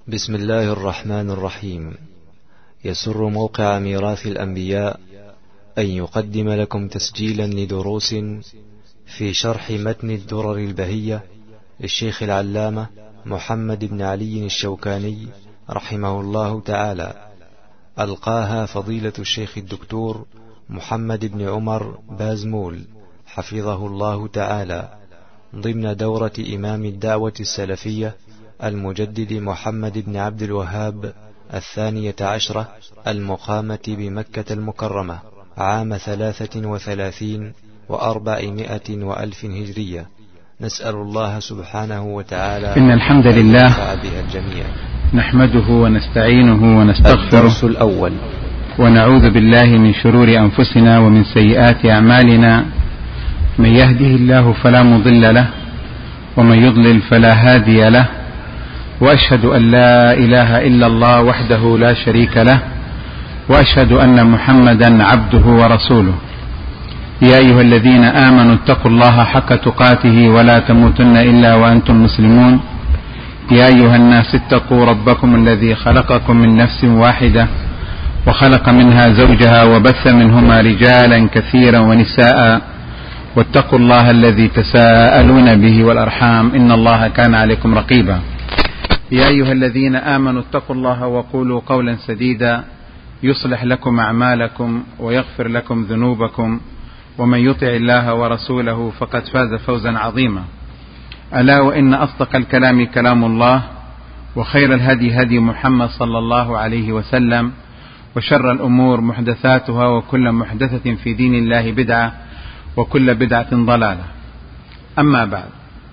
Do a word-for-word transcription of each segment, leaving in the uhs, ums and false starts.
بسم الله الرحمن الرحيم. يسر موقع ميراث الأنبياء أن يقدم لكم تسجيلا لدروس في شرح متن الدرر البهية للشيخ العلامة محمد بن علي الشوكاني رحمه الله تعالى، ألقاها فضيلة الشيخ الدكتور محمد بن عمر بازمول حفظه الله تعالى ضمن دورة إمام الدعوة السلفية المجدد محمد بن عبد الوهاب الثانية عشرة المقامة بمكة المكرمة عام ثلاثة وثلاثين وأربعمائة وألف هجرية. نسأل الله سبحانه وتعالى إن الحمد لله بها الجميع نحمده ونستعينه ونستغفره. الدرس الأول. ونعوذ بالله من شرور أنفسنا ومن سيئات أعمالنا، من يهده الله فلا مضل له ومن يضلل فلا هادي له، وأشهد أن لا إله إلا الله وحده لا شريك له، وأشهد أن محمدا عبده ورسوله. يا أيها الذين آمنوا اتقوا الله حق تقاته ولا تموتن إلا وأنتم مسلمون. يا أيها الناس اتقوا ربكم الذي خلقكم من نفس واحدة وخلق منها زوجها وبث منهما رجالا كثيرا ونساء، واتقوا الله الذي تساءلون به والأرحام إن الله كان عليكم رقيبا. يا أيها الذين آمنوا اتقوا الله وقولوا قولا سديدا يصلح لكم أعمالكم ويغفر لكم ذنوبكم، ومن يطع الله ورسوله فقد فاز فوزا عظيما. ألا وإن أصدق الكلام كلام الله، وخير الهدي هدي محمد صلى الله عليه وسلم، وشر الأمور محدثاتها، وكل محدثة في دين الله بدعة، وكل بدعة ضلالة. أما بعد،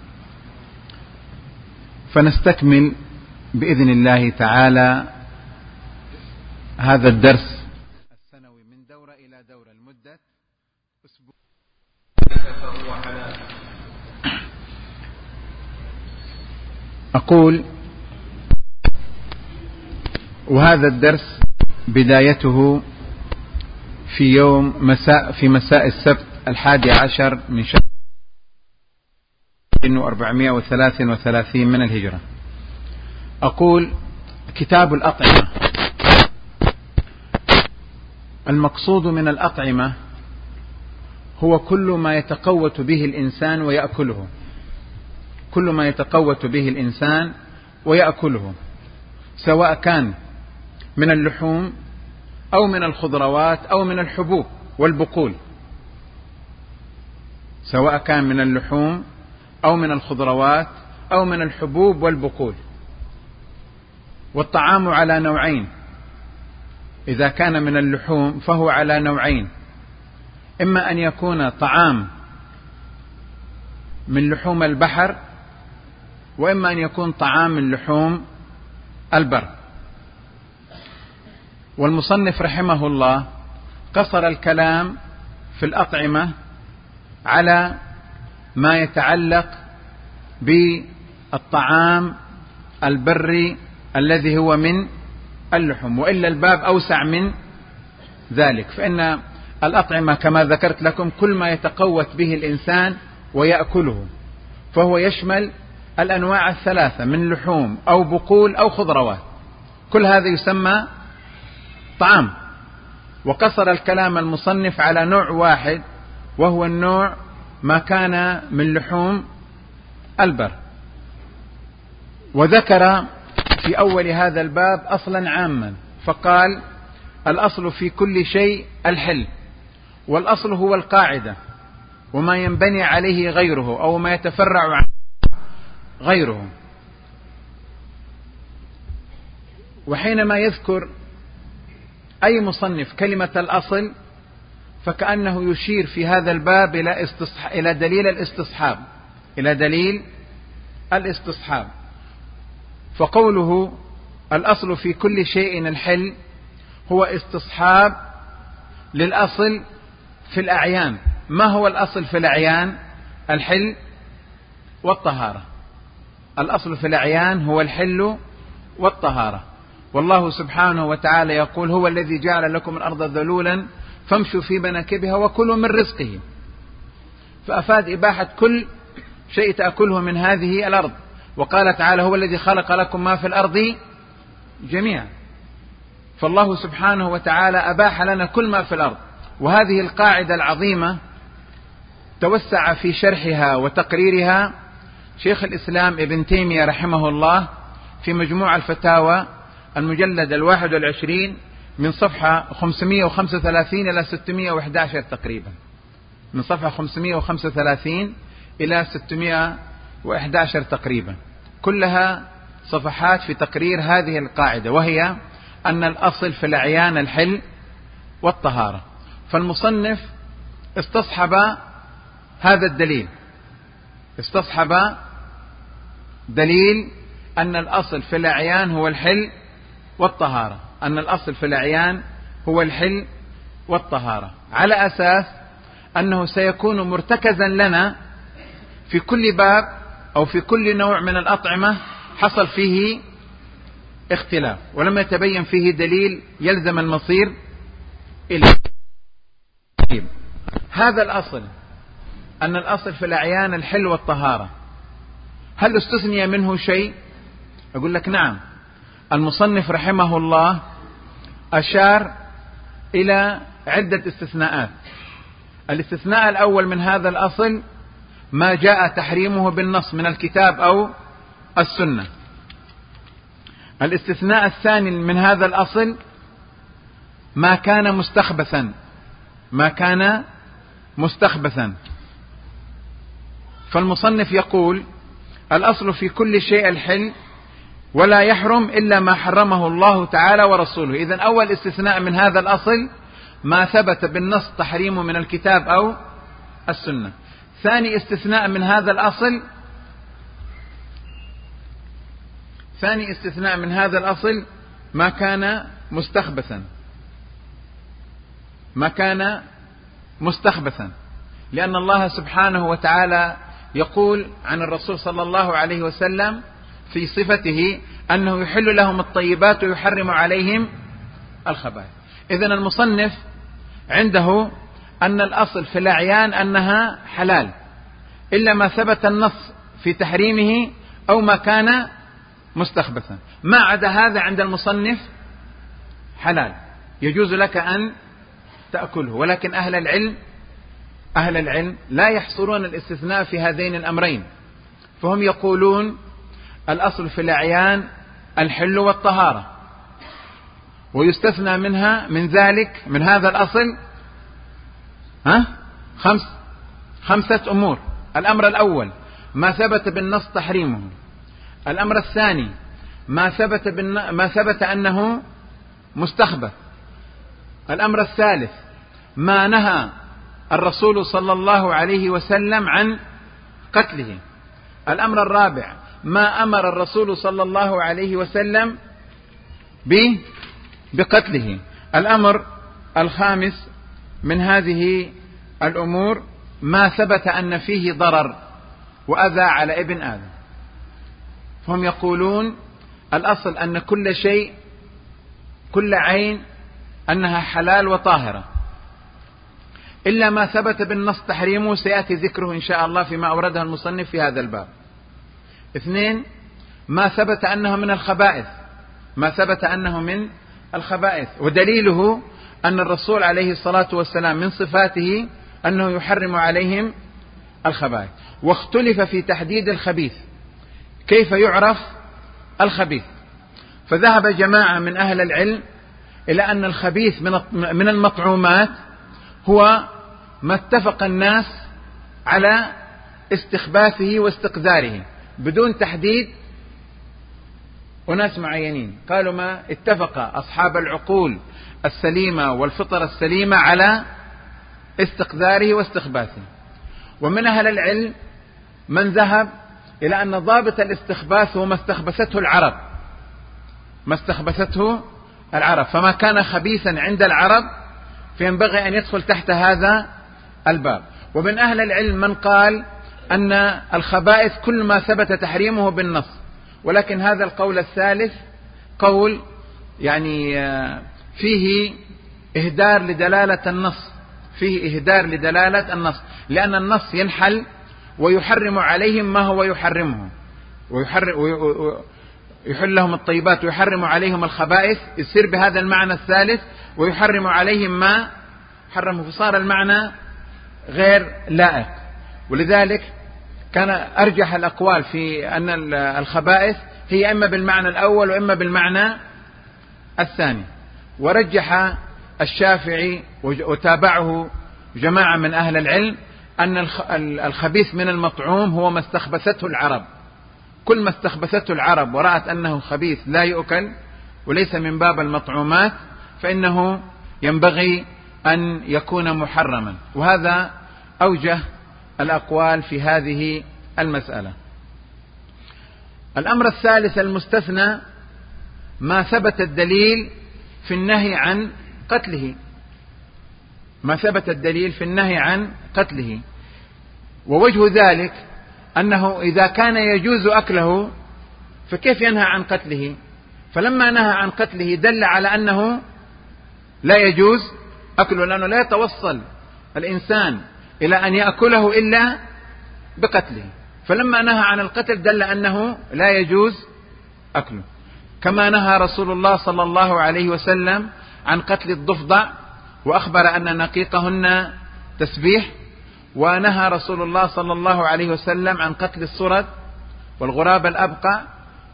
فنستكمل بإذن الله تعالى هذا الدرس السنوي من دورة إلى دورة لمدة أسبوع. أقول وهذا الدرس بدايته في يوم مساء في مساء السبت الحادي عشر من شهر أربعمائة وثلاثة وثلاثين من الهجرة. أقول كتاب الأطعمة. المقصود من الأطعمة هو كل ما يتقوت به الإنسان ويأكله، كل ما يتقوت به الإنسان ويأكله، سواء كان من اللحوم أو من الخضروات أو من الحبوب والبقول، سواء كان من اللحوم أو من الخضروات أو من الحبوب والبقول. والطعام على نوعين، إذا كان من اللحوم فهو على نوعين، إما أن يكون طعام من لحوم البحر، وإما أن يكون طعام من لحوم البر. والمصنف رحمه الله قصر الكلام في الأطعمة على ما يتعلق بالطعام البري الذي هو من اللحوم، وإلا الباب أوسع من ذلك، فإن الأطعمة كما ذكرت لكم كل ما يتقوت به الإنسان ويأكله، فهو يشمل الأنواع الثلاثة من لحوم أو بقول أو خضروات، كل هذا يسمى طعام. وقصر الكلام المصنف على نوع واحد، وهو النوع ما كان من لحوم البر. وذكر في أول هذا الباب أصلا عاما، فقال الأصل في كل شيء الحل، والأصل هو القاعدة، وما ينبني عليه غيره أو ما يتفرع عنه غيره. وحينما يذكر أي مصنف كلمة الأصل فكأنه يشير في هذا الباب إلى إلى دليل الاستصحاب، إلى دليل الاستصحاب. فقوله الأصل في كل شيء الحل هو استصحاب للأصل في الأعيان. ما هو الأصل في الأعيان؟ الحل والطهارة. الأصل في الأعيان هو الحل والطهارة. والله سبحانه وتعالى يقول هو الذي جعل لكم الأرض ذلولا فامشوا في مناكبها وكلوا من رزقه، فأفاد إباحة كل شيء تأكله من هذه الأرض. وقال تعالى هو الذي خلق لكم ما في الأرض جميعا. فالله سبحانه وتعالى أباح لنا كل ما في الأرض، وهذه القاعدة العظيمة توسع في شرحها وتقريرها شيخ الإسلام ابن تيمية رحمه الله في مجموع الفتاوى المجلد الواحد والعشرين من صفحة خمسمائة وخمسة وثلاثين إلى ستمائة وأحد عشر تقريبا، من صفحة خمسمائة وخمسة وثلاثين إلى ستمائة وأحد عشر تقريبا، كلها صفحات في تقرير هذه القاعدة، وهي أن الأصل في الأعيان الحل والطهارة. فالمصنف استصحب هذا الدليل، استصحب دليل أن الأصل في الأعيان هو الحل والطهارة، أن الأصل في الأعيان هو الحل والطهارة، على أساس أنه سيكون مرتكزا لنا في كل باب أو في كل نوع من الأطعمة حصل فيه اختلاف ولم يتبين فيه دليل يلزم المصير إليه. هذا الأصل، أن الأصل في الأعيان الحل والطهارة، هل استثني منه شيء؟ أقول لك نعم. المصنف رحمه الله أشار إلى عدة استثناءات. الاستثناء الأول من هذا الأصل ما جاء تحريمه بالنص من الكتاب أو السنة. الاستثناء الثاني من هذا الأصل ما كان مستخبثا، ما كان مستخبثا. فالمصنف يقول الأصل في كل شيء الحل ولا يحرم إلا ما حرمه الله تعالى ورسوله. إذن أول استثناء من هذا الأصل ما ثبت بالنص تحريمه من الكتاب أو السنة. ثاني استثناء من هذا الأصل ثاني استثناء من هذا الأصل ما كان مستخبثا، ما كان مستخبثا، لأن الله سبحانه وتعالى يقول عن الرسول صلى الله عليه وسلم في صفته أنه يحل لهم الطيبات ويحرم عليهم الخبائث. إذن المصنف عنده أن الأصل في الأعيان أنها حلال إلا ما ثبت النص في تحريمه أو ما كان مستخبثا، ما عدا هذا عند المصنف حلال يجوز لك أن تأكله. ولكن أهل العلم أهل العلم لا يحصرون الاستثناء في هذين الأمرين، فهم يقولون الأصل في الأعيان الحل والطهارة، ويستثنى منها من ذلك من هذا الأصل ها خمس خمسة أمور. الأمر الأول ما ثبت بالنص تحريمه. الأمر الثاني ما ثبت بالن... ما ثبت أنه مستخبث. الأمر الثالث ما نهى الرسول صلى الله عليه وسلم عن قتله. الأمر الرابع ما أمر الرسول صلى الله عليه وسلم ب... بقتله. الأمر الخامس من هذه الأمور ما ثبت أن فيه ضرر وأذى على ابن آدم. فهم يقولون الأصل أن كل شيء كل عين أنها حلال وطاهرة إلا ما ثبت بالنص تحريمه، سيأتي ذكره إن شاء الله فيما أورده المصنف في هذا الباب. اثنين ما ثبت أنه من الخبائث، ما ثبت أنه من الخبائث، ودليله أن الرسول عليه الصلاة والسلام من صفاته أنه يحرم عليهم الخبائث. واختلف في تحديد الخبيث، كيف يعرف الخبيث؟ فذهب جماعة من أهل العلم إلى أن الخبيث من المطعومات هو ما اتفق الناس على استخباثه واستقذاره بدون تحديد أناس معينين. قالوا ما اتفق أصحاب العقول السليمة والفطر السليمة على استقذاره واستخباثه. ومن أهل العلم من ذهب إلى أن ضابط الاستخباث هو ما استخبثته العرب، ما استخبثته العرب، فما كان خبيثا عند العرب فينبغي أن يدخل تحت هذا الباب. ومن أهل العلم من قال أن الخبائث كل ما ثبت تحريمه بالنص، ولكن هذا القول الثالث قول يعني فيه إهدار لدلالة النص، فيه إهدار لدلالة النص، لأن النص ينحل ويحرم عليهم ما هو يحرمه، ويحرم يحل لهم الطيبات ويحرم عليهم الخبائث، يصير بهذا المعنى الثالث ويحرم عليهم ما حرمه، فصار المعنى غير لائق. ولذلك كان أرجح الأقوال في أن الخبائث هي إما بالمعنى الأول وإما بالمعنى الثاني. ورجح الشافعي وتابعه جماعة من أهل العلم أن الخبيث من المطعوم هو ما استخبثته العرب، كل ما استخبثته العرب ورأت أنه خبيث لا يؤكل وليس من باب المطعومات فإنه ينبغي أن يكون محرما. وهذا أوجه الأقوال في هذه المسألة. الأمر الثالث المستثنى ما ثبت الدليل في النهي عن قتله، ما ثبت الدليل في النهي عن قتله. ووجه ذلك أنه إذا كان يجوز أكله فكيف ينهى عن قتله؟ فلما نهى عن قتله دل على أنه لا يجوز أكله، لأنه لا يتوصل الإنسان إلى أن يأكله إلا بقتله، فلما نهى عن القتل دل أنه لا يجوز أكله. كما نهى رسول الله صلى الله عليه وسلم عن قتل الضفدع وأخبر أن نقيقهن تسبيح، ونهى رسول الله صلى الله عليه وسلم عن قتل الصرد والغراب الأبقع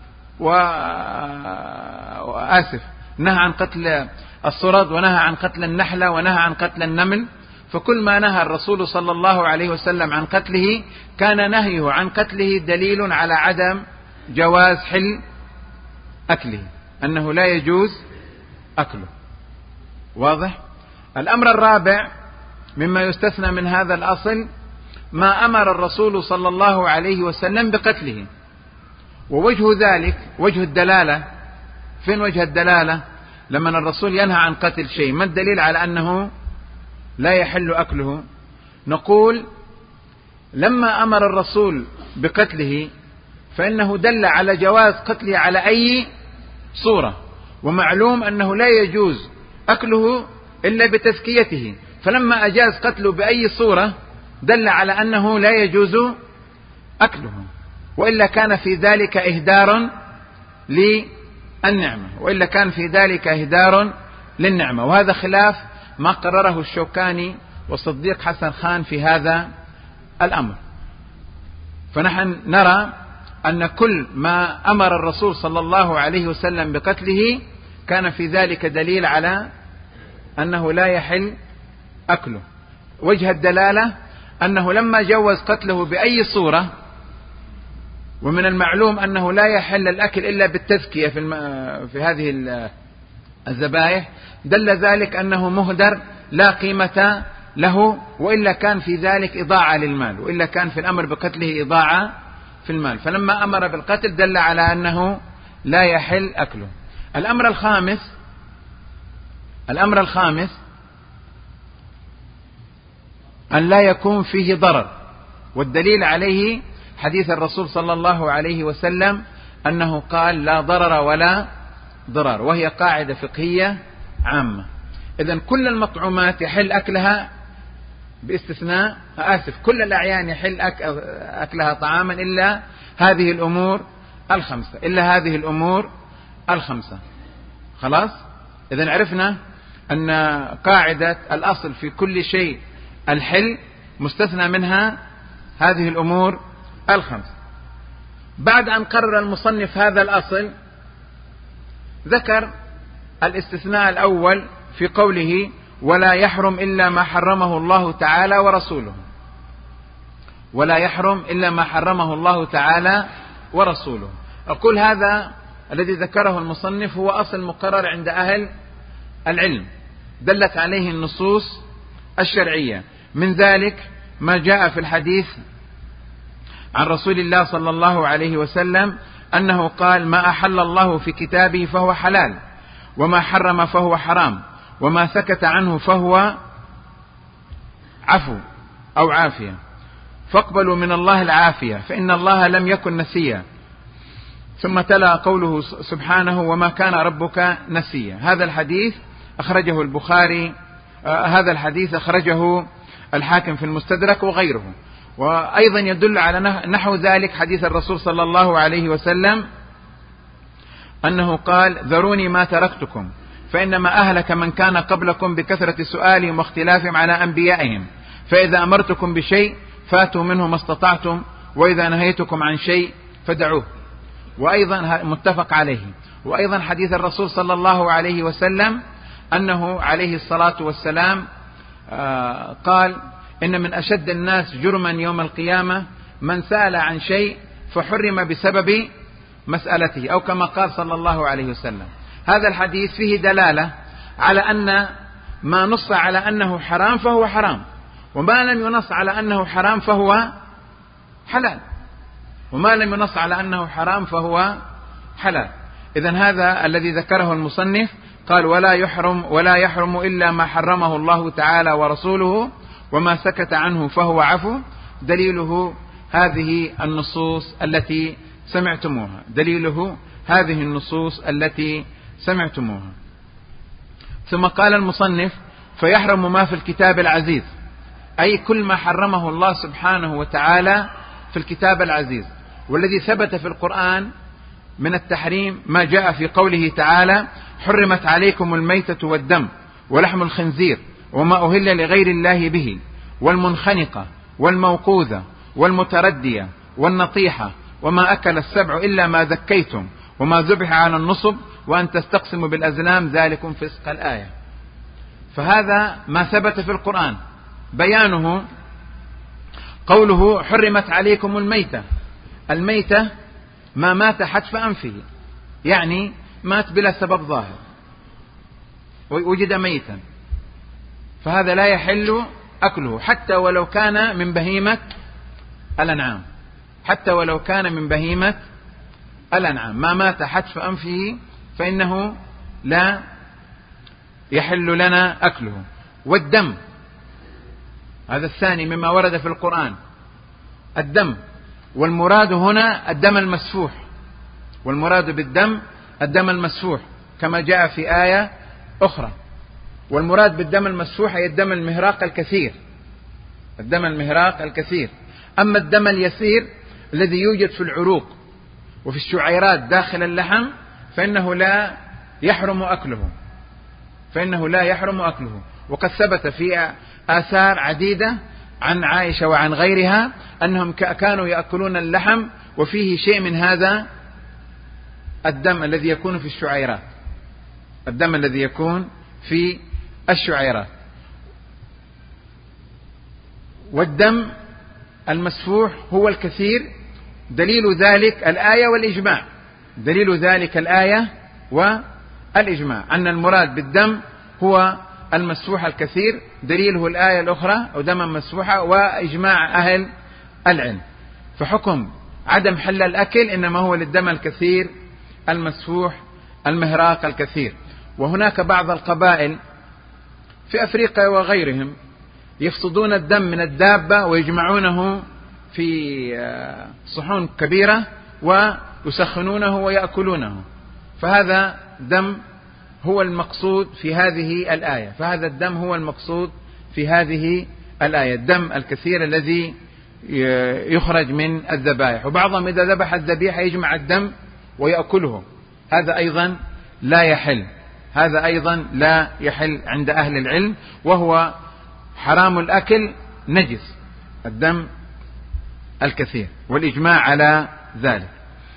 وآسف نهى عن قتل الصرد ونهى عن قتل النحلة ونهى عن قتل النمل. فكل ما نهى الرسول صلى الله عليه وسلم عن قتله كان نهيه عن قتله دليل على عدم جواز حل أكله، أنه لا يجوز أكله. واضح؟ الأمر الرابع مما يستثنى من هذا الأصل ما أمر الرسول صلى الله عليه وسلم بقتله. ووجه ذلك وجه الدلالة، فين وجه الدلالة؟ لما الرسول ينهى عن قتل شيء ما الدليل على أنه لا يحل أكله؟ نقول لما أمر الرسول بقتله فإنه دل على جواز قتله على أي صورة، ومعلوم أنه لا يجوز أكله إلا بتزكيته، فلما أجاز قتله بأي صورة دل على أنه لا يجوز أكله، وإلا كان في ذلك إهدار للنعمة، وإلا كان في ذلك إهدار للنعمة. وهذا خلاف ما قرره الشوكاني والصديق حسن خان في هذا الأمر. فنحن نرى أن كل ما أمر الرسول صلى الله عليه وسلم بقتله كان في ذلك دليل على أنه لا يحل أكله. وجه الدلالة أنه لما جوز قتله بأي صورة، ومن المعلوم أنه لا يحل الأكل إلا بالتزكية في, في هذه الذبائح، دل ذلك أنه مهدر لا قيمة له، وإلا كان في ذلك إضاعة للمال، وإلا كان في الأمر بقتله إضاعة في المال. فلما أمر بالقتل دل على أنه لا يحل أكله. الأمر الخامس الأمر الخامس أن لا يكون فيه ضرر، والدليل عليه حديث الرسول صلى الله عليه وسلم أنه قال لا ضرر ولا ضرار، وهي قاعدة فقهية عامة. إذن كل المطعومات يحل أكلها باستثناء آسف كل الأعيان يحل أكلها طعاما إلا هذه الأمور الخمسة إلا هذه الأمور الخمسة خلاص. إذن عرفنا أن قاعدة الأصل في كل شيء الحل مستثنى منها هذه الأمور الخمسة. بعد أن قرر المصنف هذا الأصل ذكر الاستثناء الأول في قوله ولا يحرم إلا ما حرمه الله تعالى ورسوله، ولا يحرم إلا ما حرمه الله تعالى ورسوله. أقول هذا الذي ذكره المصنف هو أصل مقرر عند أهل العلم، دلت عليه النصوص الشرعية، من ذلك ما جاء في الحديث عن رسول الله صلى الله عليه وسلم أنه قال ما أحل الله في كتابه فهو حلال، وما حرم فهو حرام، وما سكت عنه فهو عفو أو عافية، فاقبلوا من الله العافية فإن الله لم يكن نسيا. ثم تلا قوله سبحانه وما كان ربك نسيا. هذا الحديث أخرجه البخاري آه هذا الحديث أخرجه الحاكم في المستدرك وغيره. وأيضا يدل على نحو ذلك حديث الرسول صلى الله عليه وسلم أنه قال: ذروني ما تركتكم فإنما أهلك من كان قبلكم بكثرة سؤالهم واختلافهم على أنبيائهم، فإذا أمرتكم بشيء فاتوا منه ما استطعتم، وإذا نهيتكم عن شيء فدعوه. وأيضا متفق عليه. وأيضا حديث الرسول صلى الله عليه وسلم أنه عليه الصلاة والسلام قال: إن من أشد الناس جرما يوم القيامة من سأل عن شيء فحرم بسبب مسألته، أو كما قال صلى الله عليه وسلم. هذا الحديث فيه دلالة على أن ما نص على أنه حرام فهو حرام، وما لم ينص على أنه حرام فهو حلال، وما لم ينص على أنه حرام فهو حلال. إذن هذا الذي ذكره المصنف، قال: ولا يحرم ولا يحرم إلا ما حرمه الله تعالى ورسوله، وما سكت عنه فهو عفو. دليله هذه النصوص التي سمعتموها دليله هذه النصوص التي سمعتموها. ثم قال المصنف: فيحرم ما في الكتاب العزيز، أي كل ما حرمه الله سبحانه وتعالى في الكتاب العزيز، والذي ثبت في القرآن من التحريم ما جاء في قوله تعالى: حرمت عليكم الميتة والدم ولحم الخنزير وما أهل لغير الله به، والمنخنقة والموقوذة والمتردية والنطيحة وما أكل السبع إلا ما ذكيتم وما ذبح على النصب وأن تستقسموا بالأزلام ذلكم فسق الآية. فهذا ما ثبت في القرآن. بيانه قوله: حرمت عليكم الميتة. الميتة ما مات حتف أنفه، يعني مات بلا سبب ظاهر وجد ميتا، فهذا لا يحل أكله حتى ولو كان من بهيمة الأنعام حتى ولو كان من بهيمة الأنعام ما مات حتف أنفه فإنه لا يحل لنا أكله. والدم هذا الثاني مما ورد في القرآن، الدم، والمراد هنا الدم المسفوح، والمراد بالدم الدم المسفوح كما جاء في آية أخرى. والمراد بالدم المسفوح هي الدم المهراق الكثير الدم المهراق الكثير أما الدم اليسير الذي يوجد في العروق وفي الشعيرات داخل اللحم فإنه لا يحرم أكله فإنه لا يحرم أكله وقد ثبت في آثار عديدة عن عائشة وعن غيرها أنهم كانوا يأكلون اللحم وفيه شيء من هذا الدم الذي يكون في الشعيرات الدم الذي يكون في الشعيرات. والدم المسفوح هو الكثير، دليل ذلك الآية والإجماع دليل ذلك الآية والإجماع أن المراد بالدم هو المسفوح الكثير، دليله الآية الأخرى أو دما مسفوحة وإجماع أهل العلم. فحكم عدم حل الأكل إنما هو للدم الكثير المسفوح المهراق الكثير. وهناك بعض القبائل في أفريقيا وغيرهم يفصدون الدم من الدابة ويجمعونه في صحون كبيرة ويسخنونه ويأكلونه، فهذا دم هو المقصود في هذه الآية فهذا الدم هو المقصود في هذه الآية الدم الكثير الذي يخرج من الذبائح. وبعضهم إذا ذبح الذبيحة يجمع الدم ويأكله، هذا أيضا لا يحل هذا أيضا لا يحل عند أهل العلم، وهو حرام الأكل نجس الدم الكثير والإجماع على ذلك.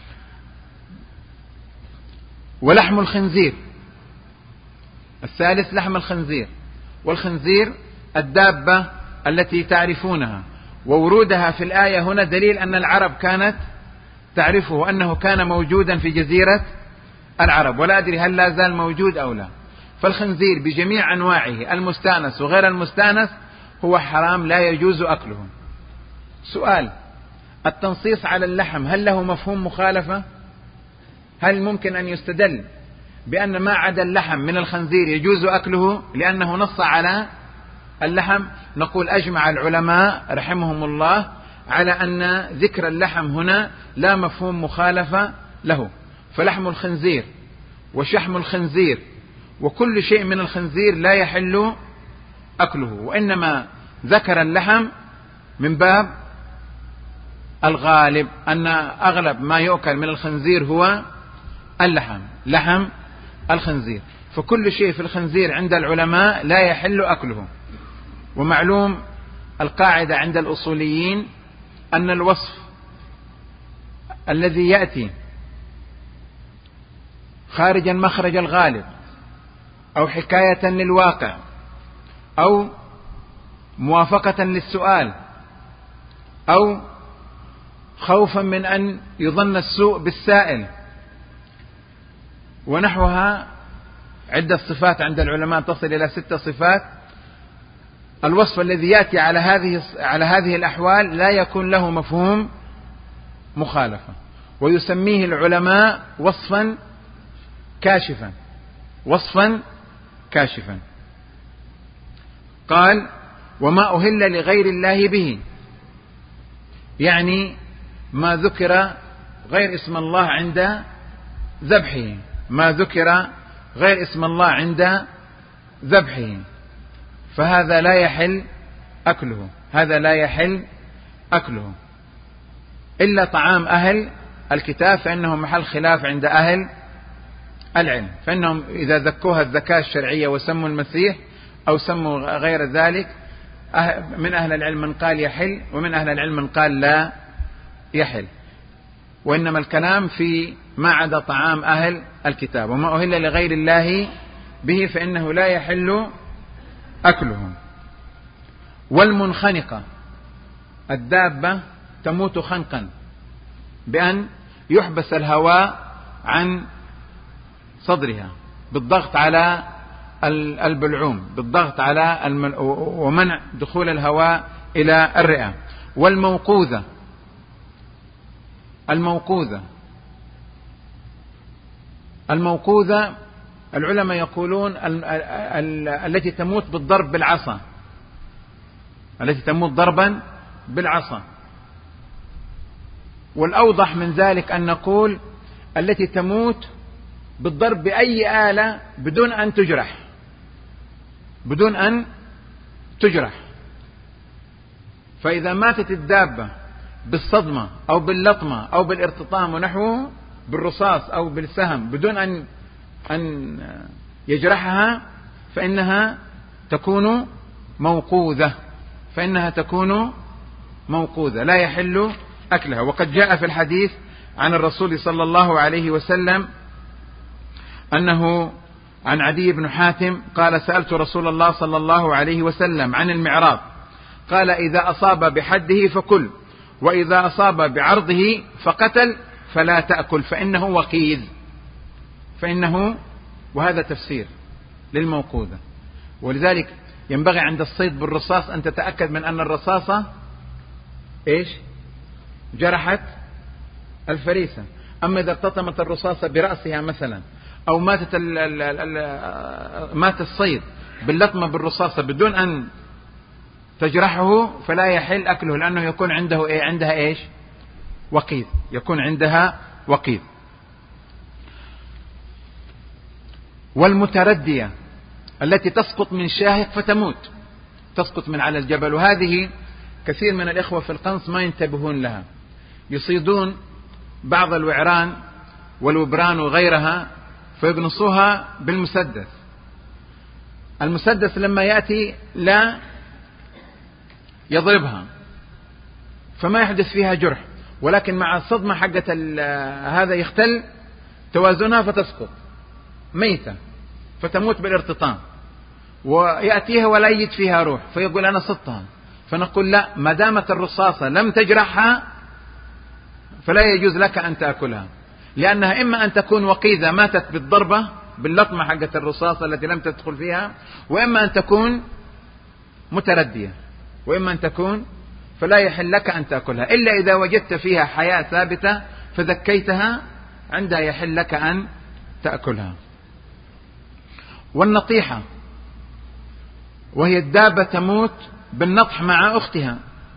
ولحم الخنزير الثالث لحم الخنزير، والخنزير الدابة التي تعرفونها، وورودها في الآية هنا دليل أن العرب كانت تعرفه أنه كان موجودا في جزيرة العرب، ولا أدري هل لا زال موجود أو لا. فالخنزير بجميع أنواعه المستأنس وغير المستأنس هو حرام لا يجوز أكله. سؤال: التنصيص على اللحم هل له مفهوم مخالفة؟ هل ممكن أن يستدل بأن ما عدا اللحم من الخنزير يجوز أكله لأنه نص على اللحم؟ نقول أجمع العلماء رحمهم الله على أن ذكر اللحم هنا لا مفهوم مخالفة له، فلحم الخنزير وشحم الخنزير وكل شيء من الخنزير لا يحل أكله، وإنما ذكر اللحم من باب الغالب أن أغلب ما يؤكل من الخنزير هو اللحم، لحم الخنزير. فكل شيء في الخنزير عند العلماء لا يحل أكله. ومعلوم القاعدة عند الأصوليين أن الوصف الذي يأتي خارجا مخرج الغالب أو حكاية للواقع أو موافقة للسؤال أو خوفا من أن يظن السوء بالسائل ونحوها، عدة صفات عند العلماء تصل إلى ست صفات. الوصف الذي يأتي على هذه على هذه الأحوال لا يكون له مفهوم مخالفة، ويسميه العلماء وصفا كاشفا، وصفا كاشفا. قال: وما أهل لغير الله به، يعني ما ذكر غير اسم الله عند ذبحه، ما ذكر غير اسم الله عند ذبحه، فهذا لا يحل أكله، هذا لا يحل أكله إلا طعام أهل الكتاب، فإنه محل خلاف عند أهل العلم، فإنهم إذا ذكوها الذكاة الشرعية وسموا المسيح أو سموا غير ذلك، من أهل العلم من قال يحل ومن أهل العلم من قال لا يحل. وإنما الكلام في ما عدا طعام أهل الكتاب. وما أهل لغير الله به فإنه لا يحل أكله. والمنخنقة، الدابة تموت خنقا بأن يحبس الهواء عن صدرها بالضغط على البلعوم، بالضغط على المل... ومنع دخول الهواء إلى الرئة. والموقوذة، الموقوذة الموقوذة العلماء يقولون ال... ال... التي تموت بالضرب بالعصا، التي تموت ضربا بالعصا. والأوضح من ذلك أن نقول التي تموت بالضرب بأي آلة بدون أن تجرح، بدون أن تجرح. فإذا ماتت الدابة بالصدمة أو باللطمة أو بالارتطام ونحوه، بالرصاص أو بالسهم، بدون أن أن يجرحها، فإنها تكون موقوذة، فإنها تكون موقوذة لا يحل أكلها. وقد جاء في الحديث عن الرسول صلى الله عليه وسلم أنه عن عدي بن حاتم قال: سألت رسول الله صلى الله عليه وسلم عن المعراض، قال: إذا أصاب بحده فكل، وإذا أصاب بعرضه فقتل فلا تأكل فإنه وقيذ، فإنه، وهذا تفسير للموقوذة. ولذلك ينبغي عند الصيد بالرصاص أن تتأكد من أن الرصاصة إيش؟ جرحت الفريسة. أما إذا ارتطمت الرصاصة برأسها مثلا، أو ماتت ال ال ال مات الصيد باللطمة بالرصاصة بدون أن تجرحه، فلا يحل أكله، لأنه يكون عنده إيه؟ عندها إيش؟ وقيذ، يكون عندها وقيذ. والمتردية التي تسقط من شاهق فتموت، تسقط من على الجبل. وهذه كثير من الإخوة في القنص ما ينتبهون لها، يصيدون بعض الوعران والوبران وغيرها فيقنصوها بالمسدس. المسدس لما يأتي لا يضربها فما يحدث فيها جرح، ولكن مع الصدمة حقة هذا يختل توازنها فتسقط ميتة فتموت بالارتطام، ويأتيها ولا يجد فيها روح فيقول أنا صدتها. فنقول لا، ما دامت الرصاصة لم تجرحها فلا يجوز لك أن تأكلها، لأنها إما أن تكون وقيذة ماتت بالضربة باللطمة حقة الرصاصة التي لم تدخل فيها، وإما أن تكون متردية، وإما أن تكون، فلا يحل لك أن تأكلها إلا إذا وجدت فيها حياة ثابتة فذكيتها، عندها يحل لك أن تأكلها. والنطيحة وهي الدابة تموت بالنطح مع أختها،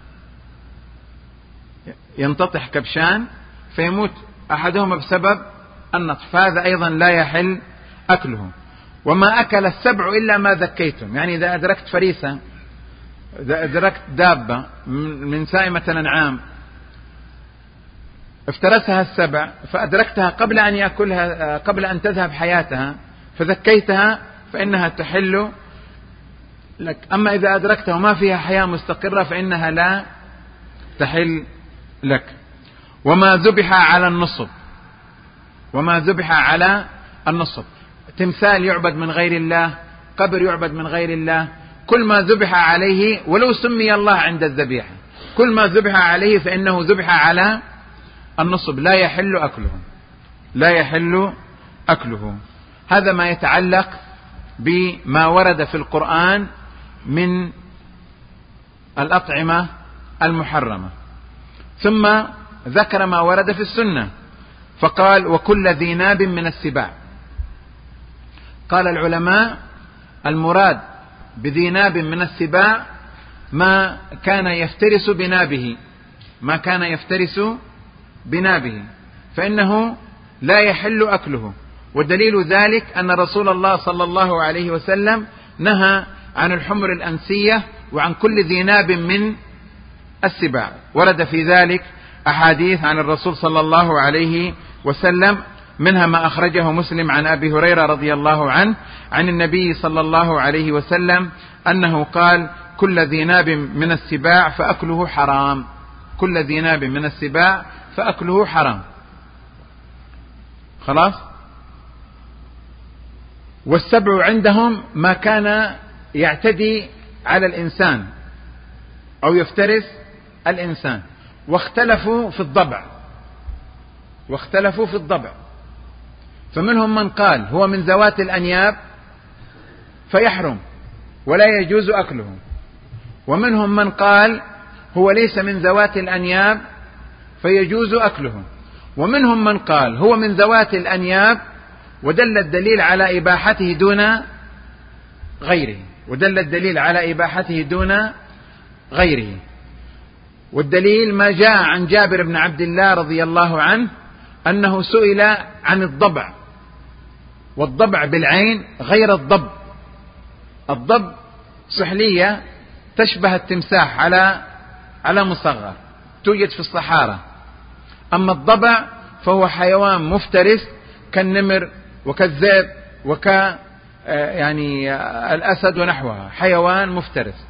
ينتطح كبشان فيموت أحدهما بسبب النطح، فهذا أيضا لا يحل أكله. وما أكل السبع إلا ما ذكيتم، يعني إذا أدركت فريسة، إذا أدركت دابة من سائمة الأنعام افترسها السبع فأدركتها قبل أن يأكلها، قبل أن تذهب حياتها، فذكيتها فإنها تحل لك. أما إذا أدركتها وما فيها حياة مستقرة فإنها لا تحل لك. وما ذبح على النصب، وما ذبح على النصب، تمثال يعبد من غير الله، قبر يعبد من غير الله، كل ما ذبح عليه ولو سمي الله عند الذبيحة، كل ما ذبح عليه فإنه ذبح على النصب، لا يحل أكله، لا يحل أكله. هذا ما يتعلق بما ورد في القرآن من الأطعمة المحرمة. ثم ذكر ما ورد في السنة فقال: وكل ذي ناب من السباع. قال العلماء: المراد بذي ناب من السباع ما كان يفترس بنابه، ما كان يفترس بنابه، فإنه لا يحل أكله. والدليل ذلك أن رسول الله صلى الله عليه وسلم نهى عن الحمر الأنسية وعن كل ذي ناب من السباع. ورد في ذلك أحاديث عن الرسول صلى الله عليه وسلم، منها ما أخرجه مسلم عن أبي هريرة رضي الله عنه عن النبي صلى الله عليه وسلم أنه قال: كل ذي ناب من السباع فأكله حرام، كل ذي ناب من السباع فأكله حرام. خلاص. والسبع عندهم ما كان يعتدي على الإنسان أو يفترس الإنسان. واختلفوا في الضبع، واختلفوا في الضبع، فمنهم من قال هو من ذوات الأنياب فيحرم ولا يجوز أكله، ومنهم من قال هو ليس من ذوات الأنياب فيجوز أكله، ومنهم من قال هو من ذوات الأنياب ودل الدليل على إباحته دون غيره، ودل الدليل على إباحته دون غيره. والدليل ما جاء عن جابر بن عبد الله رضي الله عنه أنه سئل عن الضبع، والضبع بالعين غير الضب. الضب سحلية تشبه التمساح على على مصغر، توجد في الصحارى. أما الضبع فهو حيوان مفترس كالنمر وكالذئب وك يعني الأسد ونحوها، حيوان مفترس.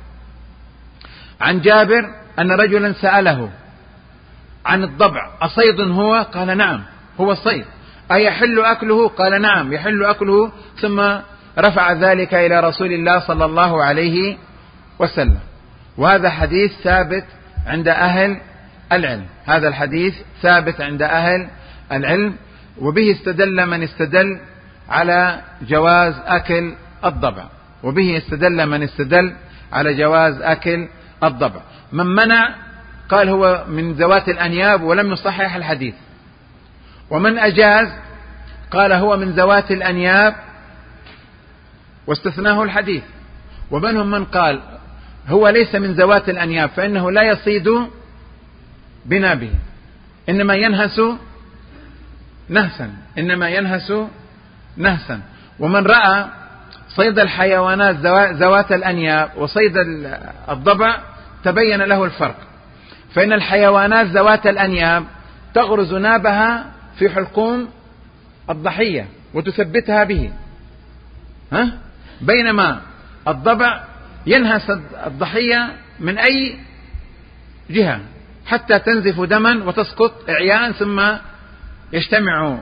عن جابر أن رجلا سأله عن الضبع: أصيد هو؟ قال: نعم هو صيد. أيحل أكله؟ قال: نعم يحل أكله. ثم رفع ذلك إلى رسول الله صلى الله عليه وسلم. وهذا حديث ثابت عند أهل العلم، هذا الحديث ثابت عند أهل العلم، وبه استدل من استدل على جواز أكل الضبع، وبه استدل من استدل على جواز أكل الضبع. من منع قال هو من ذوات الأنياب ولم يصحح الحديث، ومن أجاز قال هو من ذوات الأنياب واستثناه الحديث، ومنهم من قال هو ليس من ذوات الأنياب فإنه لا يصيد بنابه، إنما ينهس نهسا، إنما ينهس نهسا. ومن رأى صيد الحيوانات ذوات الأنياب وصيد الضبع تبين له الفرق، فإن الحيوانات ذوات الأنياب تغرز نابها في حلقوم الضحية وتثبتها به، ها؟ بينما الضبع ينهس الضحية من أي جهة حتى تنزف دما وتسقط إعياء، ثم يجتمع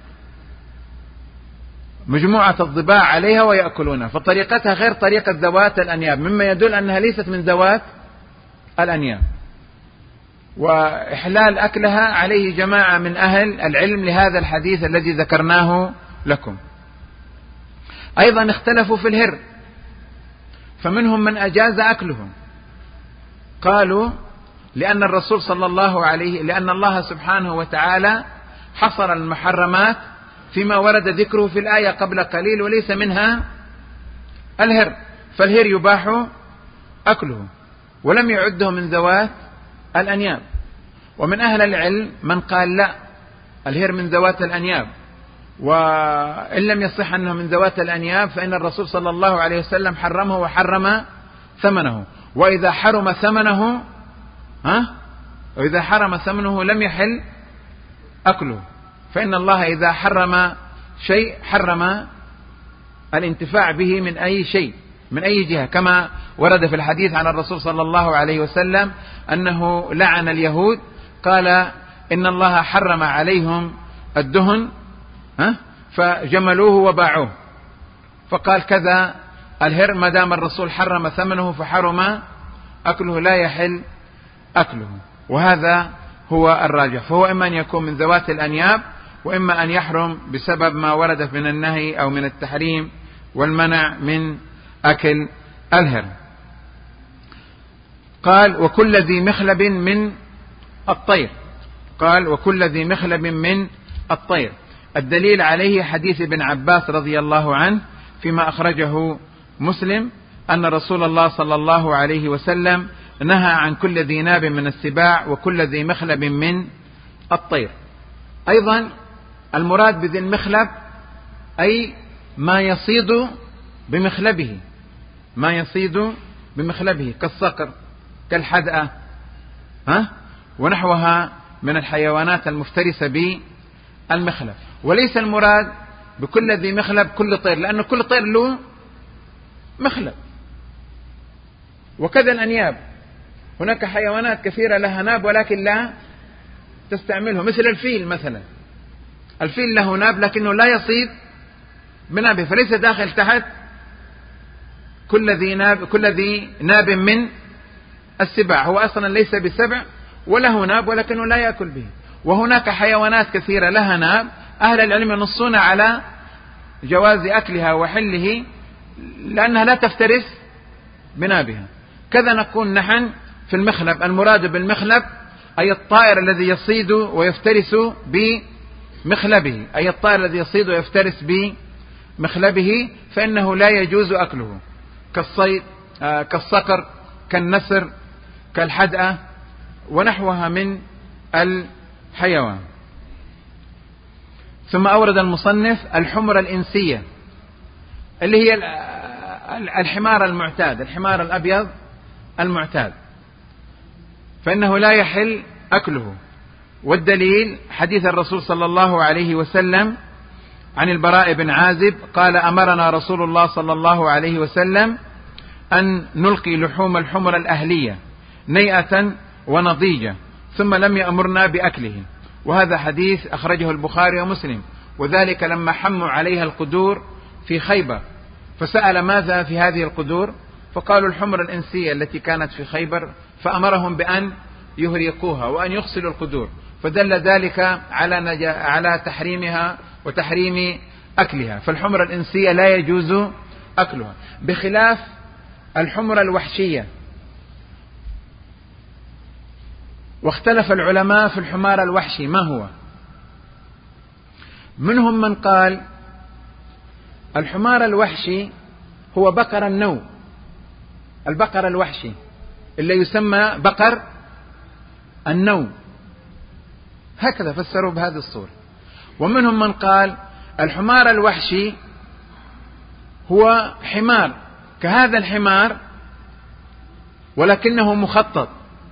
مجموعة الضباع عليها ويأكلونها، فطريقتها غير طريقة ذوات الأنياب، مما يدل أنها ليست من ذوات الأنياب. وإحلال أكلها عليه جماعة من أهل العلم لهذا الحديث الذي ذكرناه لكم. أيضا اختلفوا في الهر، فمنهم من أجاز أكله، قالوا لأن الرسول صلى الله عليه لأن الله سبحانه وتعالى حصر المحرمات فيما ورد ذكره في الآية قبل قليل وليس منها الهر، فالهر يباح أكله ولم يعده من ذوات الأنياب. ومن أهل العلم من قال لا، الهر من ذوات الأنياب، وإن لم يصح أنه من ذوات الأنياب فإن الرسول صلى الله عليه وسلم حرمه وحرم ثمنه، وإذا حرم ثمنه ها وإذا حرم ثمنه لم يحل أكله، فإن الله إذا حرم شيء حرم الانتفاع به من أي شيء من أي جهة، كما ورد في الحديث عن الرسول صلى الله عليه وسلم أنه لعن اليهود، قال إن الله حرم عليهم الدهن فجملوه وباعوه، فقال كذا الهر ما دام الرسول حرم ثمنه فحرم أكله، لا يحل أكله. وهذا هو الراجح، فهو إما أن يكون من ذوات الأنياب، وإما أن يحرم بسبب ما ورد من النهي أو من التحريم والمنع من أكل الهر. قال وكل ذي مخلب من الطير، قال وكل ذي مخلب من الطير. الدليل عليه حديث ابن عباس رضي الله عنه فيما أخرجه مسلم أن رسول الله صلى الله عليه وسلم نهى عن كل ذي ناب من السباع وكل ذي مخلب من الطير. أيضا المراد بذي المخلب أي ما يصيد بمخلبه، ما يصيد بمخلبه كالصقر كالحدأة ها ونحوها من الحيوانات المفترسة بالمخلب. وليس المراد بكل ذي مخلب كل طير، لأن كل طير له مخلب. وكذا الأنياب، هناك حيوانات كثيرة لها ناب ولكن لا تستعمله، مثل الفيل مثلا، الفيل له ناب لكنه لا يصيد بنابه، فليس داخل تحت كل ذي ناب كل ذي ناب من السباع، هو أصلا ليس بسبع وله ناب ولكنه لا يأكل به. وهناك حيوانات كثيرة لها ناب، أهل العلم ينصون على جواز أكلها وحله لأنها لا تفترس بنابها. كذا نكون نحن في المخلب، المراد بالمخلب أي الطائر الذي يصيد ويفترس بمخلبه، أي الطائر الذي يصيد ويفترس بمخلبه، فإنه لا يجوز أكله كالصيد آه كالصقر كالنسر كالحدأة ونحوها من الحيوان. ثم أورد المصنف الحمر الإنسية اللي هي الحمار المعتاد، الحمار الأبيض المعتاد، فإنه لا يحل أكله. والدليل حديث الرسول صلى الله عليه وسلم عن البراء بن عازب قال أمرنا رسول الله صلى الله عليه وسلم أن نلقي لحوم الحمر الأهلية نيئة ونضيجة، ثم لم يأمرنا بأكله. وهذا حديث أخرجه البخاري ومسلم، وذلك لما حموا عليها القدور في خيبر، فسأل ماذا في هذه القدور، فقالوا الحمر الإنسية التي كانت في خيبر، فأمرهم بأن يهرقوها وأن يغسلوا القدور، فدل ذلك على على تحريمها وتحريم أكلها. فالحمر الإنسية لا يجوز أكلها، بخلاف الحمر الوحشية. واختلف العلماء في الحمار الوحشي ما هو. منهم من قال الحمار الوحشي هو بقر النو، البقر الوحشي اللي يسمى بقر النو، هكذا فسروا بهذه الصورة. ومنهم من قال الحمار الوحشي هو حمار كهذا الحمار ولكنه مخطط،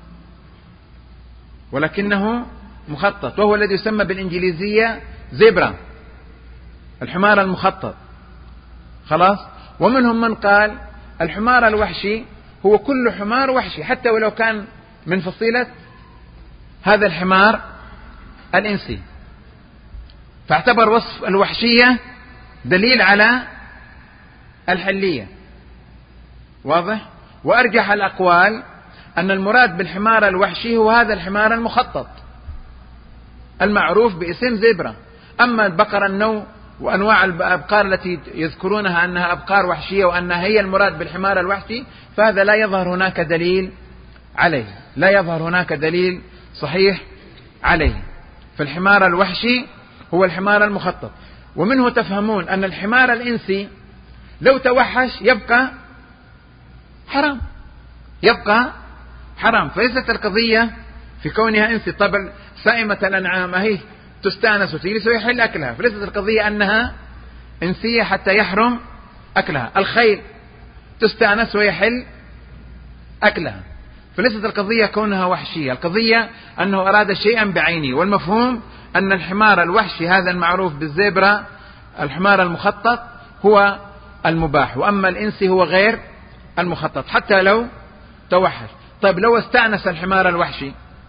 ولكنه مخطط وهو الذي يسمى بالإنجليزية زيبرا، الحمار المخطط. خلاص. ومنهم من قال الحمار الوحشي هو كل حمار وحشي حتى ولو كان من فصيلة هذا الحمار الإنسي، فاعتبر وصف الوحشية دليل على الحلية. واضح. وأرجح الأقوال أن المراد بالحمار الوحشي هو هذا الحمار المخطط المعروف باسم زيبرا. أما البقر النو وأنواع الأبقار التي يذكرونها أنها أبقار وحشية وأنها هي المراد بالحمار الوحشي، فهذا لا يظهر هناك دليل عليه، لا يظهر هناك دليل صحيح عليه. فالحمار الوحشي هو الحمار المخطط. ومنه تفهمون أن الحمار الإنسي لو توحش يبقى حرام، يبقى حرام. فليست القضية في كونها إنسي. طبعا سائمة الأنعام هي تستانس وتجلس ويحل أكلها، فليست القضية أنها إنسية حتى فليست القضية كونها وحشية، القضية أنه أراد شيئا بعينه، والمفهوم أن الحمار الوحشي هذا المعروف بالزبرة، الحمار المخطط هو المباح، وأما الإنسي هو غير المخطط حتى لو توحش. طيب لو استأنس الحمار الوحشي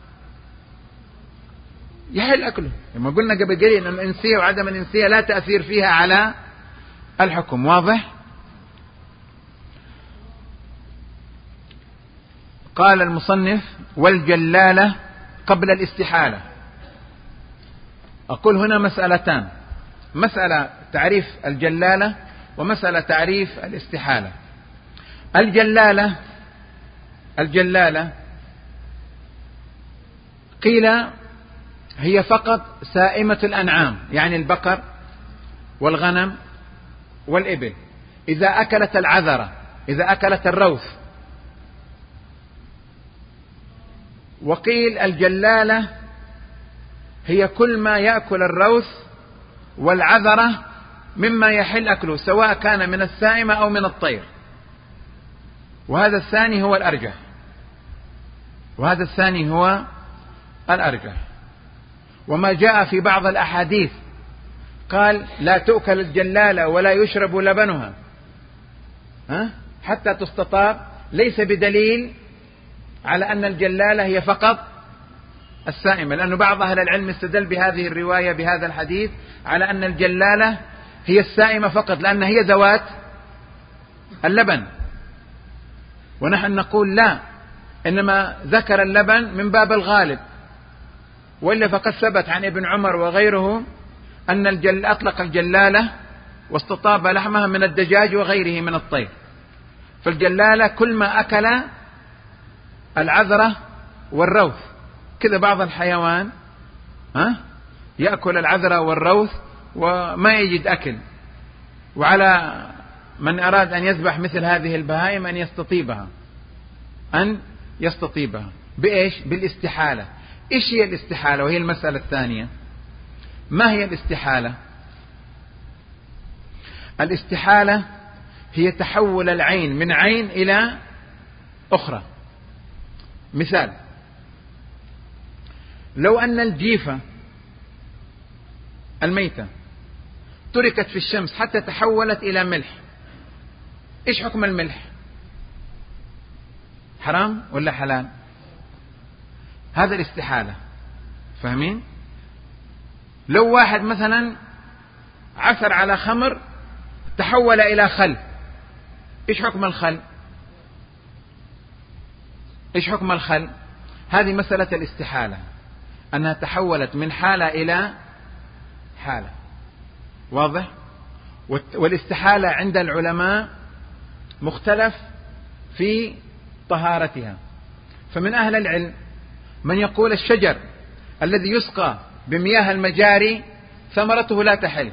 يحل أكله، لما قلنا قبل قليل أن الإنسية وعدم الإنسية لا تأثير فيها على الحكم. واضح؟ قال المصنف: والجلالة قبل الاستحالة. أقول هنا مسألتان، مسألة تعريف الجلالة ومسألة تعريف الاستحالة. الجلالة الجلالة قيل هي فقط سائمة الأنعام، يعني البقر والغنم والإبل، إذا أكلت العذرة، إذا أكلت الروث. وقيل الجلالة هي كل ما يأكل الروث والعذرة مما يحل أكله، سواء كان من السائمة أو من الطير، وهذا الثاني هو الأرجح، وهذا الثاني هو الأرجح. وما جاء في بعض الأحاديث قال لا تؤكل الجلالة ولا يشرب لبنها ها حتى تستطاب، ليس بدليل على أن الجلالة هي فقط السائمة، لأن بعض أهل العلم استدل بهذه الرواية بهذا الحديث على أن الجلالة هي السائمة فقط، لأن هي ذوات اللبن. ونحن نقول لا، إنما ذكر اللبن من باب الغالب، وإلا فقد ثبت عن ابن عمر وغيره أن الجل أطلق الجلالة واستطاب لحمها من الدجاج وغيره من الطير. فالجلالة كل ما أكل العذرة والروث، كذا بعض الحيوان ها يأكل العذرة والروث وما يجد أكل، وعلى من أراد أن يذبح مثل هذه البهائم أن يستطيبها أن يستطيبها بإيش؟ بالاستحالة. إيش هي الاستحالة؟ وهي المسألة الثانية. ما هي الاستحالة؟ الاستحالة هي تحول العين من عين إلى أخرى. مثال: لو أن الجيفة الميتة تركت في الشمس حتى تحولت إلى ملح، إيش حكم الملح؟ حرام ولا حلال؟ هذا الاستحالة. فاهمين؟ لو واحد مثلا عثر على خمر تحول إلى خل، إيش حكم الخل؟ إيش حكم الخل؟ هذه مسألة الاستحالة، أنها تحولت من حالة إلى حالة. واضح؟ والاستحالة عند العلماء مختلف في طهارتها. فمن أهل العلم من يقول الشجر الذي يسقى بمياه المجاري ثمرته لا تحل،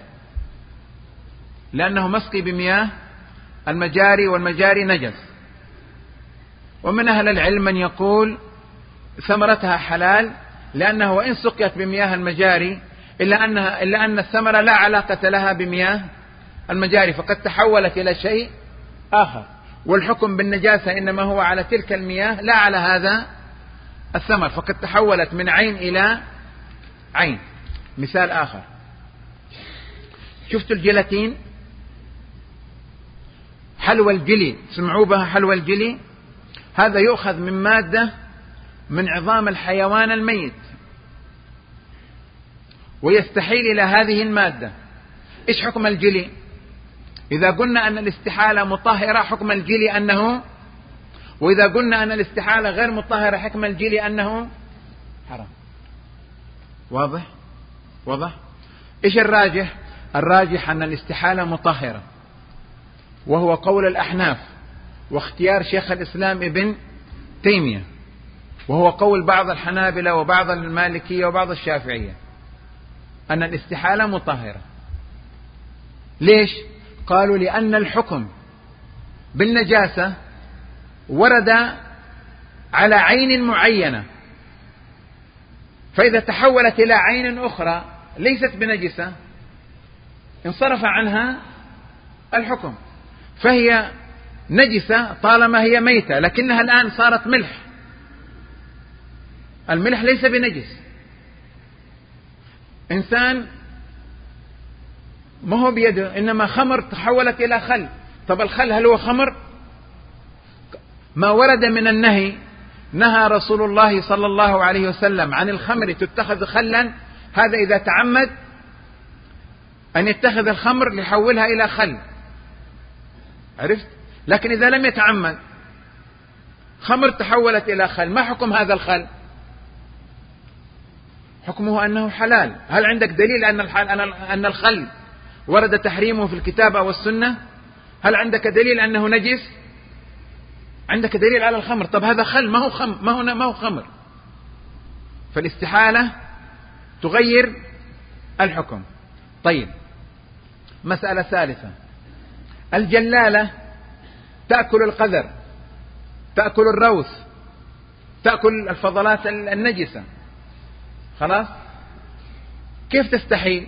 لأنه مسقي بمياه المجاري والمجاري نجس. ومن أهل العلم من يقول ثمرتها حلال، لأنه وإن سقيت بمياه المجاري إلا أنها إلا أن الثمرة لا علاقة لها بمياه المجاري، فقد تحولت إلى شيء آخر، والحكم بالنجاسة إنما هو على تلك المياه لا على هذا الثمر، فقد تحولت من عين إلى عين. مثال آخر: شفت الجيلاتين، حلوى الجلي، سمعوا بها حلوى الجلي، هذا يؤخذ من مادة من عظام الحيوان الميت ويستحيل إلى هذه المادة. إيش حكم الجلي؟ إذا قلنا أن الاستحالة مطهرة حكم الجلي أنه، وإذا قلنا أن الاستحالة غير مطهرة حكم الجلي أنه حرام. واضح؟ واضح؟ إيش الراجح؟ الراجح أن الاستحالة مطهرة، وهو قول الأحناف واختيار شيخ الإسلام ابن تيمية، وهو قول بعض الحنابلة وبعض المالكية وبعض الشافعية، أن الاستحالة مطهرة. ليش؟ قالوا لأن الحكم بالنجاسة ورد على عين معينة، فإذا تحولت إلى عين أخرى ليست بنجسة انصرف عنها الحكم، فهي نجسة طالما هي ميتة، لكنها الآن صارت ملح الملح ليس بنجس. إنسان ما هو بيده، إنما خمر تحولت إلى خل. طب الخل هل هو خمر؟ ما ورد من النهي، نهى رسول الله صلى الله عليه وسلم عن الخمر تتخذ خلا، هذا إذا تعمد أن يتخذ الخمر ليحولها إلى خل، عرفت؟ لكن إذا لم يتعمد، خمر تحولت إلى خل، ما حكم هذا الخل؟ حكمه أنه حلال. هل عندك دليل أن أن الخل ورد تحريمه في الكتاب أو السنة؟ هل عندك دليل أنه نجس؟ عندك دليل على الخمر. طب هذا خل، ما هو خمر، ما هو ما هو خمر. فالاستحالة تغير الحكم. طيب، مسألة ثالثة، الجلالة تأكل القذر، تأكل الروث، تأكل الفضلات النجسة، خلاص؟ كيف تستحيل؟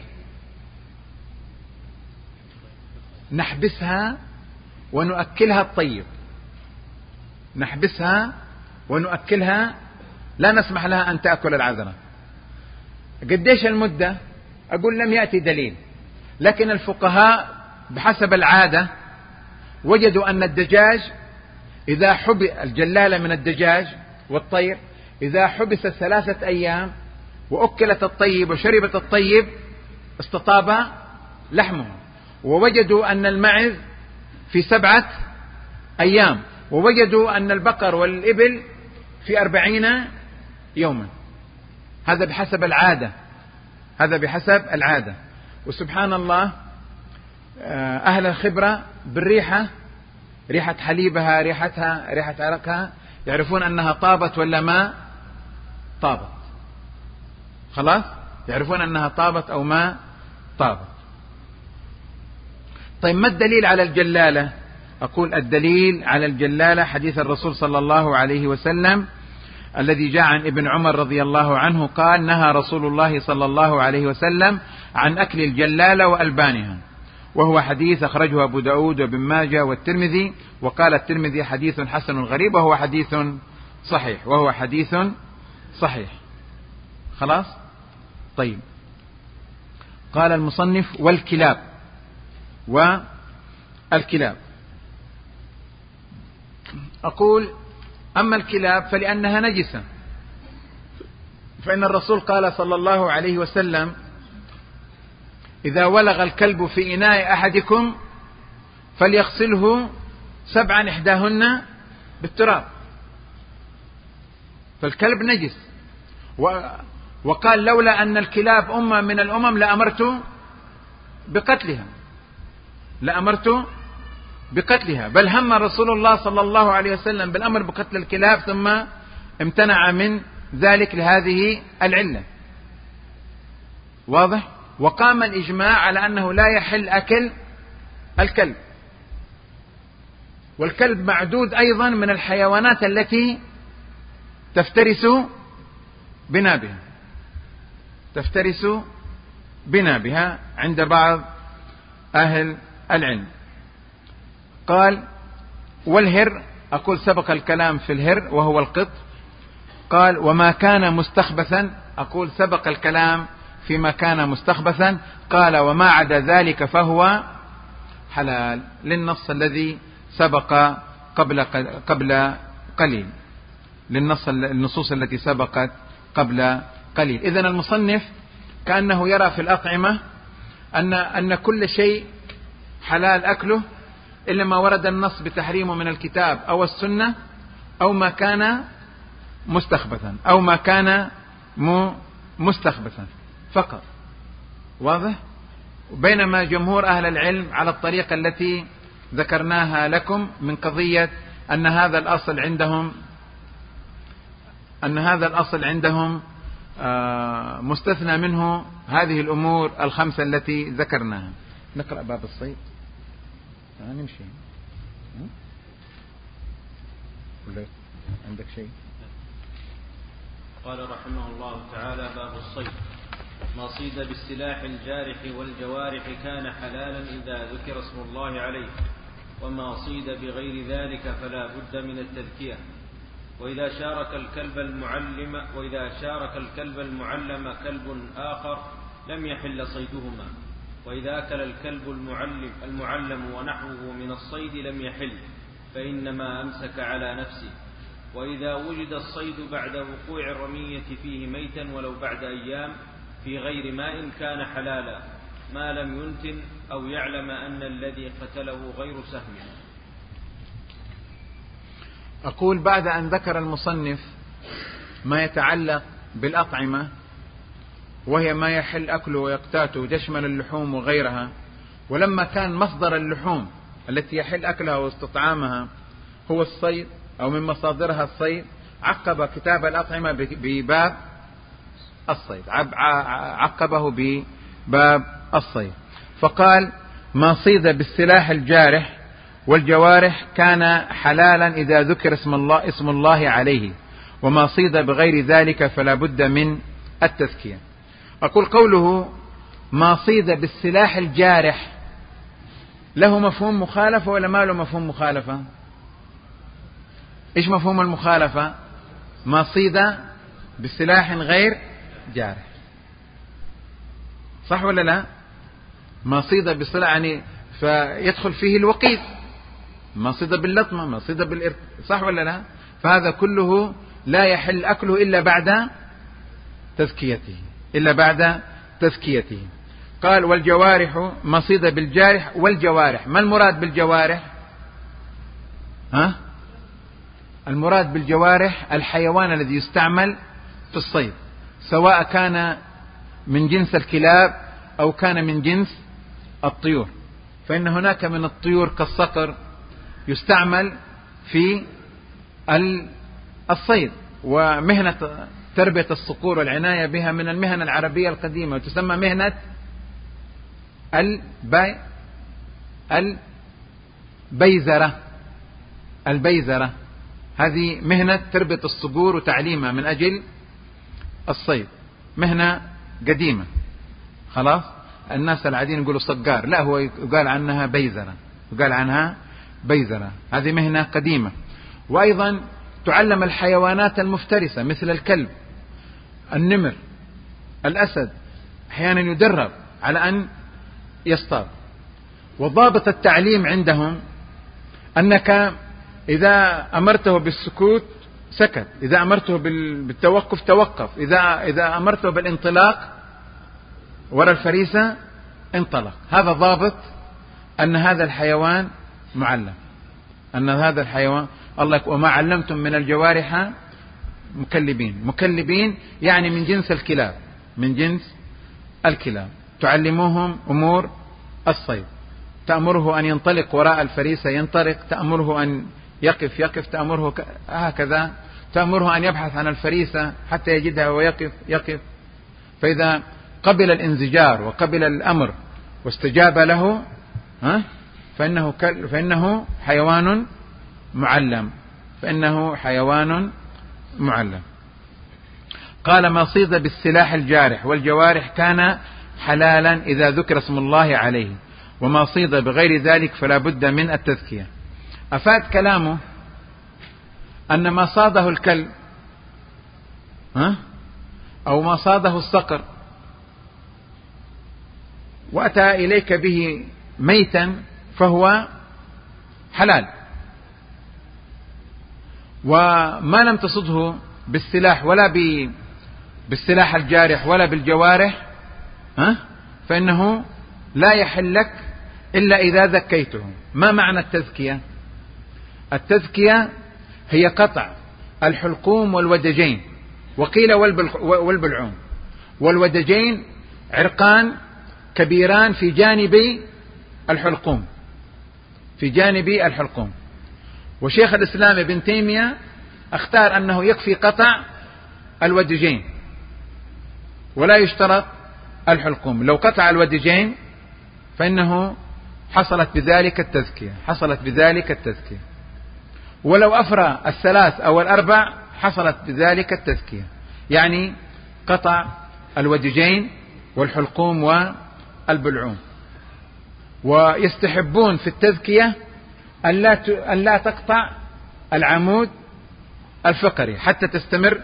نحبسها ونؤكلها الطيب، نحبسها ونؤكلها، لا نسمح لها أن تأكل العذرة. قديش المدة؟ أقول لم يأتي دليل، لكن الفقهاء بحسب العادة وجدوا أن الدجاج إذا حبس، الجلالة من الدجاج والطير إذا حبست ثلاثة أيام وأكلت الطيب وشربت الطيب استطاب لحمه. ووجدوا أن المعز في سبعة أيام، ووجدوا أن البقر والإبل في أربعين يوما. هذا بحسب العادة، هذا بحسب العادة. وسبحان الله، أهل الخبرة بالريحة، ريحة حليبها، ريحتها، ريحة عرقها، يعرفون أنها طابت ولا ما طابت. خلاص، يعرفون أنها طابت أو ما طابت. طيب، ما الدليل على الجلالة؟ أقول الدليل على الجلالة حديث الرسول صلى الله عليه وسلم الذي جاء عن ابن عمر رضي الله عنه قال: نهى رسول الله صلى الله عليه وسلم عن أكل الجلالة وألبانها، وهو حديث أخرجه أبو داود وابن ماجه والترمذي، وقال الترمذي حديث حسن غريب، وهو حديث صحيح، وهو حديث صحيح. خلاص؟ طيب، قال المصنف: والكلاب، والكلاب. أقول أما الكلاب فلأنها نجسة، فإن الرسول قال صلى الله عليه وسلم: إذا ولغ الكلب في إناء أحدكم فليغسله سبعا إحداهن بالتراب. فالكلب نجس. وقال: لولا أن الكلاب أمة من الأمم لأمرت بقتلها، لأمرت بقتلها. بل هم رسول الله صلى الله عليه وسلم بالأمر بقتل الكلاب ثم امتنع من ذلك لهذه العلة. واضح؟ وقام الإجماع على أنه لا يحل أكل الكلب. والكلب معدود أيضا من الحيوانات التي تفترس بنابها، تفترس بنابها عند بعض أهل العلم. قال: والهر، أقول سبق الكلام في الهر وهو القط. قال: وما كان مستخبثا، أقول سبق الكلام فيما كان مستخبثا. قال: وما عدا ذلك فهو حلال، للنص الذي سبق قبل قبل قليل، للنص النصوص التي سبقت قبل قليل. إذن المصنف كأنه يرى في الأطعمة أن أن كل شيء حلال أكله إلا ما ورد النص بتحريمه من الكتاب أو السنة، أو ما كان مستخبثا، أو ما كان مستخبثا فقط. واضح؟ بينما جمهور أهل العلم على الطريقة التي ذكرناها لكم من قضية أن هذا الأصل عندهم أن هذا الأصل عندهم مستثنى منه هذه الأمور الخمسة التي ذكرناها. نقرأ باب الصيد. نمشي. ولا عندك شيء؟ قال رحمه الله تعالى: باب الصيد. ما صيد بالسلاح الجارح والجوارح كان حلالا إذا ذكر اسم الله عليه، وما صيد بغير ذلك فلا بد من التذكية. وإذا شارك الكلب المعلم وإذا شارك الكلب المعلم كلب آخر لم يحل صيدهما، وإذا أكل الكلب المعلم, المعلم ونحوه من الصيد لم يحل، فإنما أمسك على نفسه. وإذا وجد الصيد بعد وقوع الرمية فيه ميتا ولو بعد أيام في غير ماء كان حلالا ما لم ينتن أو يعلم أن الذي قتله غير سهم. أقول بعد أن ذكر المصنف ما يتعلق بالأطعمة وهي ما يحل أكله ويقتاته تشمل اللحوم وغيرها، ولما كان مصدر اللحوم التي يحل أكلها واستطعامها هو الصيد أو من مصادرها الصيد، عقب كتاب الأطعمة بباب الصيد، عقبه بباب الصيد، فقال ما صيد بالسلاح الجارح والجوارح كان حلالا إذا ذكر اسم الله, اسم الله عليه، وما صيد بغير ذلك فلا بد من التزكية. أقول قوله ما صيد بالسلاح الجارح له مفهوم مخالفة ولا ما له مفهوم مخالفة؟ إيش مفهوم المخالفة؟ ما صيد بسلاح غير جارح، صح ولا لا؟ ما صيد بسلاح يعني فيدخل فيه الوقيد، ما صيد باللطمة، ما صيد بالإرك، صح ولا لا؟ فهذا كله لا يحل أكله إلا بعد تزكيته، إلا بعد تزكيته. قال والجوارح ما صيد بالجارح والجوارح. ما المراد بالجوارح؟ ها؟ المراد بالجوارح الحيوان الذي يستعمل في الصيد، سواء كان من جنس الكلاب أو كان من جنس الطيور، فإن هناك من الطيور كالصقر يستعمل في الصيد، ومهنة تربية الصقور والعناية بها من المهن العربية القديمة، وتسمى مهنة البي البيزرة. البيزرة هذه مهنة تربية الصقور وتعليمها من أجل الصيد، مهنة قديمة. خلاص الناس العاديين يقولوا صقار، لا، هو يقال عنها بيزرة، يقال عنها بيزرة، هذه مهنة قديمة. وأيضا تعلم الحيوانات المفترسة مثل الكلب، النمر، الأسد، أحيانا يدرب على أن يصطاد. وضابط التعليم عندهم أنك إذا أمرته بالسكوت سكت، إذا أمرته بالتوقف توقف، إذا إذا أمرته بالانطلاق وراء الفريسة انطلق. هذا ضابط أن هذا الحيوان معلم، أن هذا الحيوان الله يقول وما علمتم من الجوارح مكلبين. مكلبين يعني من جنس الكلاب، من جنس الكلاب، تعلموهم أمور الصيد، تأمره أن ينطلق وراء الفريسة ينطلق، تأمره أن يقف يقف، تأمره هكذا، تأمره أن يبحث عن الفريسة حتى يجدها ويقف يقف. فإذا قبل الانزجار وقبل الأمر واستجاب له ها فإنه فإنه حيوان معلم، فإنه حيوان معلم. قال ما صيد بالسلاح الجارح والجوارح كان حلالا إذا ذكر اسم الله عليه، وما صيد بغير ذلك فلا بد من التزكية. أفاد كلامه أن ما صاده الكلب ها أو ما صاده الصقر وأتى إليك به ميتا فهو حلال، وما لم تصده بالسلاح ولا بالسلاح الجارح ولا بالجوارح ها فإنه لا يحل لك إلا إذا ذكيته. ما معنى التزكية؟ التزكية هي قطع الحلقوم والودجين، وقيل والبلعوم. والودجين عرقان كبيران في جانبي الحلقوم، في جانبي الحلقوم. وشيخ الإسلام ابن تيمية اختار أنه يكفي قطع الودجين ولا يشترط الحلقوم. لو قطع الودجين فإنه حصلت بذلك التزكية، حصلت بذلك التزكية. ولو أفرى الثلاث أو الأربع حصلت بذلك التزكية، يعني قطع الودجين والحلقوم والبلعوم. ويستحبون في التزكية أن لا تقطع العمود الفقري حتى تستمر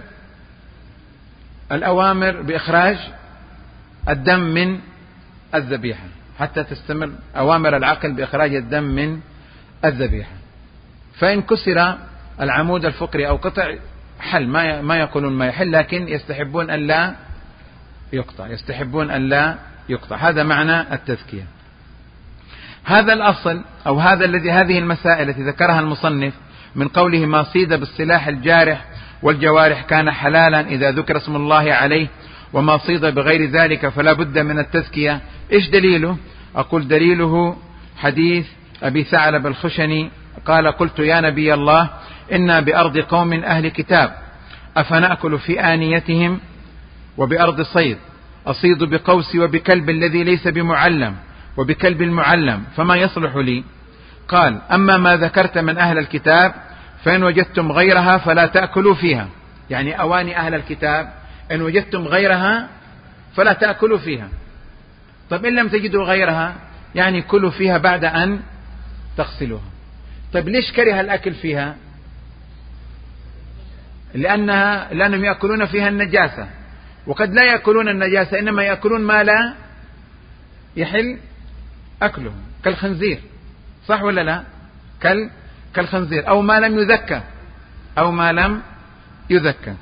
الأوامر بإخراج الدم من الذبيحة، حتى تستمر أوامر العقل بإخراج الدم من الذبيحة. فإن كسر العمود الفقري أو قطع حل، ما ما يقولون ما يحل، لكن يستحبون أن لا يقطع، يستحبون أن لا يقطع. هذا معنى التزكية. هذا الأصل أو هذا الذي هذه المسائل التي ذكرها المصنف من قوله ما صيد بالسلاح الجارح والجوارح كان حلالا إذا ذكر اسم الله عليه، وما صيد بغير ذلك فلا بد من التزكية. إيش دليله؟ أقول دليله حديث أبي ثعلب الخشني قال قلت يا نبي الله إنا بأرض قوم أهل كتاب أفنأكل في آنيتهم وبأرض صيد أصيد بقوسي وبكلب الذي ليس بمعلم وبكلب المعلم فما يصلح لي؟ قال أما ما ذكرت من أهل الكتاب فإن وجدتم غيرها فلا تأكلوا فيها، يعني أواني أهل الكتاب إن وجدتم غيرها فلا تأكلوا فيها. طيب إن لم تجدوا غيرها يعني كلوا فيها بعد أن تغسلوها. طيب ليش كره الأكل فيها؟ لأنها لأنهم يأكلون فيها النجاسة، وقد لا يأكلون النجاسة إنما يأكلون ما لا يحل أكله كالخنزير، صح ولا لا؟ كال كالخنزير أو ما لم يذكى أو ما لم يذكى.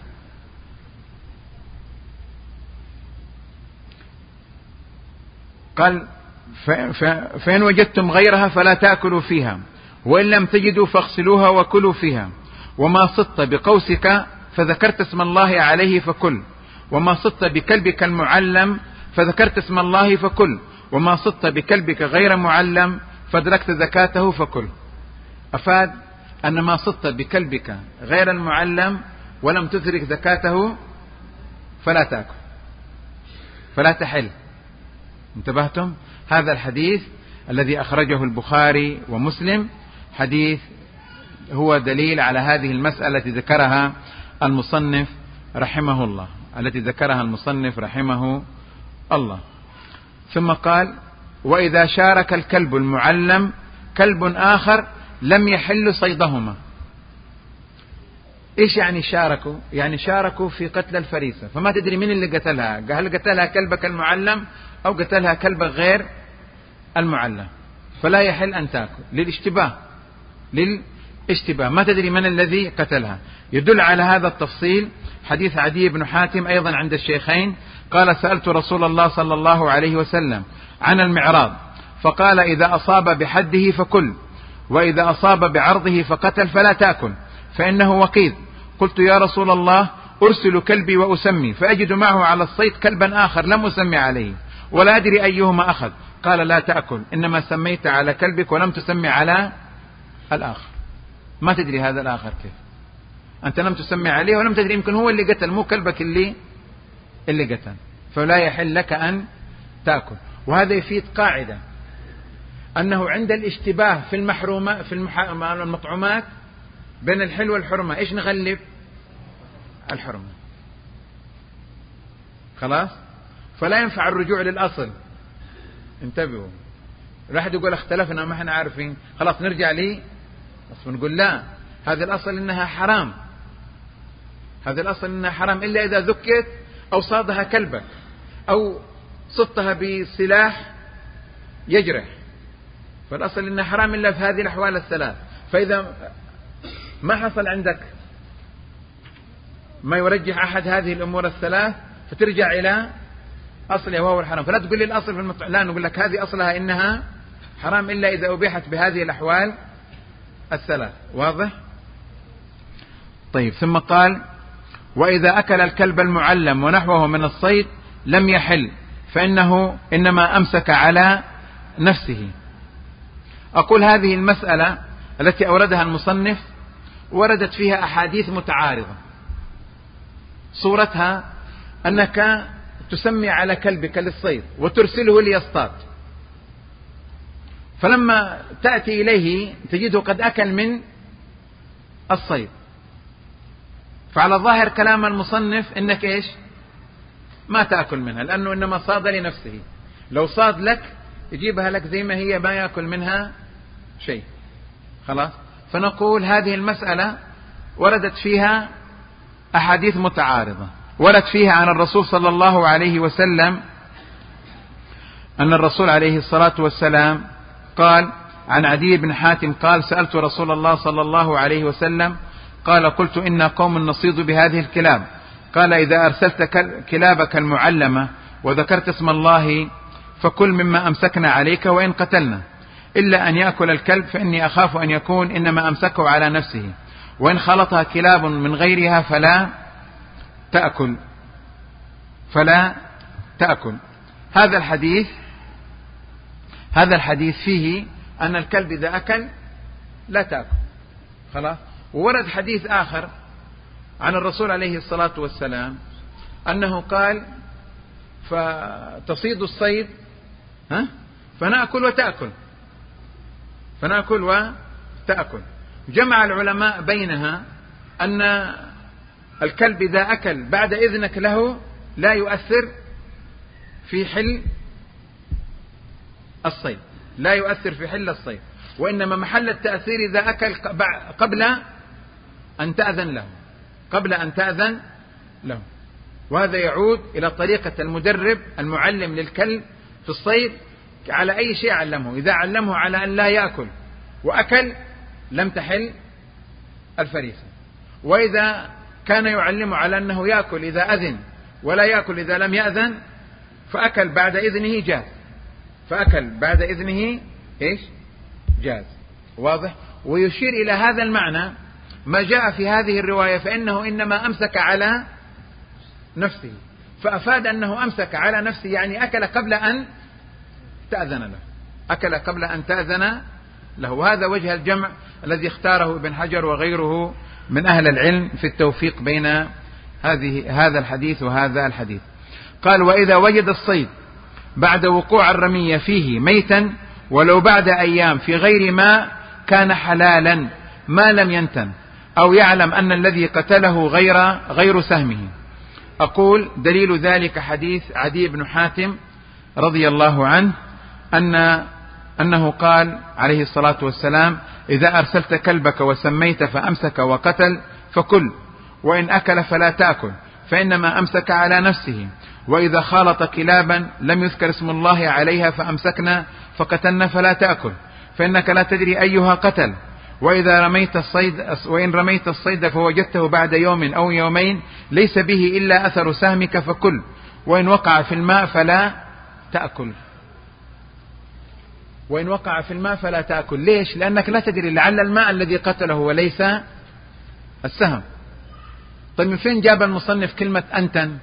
قال فإن وجدتم غيرها فلا تأكلوا فيها وإن لم تجدوا فاغسلوها وكلوا فيها. وما صدت بقوسك فذكرت اسم الله عليه فكل، وما صدت بكلبك المعلم فذكرت اسم الله فكل، وما صدت بكلبك غير معلم فادركت زكاته فكل. أفاد أن ما صدت بكلبك غير المعلم ولم تدرك زكاته فلا تأكل، فلا تحل. انتبهتم؟ هذا الحديث الذي أخرجه البخاري ومسلم حديث هو دليل على هذه المسألة التي ذكرها المصنف رحمه الله التي ذكرها المصنف رحمه الله. ثم قال وإذا شارك الكلب المعلم كلب آخر لم يحل صيدهما. إيش يعني شاركوا؟ يعني شاركوا في قتل الفريسة، فما تدري من اللي قتلها، هل قتلها كلبك المعلم أو قتلها كلبك غير المعلم، فلا يحل أن تأكل للاشتباه للاشتباه ما تدري من الذي قتلها. يدل على هذا التفصيل حديث عدي بن حاتم أيضا عند الشيخين قال سألت رسول الله صلى الله عليه وسلم عن المعراض فقال إذا أصاب بحده فكل، وإذا أصاب بعرضه فقتل فلا تأكل فإنه وقيد. قلت يا رسول الله أرسل كلبي وأسمي فأجد معه على الصيد كلبا آخر لم أسمي عليه ولا أدري أيهما أخذ. قال لا تأكل إنما سميت على كلبك ولم تسمي على الآخر. ما تدري هذا الآخر كيف، أنت لم تسمي عليه ولم تدري يمكن هو اللي قتل مو كلبك اللي اللي قتل، فلا يحل لك أن تأكل. وهذا يفيد قاعدة أنه عند الاشتباه في المحرومات في المطعومات بين الحل والحرمة إيش نغلب؟ الحرمة. خلاص، فلا ينفع الرجوع للأصل. انتبهوا، راح يقول اختلفنا ما احنا عارفين، خلاص نرجع لي بس نقول لا، هذا الأصل إنها حرام، هذا الأصل إنها حرام إلا إذا ذكت أو صادها كلبك أو صدتها بسلاح يجرح، فالأصل إنها حرام إلا في هذه الأحوال الثلاث. فإذا ما حصل عندك ما يرجح أحد هذه الأمور الثلاث فترجع إلى أصلها وهو الحرام. فلا تقول لي الأصل في المطعم، لا، نقول لك هذه أصلها إنها حرام إلا إذا أبيحت بهذه الأحوال الثلاث. واضح؟ طيب، ثم قال وإذا أكل الكلب المعلم ونحوه من الصيد لم يحل فإنه إنما أمسك على نفسه. أقول هذه المسألة التي أوردها المصنف وردت فيها أحاديث متعارضة، صورتها أنك تسمي على كلبك للصيد وترسله ليصطاد، فلما تأتي إليه تجده قد أكل من الصيد، فعلى ظاهر كلام المصنف إنك إيش؟ ما تأكل منها لأنه إنما صاد لنفسه. لو صاد لك يجيبها لك زي ما هي ما يأكل منها شيء. خلاص، فنقول هذه المسألة وردت فيها أحاديث متعارضة. ورد فيها عن الرسول صلى الله عليه وسلم أن الرسول عليه الصلاة والسلام قال عن عدي بن حاتم قال: سألت رسول الله صلى الله عليه وسلم قال: قلت إن قوم نصيد بهذه الكلاب، قال: إذا أرسلت كلابك المعلمة وذكرت اسم الله فكل مما أمسكنا عليك وإن قتلنا، إلا أن يأكل الكلب فإني أخاف أن يكون إنما أمسكه على نفسه، وإن خلطها كلاب من غيرها فلا تأكل فلا تأكل. هذا الحديث هذا الحديث فيه أن الكلب إذا أكل لا تأكل خلاص. وورد حديث آخر عن الرسول عليه الصلاة والسلام أنه قال: فتصيد الصيد ها فنأكل وتأكل فنأكل وتأكل. جمع العلماء بينها أن الكلب إذا أكل بعد إذنك له لا يؤثر في حل الصيد لا يؤثر في حل الصيد، وإنما محل التأثير إذا أكل قبل أن تأذن له قبل أن تأذن له. وهذا يعود إلى طريقة المدرب المعلم للكلب في الصيد على أي شيء علمه. إذا علمه على أن لا يأكل وأكل لم تحل الفريسة، وإذا كان يعلمه على أنه يأكل إذا أذن ولا يأكل إذا لم يأذن فأكل بعد إذنه جاز فأكل بعد إذنه إيش جاز. واضح؟ ويشير إلى هذا المعنى ما جاء في هذه الرواية، فإنه إنما أمسك على نفسه، فأفاد أنه أمسك على نفسه يعني أكل قبل أن تأذن له أكل قبل أن تأذن له. وهذا وجه الجمع الذي اختاره ابن حجر وغيره من أهل العلم في التوفيق بين هذه هذا الحديث وهذا الحديث. قال: وإذا وجد الصيد بعد وقوع الرمية فيه ميتا ولو بعد أيام في غير ماء كان حلالا ما لم ينتن، أو يعلم أن الذي قتله غير غير سهمه. أقول: دليل ذلك حديث عدي بن حاتم رضي الله عنه أن أنه قال عليه الصلاة والسلام: إذا أرسلت كلبك وسميت فأمسك وقتل فكل، وإن أكل فلا تأكل، فإنما أمسك على نفسه. وإذا خالط كلابا لم يذكر اسم الله عليها فأمسكنا فقتلنا فلا تأكل، فإنك لا تدري أيها قتل. وإذا رميت الصيد وإن رميت الصيد فوجدته بعد يوم أو يومين ليس به إلا أثر سهمك فكل، وإن وقع في الماء فلا تأكل وإن وقع في الماء فلا تأكل. ليش؟ لأنك لا تدري، لعل الماء الذي قتله وليس السهم. طيب من فين جاب المصنف كلمة أنتن؟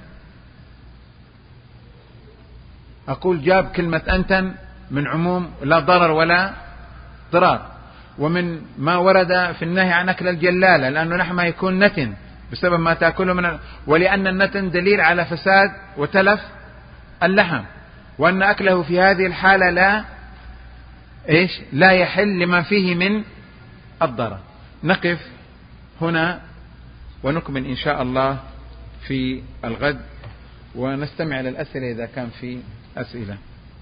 أقول جاب كلمة أنتن من عموم لا ضرر ولا ضرار، ومن ما ورد في النهي عن أكل الجلالة، لأنه لحمه يكون نتن بسبب ما تأكله من ال... ولأن النتن دليل على فساد وتلف اللحم، وأن أكله في هذه الحالة لا إيش لا يحل لما فيه من الضرر. نقف هنا ونكمل إن شاء الله في الغد، ونستمع للأسئلة إذا كان في أسئلة.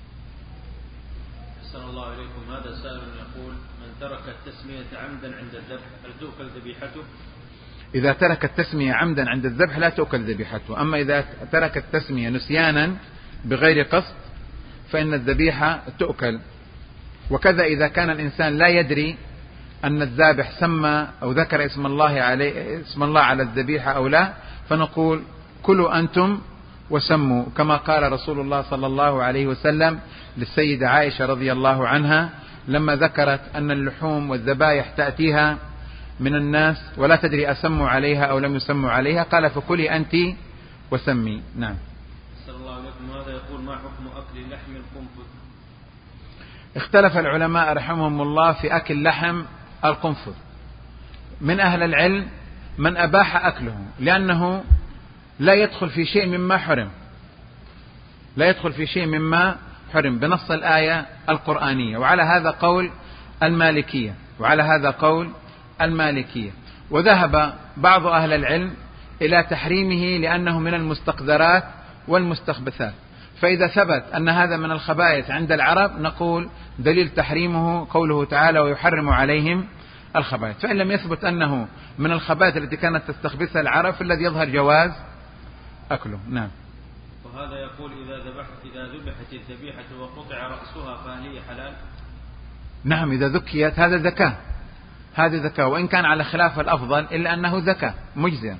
أحسن الله إليكم. هذا سائل يقول: من ترك التسمية عمدا عند الذبح هل تؤكل ذبيحته؟ إذا ترك التسمية عمدا عند الذبح لا تؤكل ذبيحته، أما إذا ترك التسمية نسيانا بغير قصد فإن الذبيحة تؤكل. وكذا إذا كان الإنسان لا يدري أن الذابح سمى أو ذكر اسم الله عليه اسم الله على الذبيحة أو لا، فنقول: كلوا أنتم وسموا، كما قال رسول الله صلى الله عليه وسلم للسيدة عائشة رضي الله عنها لما ذكرت أن اللحوم والذبائح تأتيها من الناس ولا تدري أسموا عليها أو لم يسموا عليها، قال: فكلي أنت وسمي. نعم. صلى الله عليه وسلم. هذا يقول: ما حكم أكل لحم القنفذ؟ اختلف العلماء رحمهم الله في أكل لحم القنفذ. من أهل العلم من أباح أكله لأنه لا يدخل في شيء مما حرم لا يدخل في شيء مما حرم بنص الآية القرآنية، وعلى هذا قول المالكية وعلى هذا قول المالكية وذهب بعض أهل العلم إلى تحريمه لأنه من المستقذرات والمستخبثات. فإذا ثبت أن هذا من الخبائث عند العرب نقول دليل تحريمه قوله تعالى: ويحرم عليهم الخبائث. فإن لم يثبت أنه من الخبائث التي كانت تستخبثها العرب فالذي يظهر جواز أكله. نعم. وهذا يقول إذا ذبحت إذا ذبحت الذبيحة وقطع رأسها فهل هي حلال؟ نعم، إذا ذكيت هذا ذكاء، هذا ذكاء، وإن كان على خلاف الأفضل إلا أنه ذكاء مجزئ.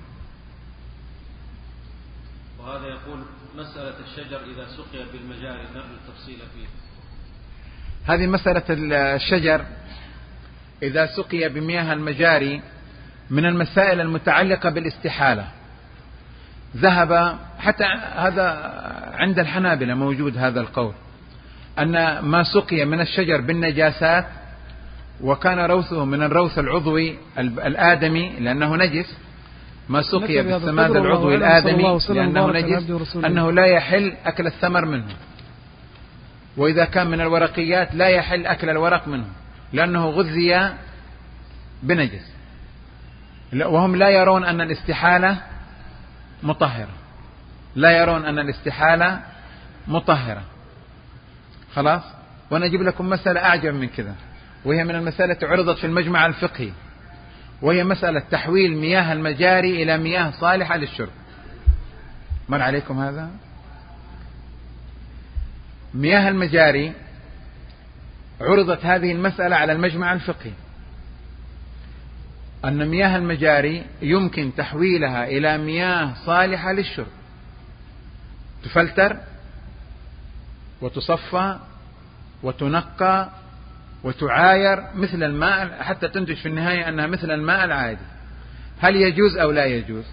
وهذا يقول مسألة الشجر إذا سقي بالمجاري نرجو التفصيل فيه. هذه مسألة الشجر إذا سقي بمياه المجاري من المسائل المتعلقة بالاستحالة. ذهب حتى هذا عند الحنابلة موجود هذا القول، أن ما سقي من الشجر بالنجاسات وكان روثه من الروث العضوي الآدمي لأنه نجس، ما سقي بالسماد العضوي الآدمي لأنه نجس، أنه لا يحل أكل الثمر منه. وإذا كان من الورقيات لا يحل أكل الورق منه لأنه غذي بنجس. وهم لا يرون أن الاستحالة مطهرة، لا يرون أن الاستحالة مطهرة. خلاص. وأنا أجيب لكم مسألة أعجب من كذا، وهي من المسألة عرضت في المجمع الفقهي، وهي مسألة تحويل مياه المجاري إلى مياه صالحة للشرب. مر عليكم هذا؟ مياه المجاري عرضت هذه المسألة على المجمع الفقهي، أن مياه المجاري يمكن تحويلها إلى مياه صالحة للشرب، تفلتر وتصفى وتنقى وتعاير مثل الماء حتى تنتج في النهاية أنها مثل الماء العادي. هل يجوز أو لا يجوز؟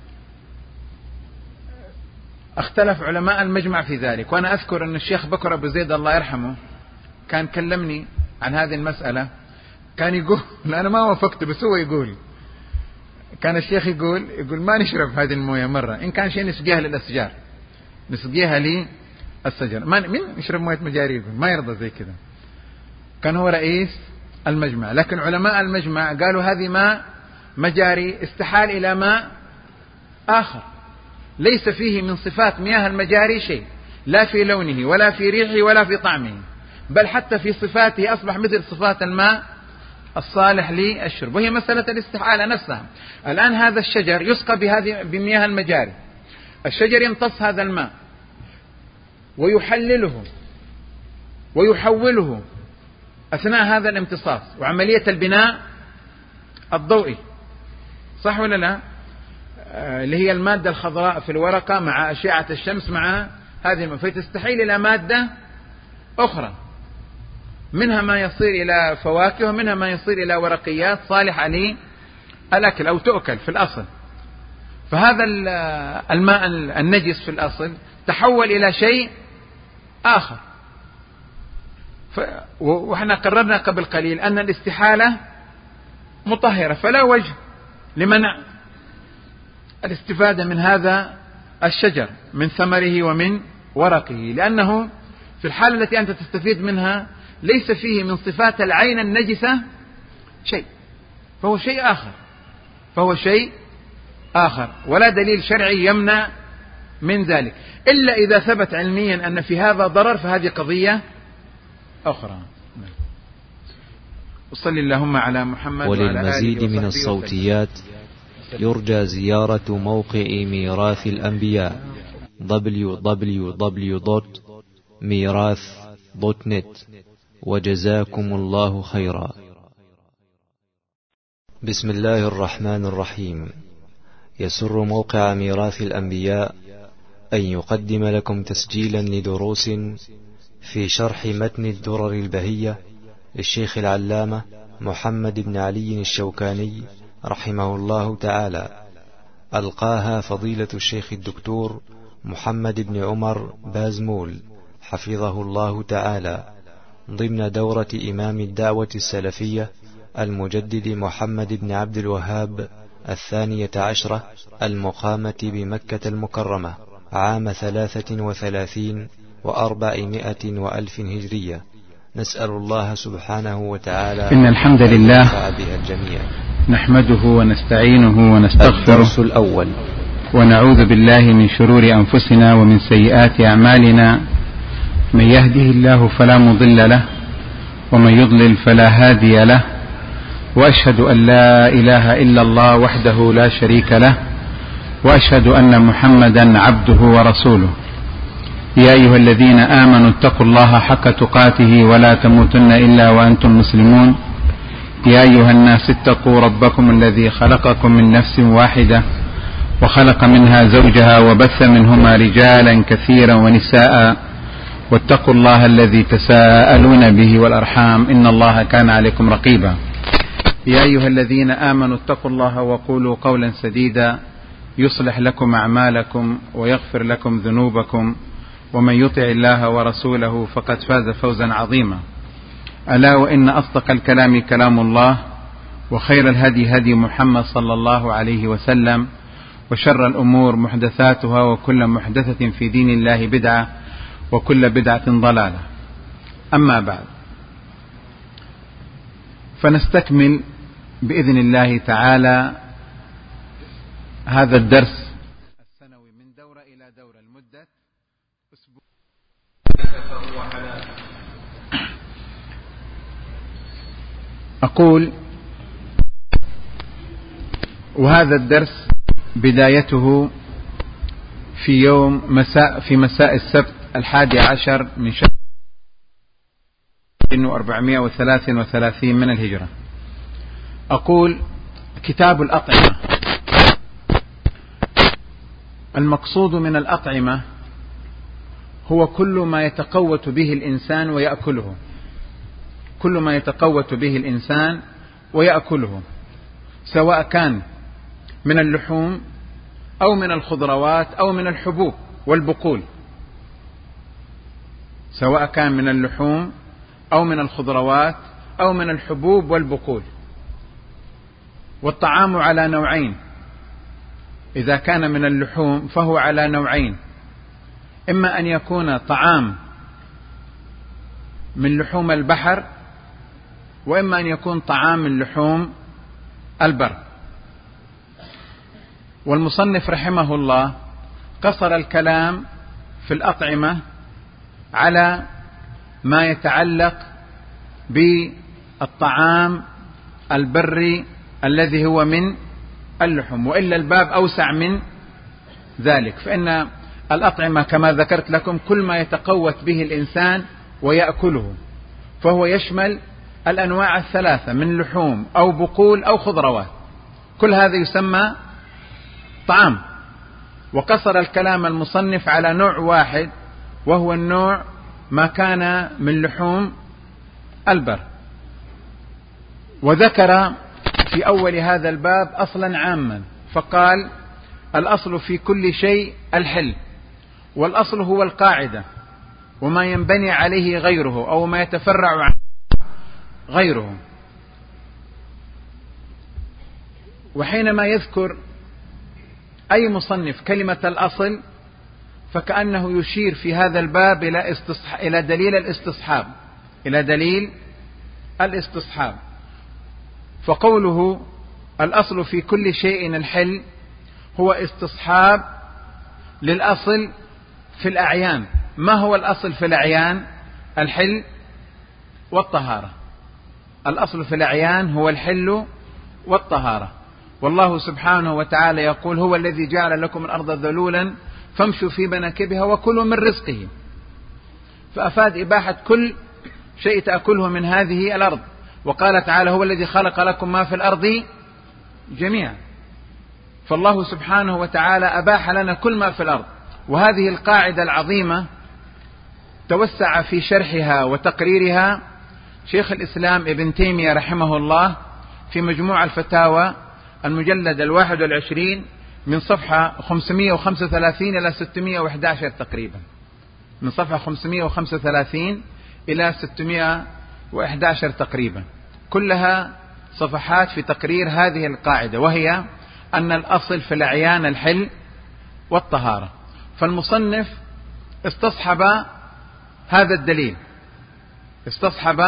اختلف علماء المجمع في ذلك. وأنا أذكر أن الشيخ بكر أبو زيد الله يرحمه كان كلمني عن هذه المسألة، كان يقول أنا ما وافقت بس هو يقول، كان الشيخ يقول يقول ما نشرب هذه الموية مرة، إن كان شيء نسقيها للأشجار، نسقيها للشجر، ما من يشرب موية مجاري، يقول ما يرضى زي كذا. كان هو رئيس المجمع، لكن علماء المجمع قالوا هذه ماء مجاري استحال إلى ماء آخر ليس فيه من صفات مياه المجاري شيء، لا في لونه ولا في ريحه ولا في طعمه، بل حتى في صفاته أصبح مثل صفات الماء الصالح للشرب، وهي مسألة الاستحالة نفسها. الآن هذا الشجر يسقى بهذه بمياه المجاري، الشجر يمتص هذا الماء ويحلله ويحوله أثناء هذا الامتصاص وعملية البناء الضوئي، صح ولا لا؟ اللي هي المادة الخضراء في الورقة مع أشعة الشمس مع هذه الماء، فتستحيل إلى مادة أخرى، منها ما يصير إلى فواكه ومنها ما يصير إلى ورقيات صالحة للأكل أو تؤكل في الأصل. فهذا الماء النجس في الأصل تحول إلى شيء آخر. وإحنا قررنا قبل قليل أن الاستحالة مطهرة، فلا وجه لمنع الاستفادة من هذا الشجر من ثمره ومن ورقه، لأنه في الحالة التي أنت تستفيد منها ليس فيه من صفات العين النجسة شيء، فهو شيء آخر، فهو شيء آخر ولا دليل شرعي يمنع من ذلك، إلا إذا ثبت علميا أن في هذا ضرر فهذه قضية أخرى. وصلي اللهم على محمد. وللمزيد من الصوتيات يرجى زيارة موقع ميراث الأنبياء دبليو دبليو دبليو دوت ميراث دوت نت. وجزاكم الله خيرا. بسم الله الرحمن الرحيم. يسر موقع ميراث الأنبياء أن يقدم لكم تسجيلا لدروس في شرح متن الدرر البهية للشيخ العلامة محمد بن علي الشوكاني رحمه الله تعالى، ألقاها فضيلة الشيخ الدكتور محمد بن عمر بازمول حفظه الله تعالى ضمن دورة إمام الدعوة السلفية المجدد محمد بن عبد الوهاب الثانية عشرة المقامة بمكة المكرمة عام ثلاثة وثلاثين وأربعمائة وألف هجرية. نسأل الله سبحانه وتعالى إن الحمد لله بها الجميع نحمده ونستعينه ونستغفره. الدرس الأول. ونعوذ بالله من شرور أنفسنا ومن سيئات أعمالنا، من يهده الله فلا مضل له ومن يضلل فلا هادي له، وأشهد أن لا إله إلا الله وحده لا شريك له، وأشهد أن محمدا عبده ورسوله. يا أيها الذين آمنوا اتقوا الله حق تقاته ولا تموتن إلا وأنتم مسلمون. يا أيها الناس اتقوا ربكم الذي خلقكم من نفس واحدة وخلق منها زوجها وبث منهما رجالا كثيرا ونساء، واتقوا الله الذي تساءلون به والأرحام إن الله كان عليكم رقيبا. يا أيها الذين آمنوا اتقوا الله وقولوا قولا سديدا يصلح لكم أعمالكم ويغفر لكم ذنوبكم، ومن يطع الله ورسوله فقد فاز فوزا عظيما. ألا وإن أصدق الكلام كلام الله، وخير الهدي هدي محمد صلى الله عليه وسلم، وشر الأمور محدثاتها، وكل محدثة في دين الله بدعة، وكل بدعة ضلالة. أما بعد، فنستكمل بإذن الله تعالى هذا الدرس السنوي من دورة إلى دورة لمدة أسبوع. أقول وهذا الدرس بدايته في يوم مساء في مساء السبت الحادي عشر من شهر أربعمائة وثلاثة وثلاثين من الهجرة. أقول كتاب الأطعمة. المقصود من الأطعمة هو كل ما يتقوت به الإنسان ويأكله، كل ما يتقوت به الإنسان ويأكله، سواء كان من اللحوم أو من الخضروات أو من الحبوب والبقول، سواء كان من اللحوم أو من الخضروات أو من الحبوب والبقول. والطعام على نوعين، إذا كان من اللحوم فهو على نوعين، إما أن يكون طعام من لحوم البحر، وإما أن يكون طعام من لحوم البر. والمصنف رحمه الله قصر الكلام في الأطعمة على ما يتعلق بالطعام البري الذي هو من اللحوم، وإلا الباب أوسع من ذلك، فإن الأطعمة كما ذكرت لكم كل ما يتقوت به الإنسان ويأكله، فهو يشمل الأنواع الثلاثة من لحوم أو بقول أو خضروات، كل هذا يسمى طعام. وقصر الكلام المصنف على نوع واحد، وهو النوع ما كان من لحوم البر. وذكر في أول هذا الباب أصلا عاما، فقال: الأصل في كل شيء الحل، والأصل هو القاعدة، وما ينبني عليه غيره أو ما يتفرع عنه غيره. وحينما يذكر أي مصنف كلمة الأصل، فكأنه يشير في هذا الباب إلى استصح... إلى دليل الاستصحاب، إلى دليل الاستصحاب. فقوله الأصل في كل شيء الحل هو استصحاب للأصل في الأعيان. ما هو الأصل في الأعيان؟ الحل والطهارة. الأصل في الأعيان هو الحل والطهارة. والله سبحانه وتعالى يقول: هو الذي جعل لكم الأرض ذلولا فامشوا في مناكبها وكلوا من رزقه. فأفاد إباحة كل شيء تأكله من هذه الأرض. وقال تعالى: هو الذي خلق لكم ما في الأرض جميعا. فالله سبحانه وتعالى أباح لنا كل ما في الأرض. وهذه القاعدة العظيمة توسع في شرحها وتقريرها شيخ الإسلام ابن تيمية رحمه الله في مجموع الفتاوى المجلد الواحد والعشرين من صفحة خمسمائة وخمسة وثلاثين إلى ستمائة وأحد عشر تقريبا، من صفحة خمسمائة وخمسة وثلاثين إلى ستمائة وأحد عشر تقريبا، كلها صفحات في تقرير هذه القاعدة، وهي أن الأصل في الأعيان الحل والطهارة. فالمصنف استصحب هذا الدليل، استصحب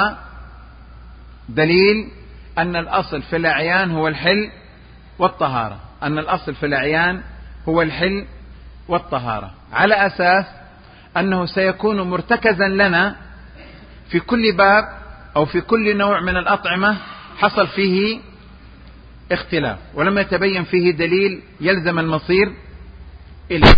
دليل أن الأصل في الأعيان هو الحل والطهارة، أن الأصل في الأعيان هو الحل والطهارة، على أساس أنه سيكون مرتكزا لنا في كل باب أو في كل نوع من الأطعمة حصل فيه اختلاف ولم يتبين فيه دليل يلزم المصير إليه.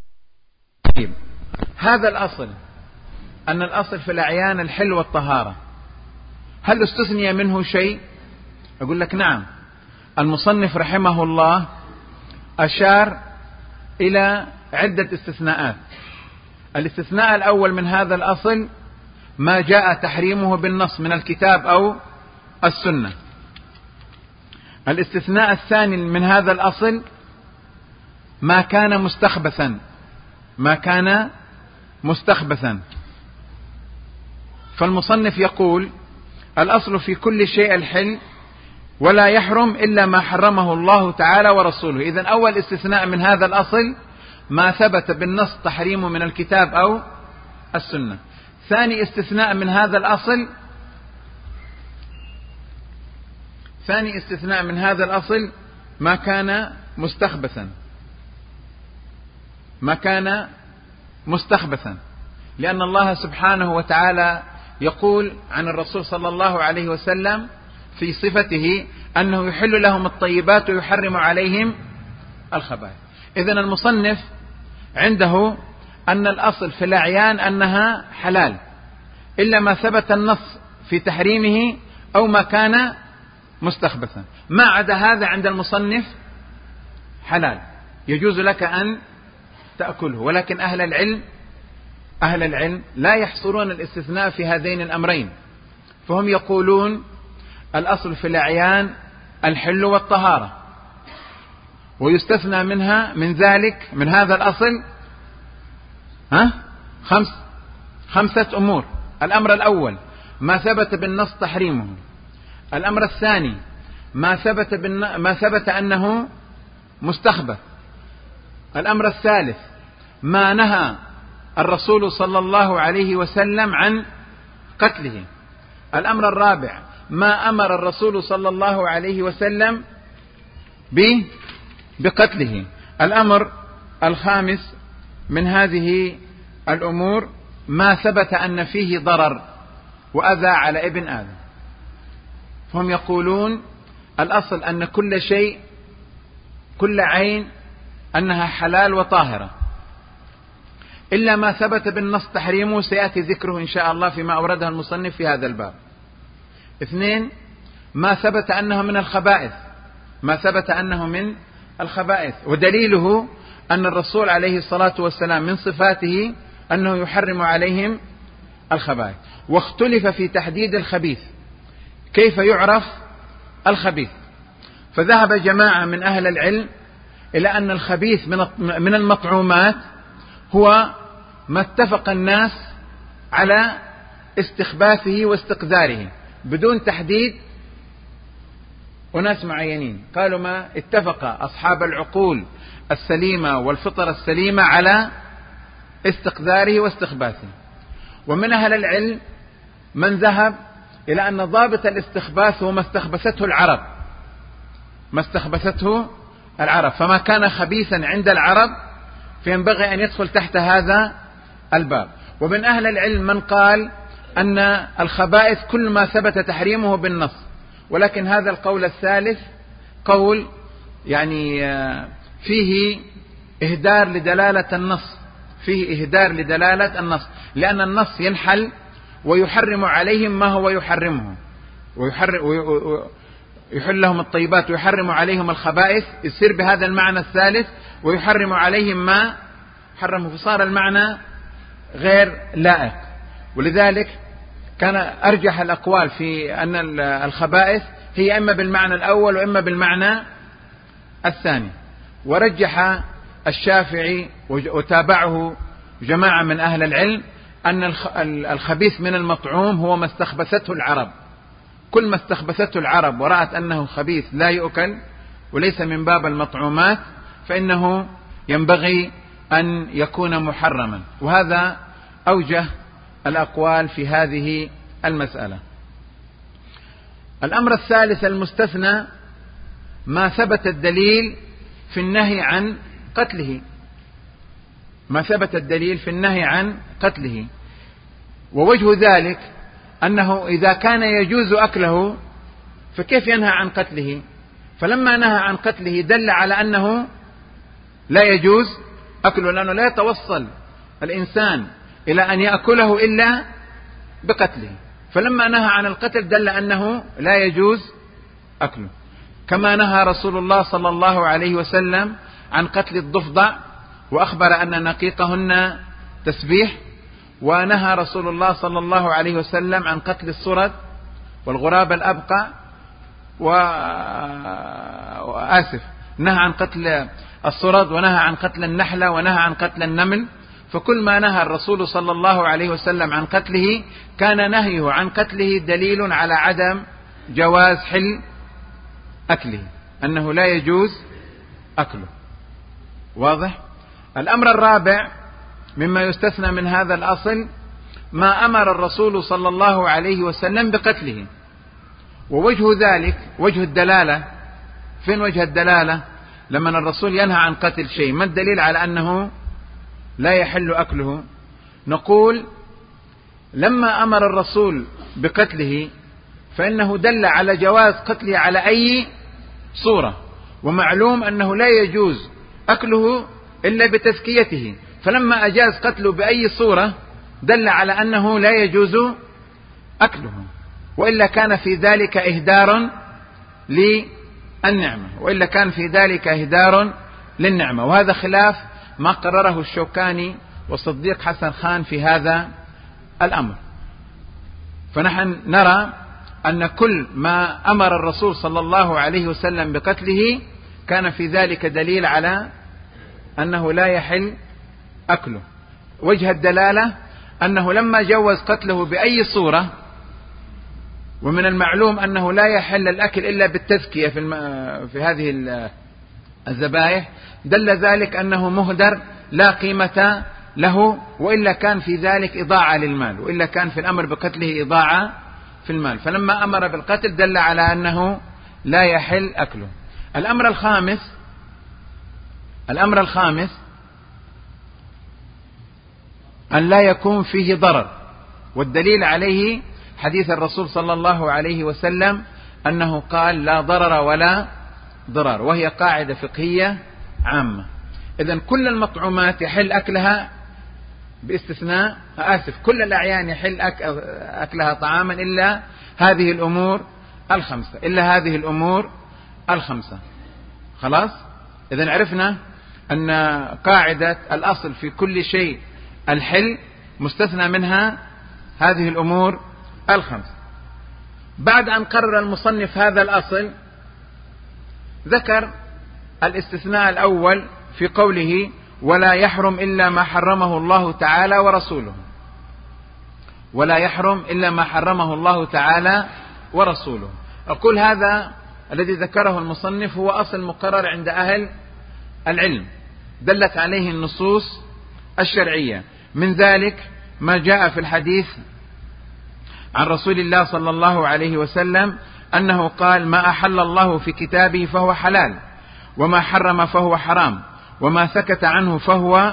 هذا الأصل أن الأصل في الأعيان الحل والطهارة، هل استثني منه شيء؟ أقول لك نعم. المصنف رحمه الله أشار إلى عدة استثناءات. الاستثناء الأول من هذا الأصل ما جاء تحريمه بالنص من الكتاب أو السنة. الاستثناء الثاني من هذا الأصل ما كان مستخبثا، ما كان مستخبثا. فالمصنف يقول الأصل في كل شيء الحل ولا يحرم إلا ما حرمه الله تعالى ورسوله. إذن أول استثناء من هذا الأصل ما ثبت بالنص تحريمه من الكتاب أو السنة. ثاني استثناء من هذا الأصل ثاني استثناء من هذا الأصل ما كان مستخبثا، ما كان مستخبثا، لأن الله سبحانه وتعالى يقول عن الرسول صلى الله عليه وسلم في صفته أنه يحل لهم الطيبات ويحرم عليهم الخبائث. إذن المصنف عنده أن الأصل في الأعيان أنها حلال إلا ما ثبت النص في تحريمه أو ما كان مستخبثا، ما عدا هذا عند المصنف حلال يجوز لك أن تأكله. ولكن أهل العلم أهل العلم لا يحصرون الاستثناء في هذين الأمرين، فهم يقولون الأصل في الأعيان الحل والطهارة، ويستثنى منها من ذلك من هذا الأصل ها خمس خمسة أمور. الأمر الأول ما ثبت بالنص تحريمه. الأمر الثاني ما ثبت بالن... ما ثبت أنه مستخبث. الأمر الثالث ما نهى الرسول صلى الله عليه وسلم عن قتله. الأمر الرابع ما أمر الرسول صلى الله عليه وسلم ب... بقتله. الأمر الخامس من هذه الأمور ما ثبت أن فيه ضرر وأذى على ابن آدم. فهم يقولون الأصل أن كل شيء كل عين أنها حلال وطاهرة إلا ما ثبت بالنص تحريمه، سيأتي ذكره إن شاء الله فيما أورده المصنف في هذا الباب. اثنين ما ثبت أنه من الخبائث، ما ثبت أنه من الخبائث، ودليله أن الرسول عليه الصلاة والسلام من صفاته أنه يحرم عليهم الخبائث. واختلف في تحديد الخبيث، كيف يعرف الخبيث؟ فذهب جماعة من أهل العلم إلى أن الخبيث من المطعومات هو ما اتفق الناس على استخباثه واستقذاره بدون تحديد أناس معينين. قالوا ما اتفق أصحاب العقول السليمة والفطر السليمة على استقذاره واستخباثه. ومن أهل العلم من ذهب إلى أن ضابط الاستخباث هو ما استخبثته العرب، ما استخبثته العرب، فما كان خبيثا عند العرب فينبغي أن يدخل تحت هذا الباب. ومن أهل العلم من قال أن الخبائث كل ما ثبت تحريمه بالنص، ولكن هذا القول الثالث قول يعني فيه إهدار لدلالة النص، فيه إهدار لدلالة النص، لأن النص ينحل ويحرم عليهم ما هو يحرمه، ويحل لهم الطيبات ويحرم عليهم الخبائث، يصير بهذا المعنى الثالث ويحرم عليهم ما حرمه، فصار المعنى غير لائق. ولذلك كان أرجح الأقوال في أن الخبائث هي إما بالمعنى الأول وإما بالمعنى الثاني. ورجح الشافعي وتابعه جماعة من أهل العلم أن الخبيث من المطعوم هو ما استخبثته العرب، كل ما استخبثته العرب ورأت أنه خبيث لا يؤكل وليس من باب المطعومات فإنه ينبغي أن يكون محرما. وهذا أوجه الأقوال في هذه المسألة. الأمر الثالث المستثنى ما ثبت الدليل في النهي عن قتله، ما ثبت الدليل في النهي عن قتله. ووجه ذلك أنه إذا كان يجوز أكله فكيف ينهى عن قتله؟ فلما نهى عن قتله دل على أنه لا يجوز أكله، لأنه لا يتوصل الإنسان إلى أن يأكله إلا بقتله، فلما نهى عن القتل دل أنه لا يجوز أكله. كما نهى رسول الله صلى الله عليه وسلم عن قتل الضفدع وأخبر أن نقيقهن تسبيح، ونهى رسول الله صلى الله عليه وسلم عن قتل الصرد والغراب الأبقع وآسف نهى عن قتل الصرد ونهى عن قتل النحلة ونهى عن قتل النمل. فكل ما نهى الرسول صلى الله عليه وسلم عن قتله كان نهيه عن قتله دليل على عدم جواز حل أكله، أنه لا يجوز أكله. واضح؟ الأمر الرابع مما يستثنى من هذا الأصل ما أمر الرسول صلى الله عليه وسلم بقتله، ووجه ذلك وجه الدلالة. فين وجه الدلالة؟ لما الرسول ينهى عن قتل شيء، ما الدليل على أنه لا يحل أكله؟ نقول لما أمر الرسول بقتله فإنه دل على جواز قتله على أي صورة، ومعلوم أنه لا يجوز أكله إلا بتزكيته، فلما أجاز قتله بأي صورة دل على أنه لا يجوز أكله، وإلا كان في ذلك إهدار للنعمة وإلا كان في ذلك إهدار للنعمة وهذا خلاف ما قرره الشوكاني والصديق حسن خان في هذا الأمر. فنحن نرى أن كل ما أمر الرسول صلى الله عليه وسلم بقتله كان في ذلك دليل على أنه لا يحل أكله. وجه الدلالة أنه لما جوز قتله بأي صورة، ومن المعلوم أنه لا يحل الأكل إلا بالتزكية في, في هذه الذبائح، دل ذلك أنه مهدر لا قيمة له، وإلا كان في ذلك إضاعة للمال، وإلا كان في الأمر بقتله إضاعة في المال، فلما أمر بالقتل دل على أنه لا يحل أكله. الأمر الخامس الأمر الخامس أن لا يكون فيه ضرر، والدليل عليه حديث الرسول صلى الله عليه وسلم أنه قال لا ضرر ولا ضرار، وهي قاعدة فقهية عامة. إذن كل المطعومات يحل أكلها باستثناء آسف كل الأعيان يحل أكلها طعاما إلا هذه الأمور الخمسة إلا هذه الأمور الخمسة خلاص. إذن عرفنا أن قاعدة الأصل في كل شيء الحل مستثنى منها هذه الأمور الخمسة. بعد أن قرر المصنف هذا الأصل ذكر الاستثناء الأول في قوله ولا يحرم إلا ما حرمه الله تعالى ورسوله. ولا يحرم إلا ما حرمه الله تعالى ورسوله. أقول هذا الذي ذكره المصنف هو أصل مقرر عند أهل العلم، دلت عليه النصوص الشرعية، من ذلك ما جاء في الحديث عن رسول الله صلى الله عليه وسلم أنه قال ما أحل الله في كتابه فهو حلال، وما حرم فهو حرام، وما سكت عنه فهو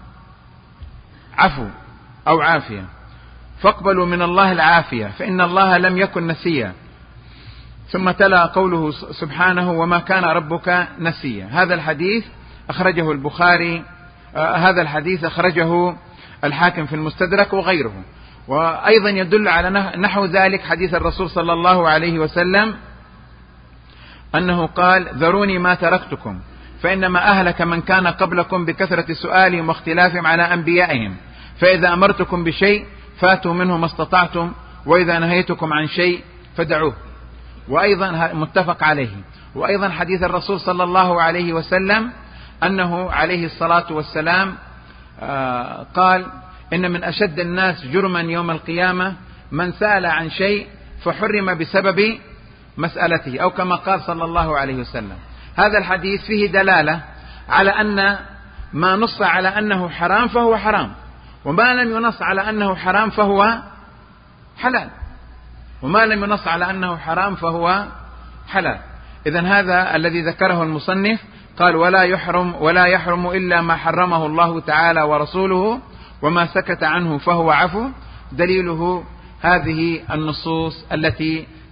عفو أو عافية، فاقبلوا من الله العافية فإن الله لم يكن نسيا. ثم تلا قوله سبحانه وما كان ربك نسيا. هذا الحديث أخرجه البخاري آه هذا الحديث أخرجه الحاكم في المستدرك وغيره. وأيضا يدل على نحو ذلك حديث الرسول صلى الله عليه وسلم أنه قال ذروني ما تركتكم فإنما أهلك من كان قبلكم بكثرة سؤالهم واختلافهم على أنبيائهم، فإذا أمرتكم بشيء فاتوا منه ما استطعتم، وإذا نهيتكم عن شيء فدعوه. وأيضا متفق عليه. وأيضا حديث الرسول صلى الله عليه وسلم أنه عليه الصلاة والسلام قال إن من أشد الناس جرما يوم القيامة من سأل عن شيء فحرم بسبب مسألته، أو كما قال صلى الله عليه وسلم. هذا الحديث فيه دلالة على أن ما نص على أنه حرام فهو حرام، وما لم ينص على أنه حرام فهو حلال، وما لم ينص على أنه حرام فهو حلال. إذن هذا الذي ذكره المصنف قال ولا يحرم ولا يحرم إلا ما حرمه الله تعالى ورسوله، وما سكت عنه فهو عفو، دليله هذه النصوص التي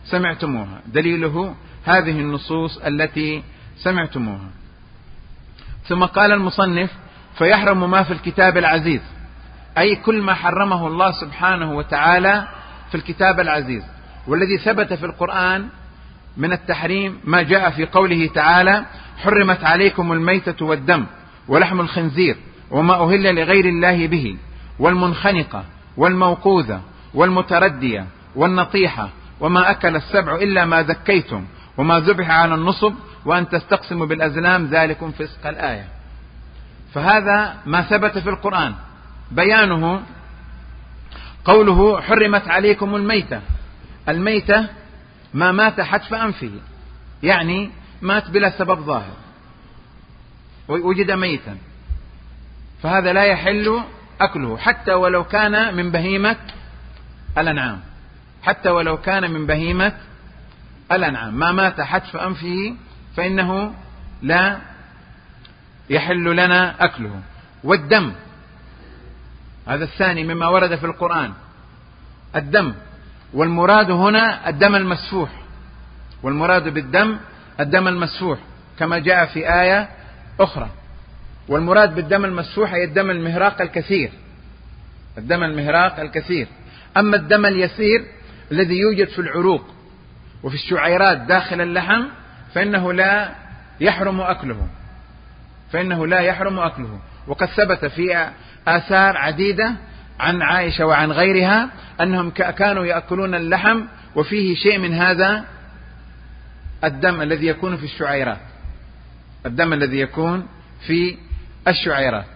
سمعتموها، دليله هذه النصوص التي سمعتموها. ثم قال المصنف: فيحرم ما في الكتاب العزيز، أي كل ما حرمه الله سبحانه وتعالى في الكتاب العزيز، والذي ثبت في القرآن من التحريم ما جاء في قوله تعالى: حرمت عليكم الميتة والدم ولحم الخنزير وما أهل لغير الله به والمنخنقة والموقوذة والمتردية والنطيحة وما أكل السبع إلا ما ذكيتم وما ذبح على النصب وأن تستقسموا بالأزلام ذلكم فسق الآية. فهذا ما ثبت في القرآن. بيانه قوله: حرمت عليكم الميتة. الميتة ما مات حتف أنفه، يعني مات بلا سبب ظاهر ووجد ميتا، فهذا لا يحل أكله حتى ولو كان من بهيمة الأنعام، حتى ولو كان من بهيمة الأنعام ما مات حتف أنفه فإنه لا يحل لنا أكله. والدم هذا الثاني مما ورد في القرآن، الدم، والمراد هنا الدم المسفوح، والمراد بالدم الدم المسفوح كما جاء في آية أخرى. والمراد بالدم المسفوح هي الدم المهراق الكثير، الدم المهراق الكثير. أما الدم اليسير الذي يوجد في العروق وفي الشعيرات داخل اللحم فإنه لا يحرم أكله، فإنه لا يحرم أكله. وقد ثبت في آثار عديدة عن عائشة وعن غيرها أنهم كانوا يأكلون اللحم وفيه شيء من هذا الدم الذي يكون في الشعيرات، الدم الذي يكون في الشعيرات.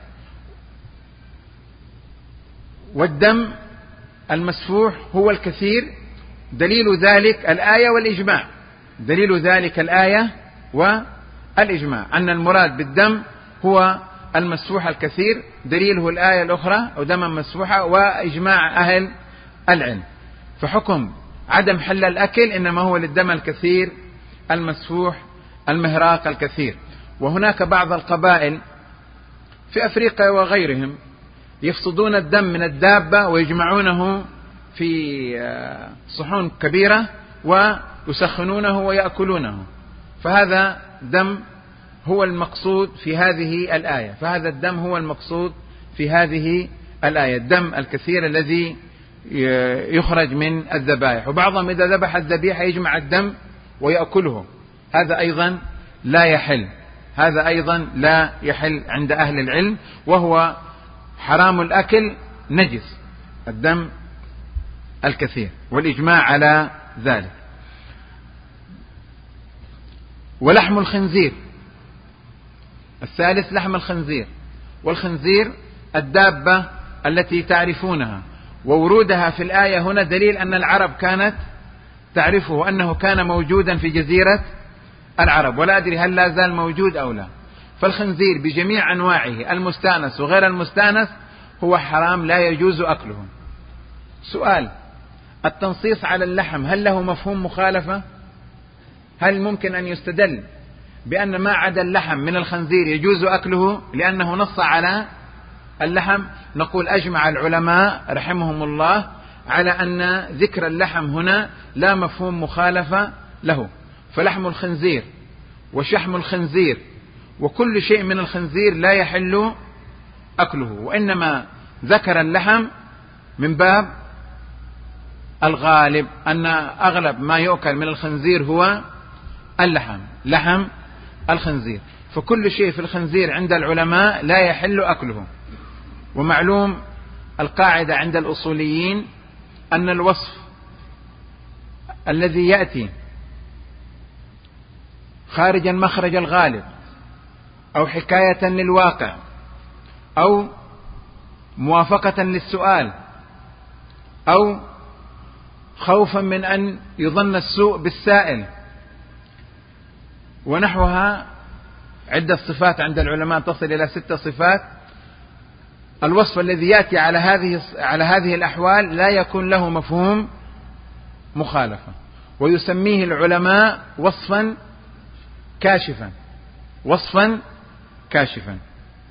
والدم المسفوح هو الكثير، دليل ذلك الآية والإجماع، دليل ذلك الآية والإجماع أن المراد بالدم هو المسفوح الكثير، دليله الآية الأخرى أو دما مسفوحا وإجماع أهل العلم. فحكم عدم حل الأكل إنما هو للدم الكثير المسفوح المهراق الكثير. وهناك بعض القبائل في أفريقيا وغيرهم يفصدون الدم من الدابة ويجمعونه في صحون كبيرة ويسخنونه ويأكلونه، فهذا دم هو المقصود في هذه الآية، فهذا الدم هو المقصود في هذه الآية، الدم الكثير الذي يخرج من الذبائح. وبعضهم إذا ذبح الذبيحة يجمع الدم ويأكله، هذا أيضا لا يحل، هذا أيضا لا يحل عند أهل العلم، وهو حرام الأكل نجس الدم الكثير، والإجماع على ذلك. ولحم الخنزير الثالث لحم الخنزير، والخنزير الدابة التي تعرفونها، وورودها في الآية هنا دليل أن العرب كانت تعرفه، أنه كان موجودا في جزيرة العرب، ولا أدري هل لا زال موجود أو لا. فالخنزير بجميع أنواعه المستأنس وغير المستأنس هو حرام لا يجوز أكله. سؤال: التنصيص على اللحم هل له مفهوم مخالفة؟ هل ممكن أن يستدل بأن ما عدا اللحم من الخنزير يجوز أكله لأنه نص على اللحم؟ نقول أجمع العلماء رحمهم الله على أن ذكر اللحم هنا لا مفهوم مخالفة له، فلحم الخنزير وشحم الخنزير وكل شيء من الخنزير لا يحل أكله، وإنما ذكر اللحم من باب الغالب أن أغلب ما يؤكل من الخنزير هو اللحم، لحم الخنزير، فكل شيء في الخنزير عند العلماء لا يحل أكله. ومعلوم القاعدة عند الأصوليين أن الوصف الذي يأتي خارجا مخرج الغالب أو حكاية للواقع أو موافقة للسؤال أو خوفا من أن يظن السوء بالسائل ونحوها، عدة صفات عند العلماء تصل إلى ست صفات، الوصف الذي يأتي على هذه على هذه الأحوال لا يكون له مفهوم مخالفة، ويسميه العلماء وصفا كاشفا، وصفا كاشفا.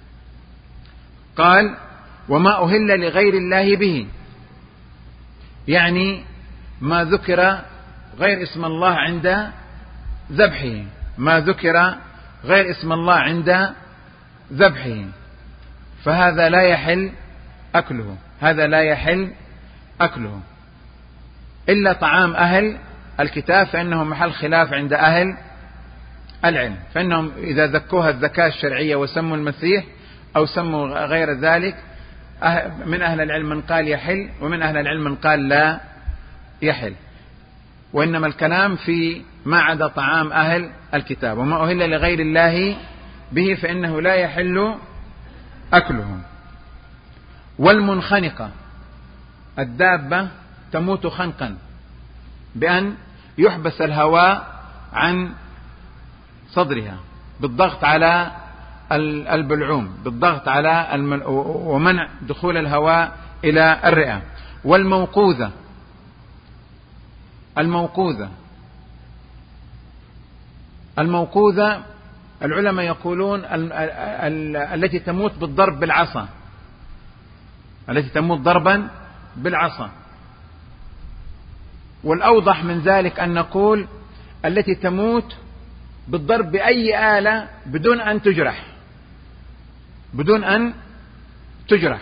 قال: وما أهل لغير الله به، يعني ما ذكر غير اسم الله عند ذبحه، ما ذكر غير اسم الله عند ذبحه، فهذا لا يحل أكله، هذا لا يحل أكله. إلا طعام أهل الكتاب فإنه محل خلاف عند أهل العلم، فإنهم إذا ذكوها الذكاة الشرعية وسموا المسيح أو سموا غير ذلك، من أهل العلم من قال يحل ومن أهل العلم من قال لا يحل، وإنما الكلام في ما عدا طعام أهل الكتاب، وما أهل لغير الله به فإنه لا يحل أكله. والمنخنقة الدابة تموت خنقا بأن يحبس الهواء عن صدرها بالضغط على البلعوم، بالضغط على المل... ومنع دخول الهواء إلى الرئة. والموقوذة الموقوذة الموقوذة العلماء يقولون ال... ال... التي تموت بالضرب بالعصا، التي تموت ضربا بالعصا. والأوضح من ذلك أن نقول التي تموت بالضرب بأي آلة بدون أن تجرح، بدون أن تجرح.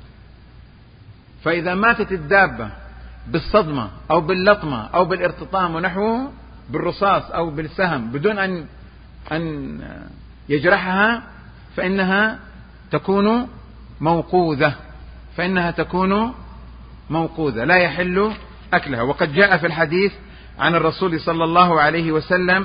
فإذا ماتت الدابة بالصدمة أو باللطمة أو بالارتطام ونحوه، بالرصاص أو بالسهم، بدون أن أن يجرحها، فإنها تكون موقوذة، فإنها تكون موقوذة لا يحل أكلها. وقد جاء في الحديث عن الرسول صلى الله عليه وسلم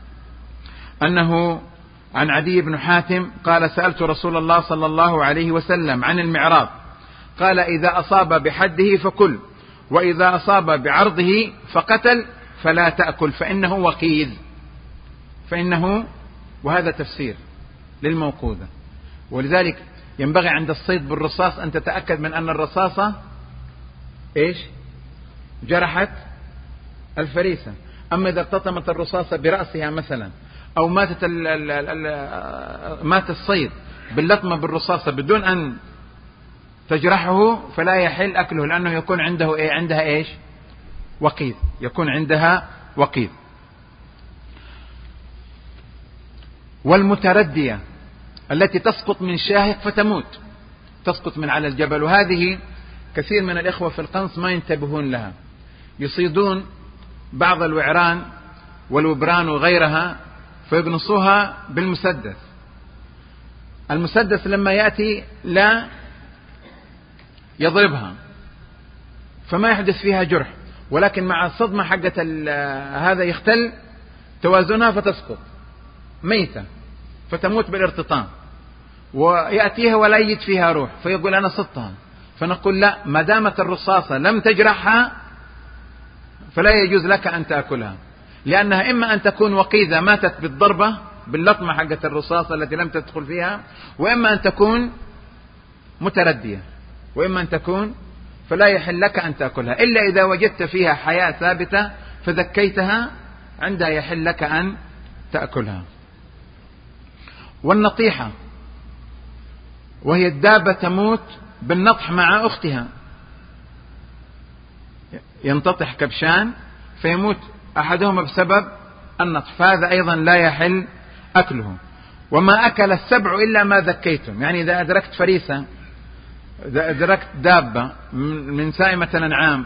أنه عن عدي بن حاتم قال: سألت رسول الله صلى الله عليه وسلم عن المعراض، قال: إذا أصاب بحده فكل، وإذا أصاب بعرضه فقتل فلا تأكل فإنه وقيذ، فإنه، وهذا تفسير للموقوذة. ولذلك ينبغي عند الصيد بالرصاص أن تتأكد من أن الرصاصة إيش؟ جرحت الفريسة. أما إذا ارتطمت الرصاصة برأسها مثلا، أو ماتت ال ال ال مات الصيد باللطمة بالرصاصة بدون أن تجرحه، فلا يحل أكله، لأنه يكون عنده إيه؟ عندها إيش؟ وقيذ، يكون عندها وقيذ. والمتردية التي تسقط من شاهق فتموت، تسقط من على الجبل، وهذه كثير من الإخوة في القنص ما ينتبهون لها، يصيدون بعض الوعران والوبران وغيرها فيقنصوها بالمسدس. المسدس لما يأتي لا يضربها فما يحدث فيها جرح، ولكن مع الصدمة حقة هذا يختل توازنها فتسقط ميتة فتموت بالارتطام، ويأتيها ولا يجد فيها روح فيقول أنا صدتها، فنقول لا، ما دامت الرصاصة لم تجرحها فلا يجوز لك أن تأكلها، لأنها إما أن تكون وقيذة ماتت بالضربة باللطمة حقة الرصاصة التي لم تدخل فيها، وإما أن تكون متردية، وإما أن تكون، فلا يحل لك أن تأكلها إلا إذا وجدت فيها حياة ثابتة فذكيتها، عندها يحل لك أن تأكلها. والنطيحة وهي الدابة تموت بالنطح مع أختها، ينتطح كبشان فيموت أحدهما بسبب النطح، فهذا أيضا لا يحل أكله. وما أكل السبع إلا ما ذكيتم، يعني إذا أدركت فريسة، إذا أدركت دابة من سائمة الأنعام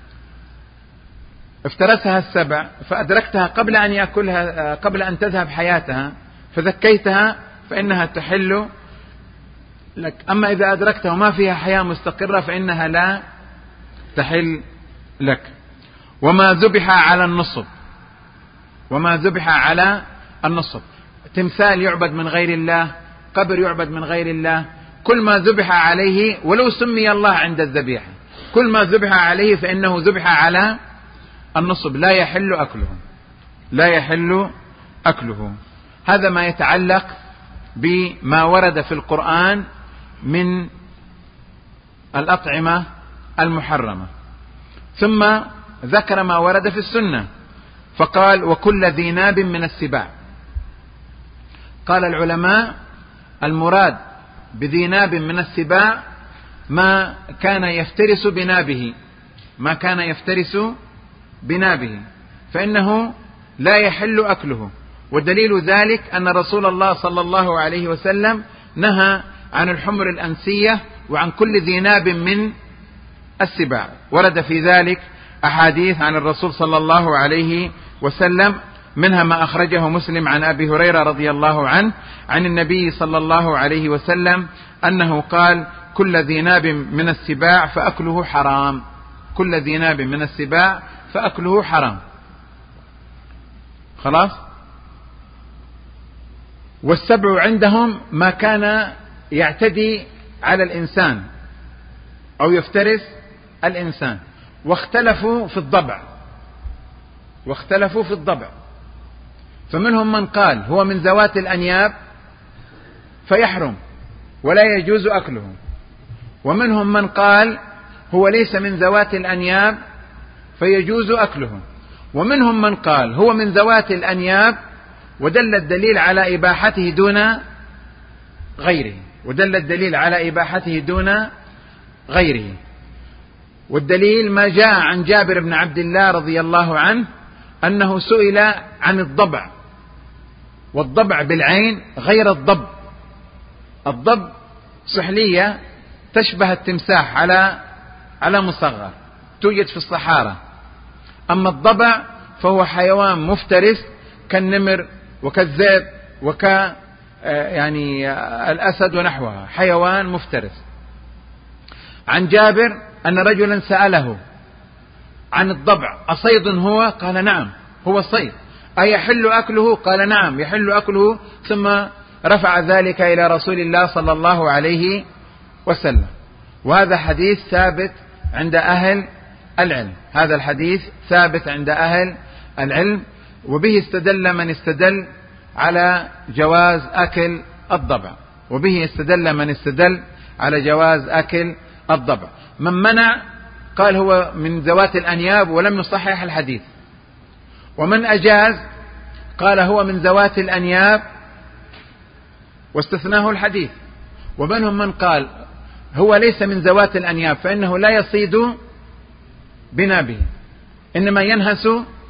افترسها السبع فأدركتها قبل أن يأكلها، قبل أن تذهب حياتها، فذكيتها فإنها تحل لك. أما إذا أدركتها وما فيها حياة مستقرة فإنها لا تحل لك. وما ذبح على النصب، وما ذبح على النصب، تمثال يعبد من غير الله، قبر يعبد من غير الله، كل ما ذبح عليه ولو سمي الله عند الذبيحة، كل ما ذبح عليه فإنه ذبح على النصب، لا يحل أكله، لا يحل أكله. هذا ما يتعلق بما ورد في القرآن من الأطعمة المحرمة. ثم ذكر ما ورد في السنة فقال: وكل ذي ناب من السباع. قال العلماء: المراد بذي ناب من السباع ما كان يفترس بنابه، ما كان يفترس بنابه، فإنه لا يحل أكله. ودليل ذلك أن رسول الله صلى الله عليه وسلم نهى عن الحمر الأنسية وعن كل ذي ناب من السباع. ورد في ذلك أحاديث عن الرسول صلى الله عليه وسلم، منها ما أخرجه مسلم عن أبي هريرة رضي الله عنه عن النبي صلى الله عليه وسلم أنه قال: كل ذي ناب من السباع فأكله حرام. كل ذي ناب من السباع فأكله حرام. خلاص. والسبع عندهم ما كان يعتدي على الإنسان أو يفترس الإنسان. واختلفوا في الضبع واختلفوا في الضبع فمنهم من قال هو من ذوات الأنياب فيحرم ولا يجوز أكله، ومنهم من قال هو ليس من ذوات الأنياب فيجوز أكله، ومنهم من قال هو من ذوات الأنياب ودل الدليل على إباحته دون غيره ودل الدليل على إباحته دون غيره. والدليل ما جاء عن جابر بن عبد الله رضي الله عنه أنه سئل عن الضبع، والضبع بالعين غير الضب. الضب سحلية تشبه التمساح على على مصغر، توجد في الصحارى. أما الضبع فهو حيوان مفترس كالنمر وكالذئب وك يعني الأسد ونحوها، حيوان مفترس. عن جابر أن رجلا سأله عن الضبع: أصيد هو؟ قال: نعم هو صيد. أيحل أكله؟ قال: نعم يحل أكله. ثم رفع ذلك إلى رسول الله صلى الله عليه وسلم. وهذا حديث ثابت عند أهل العلم هذا الحديث ثابت عند أهل العلم وبه استدل من استدل على جواز أكل الضبع وبه استدل من استدل على جواز أكل الضبع. من منع قال هو من ذوات الأنياب ولم يصحح الحديث، ومن أجاز قال هو من ذوات الأنياب واستثناه الحديث، ومنهم من قال هو ليس من ذوات الأنياب فإنه لا يصيد بنابه، إنما ينهس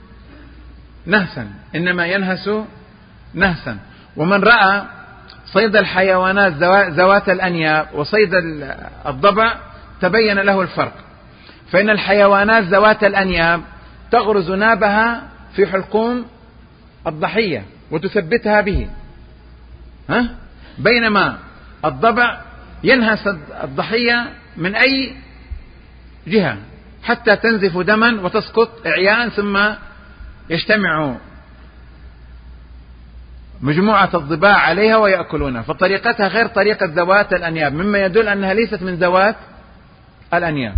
نهسا إنما ينهس نهسا. ومن رأى صيد الحيوانات ذوات الأنياب وصيد الضبع تبين له الفرق، فإن الحيوانات ذوات الأنياب تغرز نابها في حلقوم الضحية وتثبتها به، ها؟ بينما الضبع ينهس الضحية من أي جهة حتى تنزف دما وتسقط إعياء، ثم يجتمع مجموعة الضباع عليها ويأكلونها. فطريقتها غير طريقة ذوات الأنياب، مما يدل أنها ليست من ذوات الأنياب.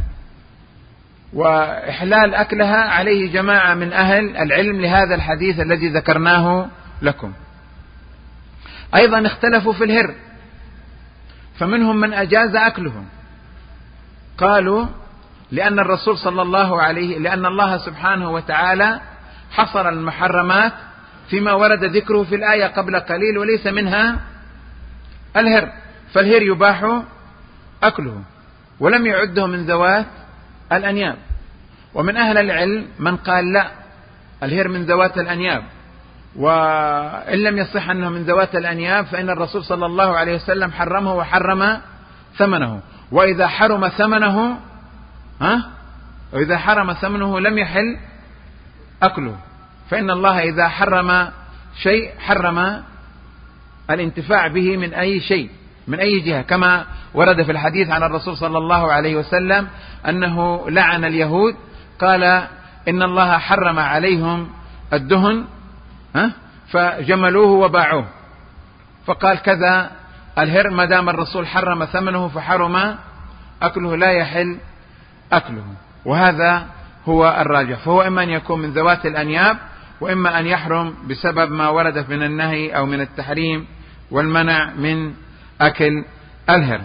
وإحلال أكلها عليه جماعة من أهل العلم لهذا الحديث الذي ذكرناه لكم. أيضا اختلفوا في الهر، فمنهم من أجاز أكله، قالوا لأن الرسول صلى الله عليه لأن الله سبحانه وتعالى حصر المحرمات فيما ورد ذكره في الآية قبل قليل وليس منها الهر، فالهر يباح أكله ولم يعده من ذوات الأنياب. ومن أهل العلم من قال لا، الهر من ذوات الأنياب، وإن لم يصح أنه من ذوات الأنياب فإن الرسول صلى الله عليه وسلم حرمه وحرم ثمنه، وإذا حرم ثمنه ها وإذا حرم ثمنه لم يحل أكله، فإن الله إذا حرم شيء حرم الانتفاع به من أي شيء من أي جهة، كما ورد في الحديث عن الرسول صلى الله عليه وسلم أنه لعن اليهود، قال إن الله حرم عليهم الدهن ها فجملوه وباعوه، فقال كذا الهر ما دام الرسول حرم ثمنه فحرم أكله لا يحل أكله. وهذا هو الراجح، فهو إما أن يكون من ذوات الأنياب وإما أن يحرم بسبب ما ورد من النهي أو من التحريم والمنع من أكل الهر.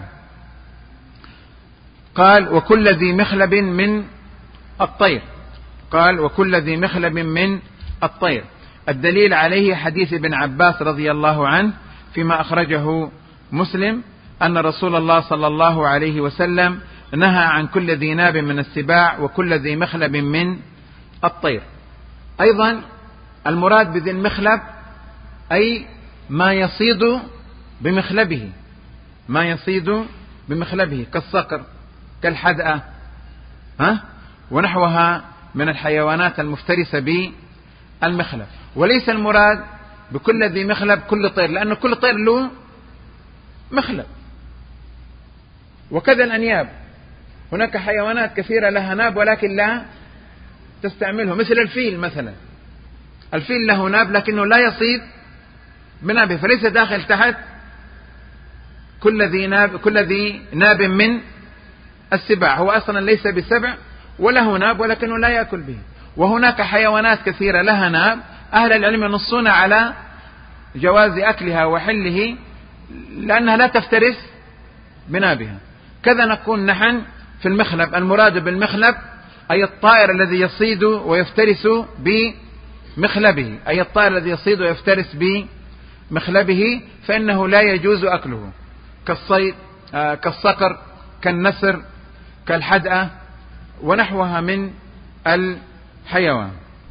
قال وكل ذي مخلب من الطير قال وكل ذي مخلب من الطير. الدليل عليه حديث ابن عباس رضي الله عنه فيما أخرجه مسلم أن رسول الله صلى الله عليه وسلم نهى عن كل ذي ناب من السباع وكل ذي مخلب من الطير. أيضا المراد بذي المخلب أي ما يصيد بمخلبه، ما يصيد بمخلبه كالصقر كالحدأة ها ونحوها من الحيوانات المفترسة بالمخلب. وليس المراد بكل ذي مخلب كل طير، لأن كل طير له مخلب. وكذا الأنياب، هناك حيوانات كثيرة لها ناب ولكن لا تستعمله، مثل الفيل مثلا، الفيل له ناب لكنه لا يصيد بنابه، فليس داخل تحت كل ذي ناب كل ذي ناب من السباع، هو أصلا ليس بسبع وله ناب ولكنه لا يأكل به. وهناك حيوانات كثيرة لها ناب، أهل العلم ينصون على جواز أكلها وحله لأنها لا تفترس بنابها. كذا نكون نحن في المخلب، المراد بالمخلب أي الطائر الذي يصيد ويفترس بمخلبه، أي الطائر الذي يصيد ويفترس بمخلبه، فإنه لا يجوز أكله كالصيد آه كالصقر كالنسر كالحدأة ونحوها من الحيوان.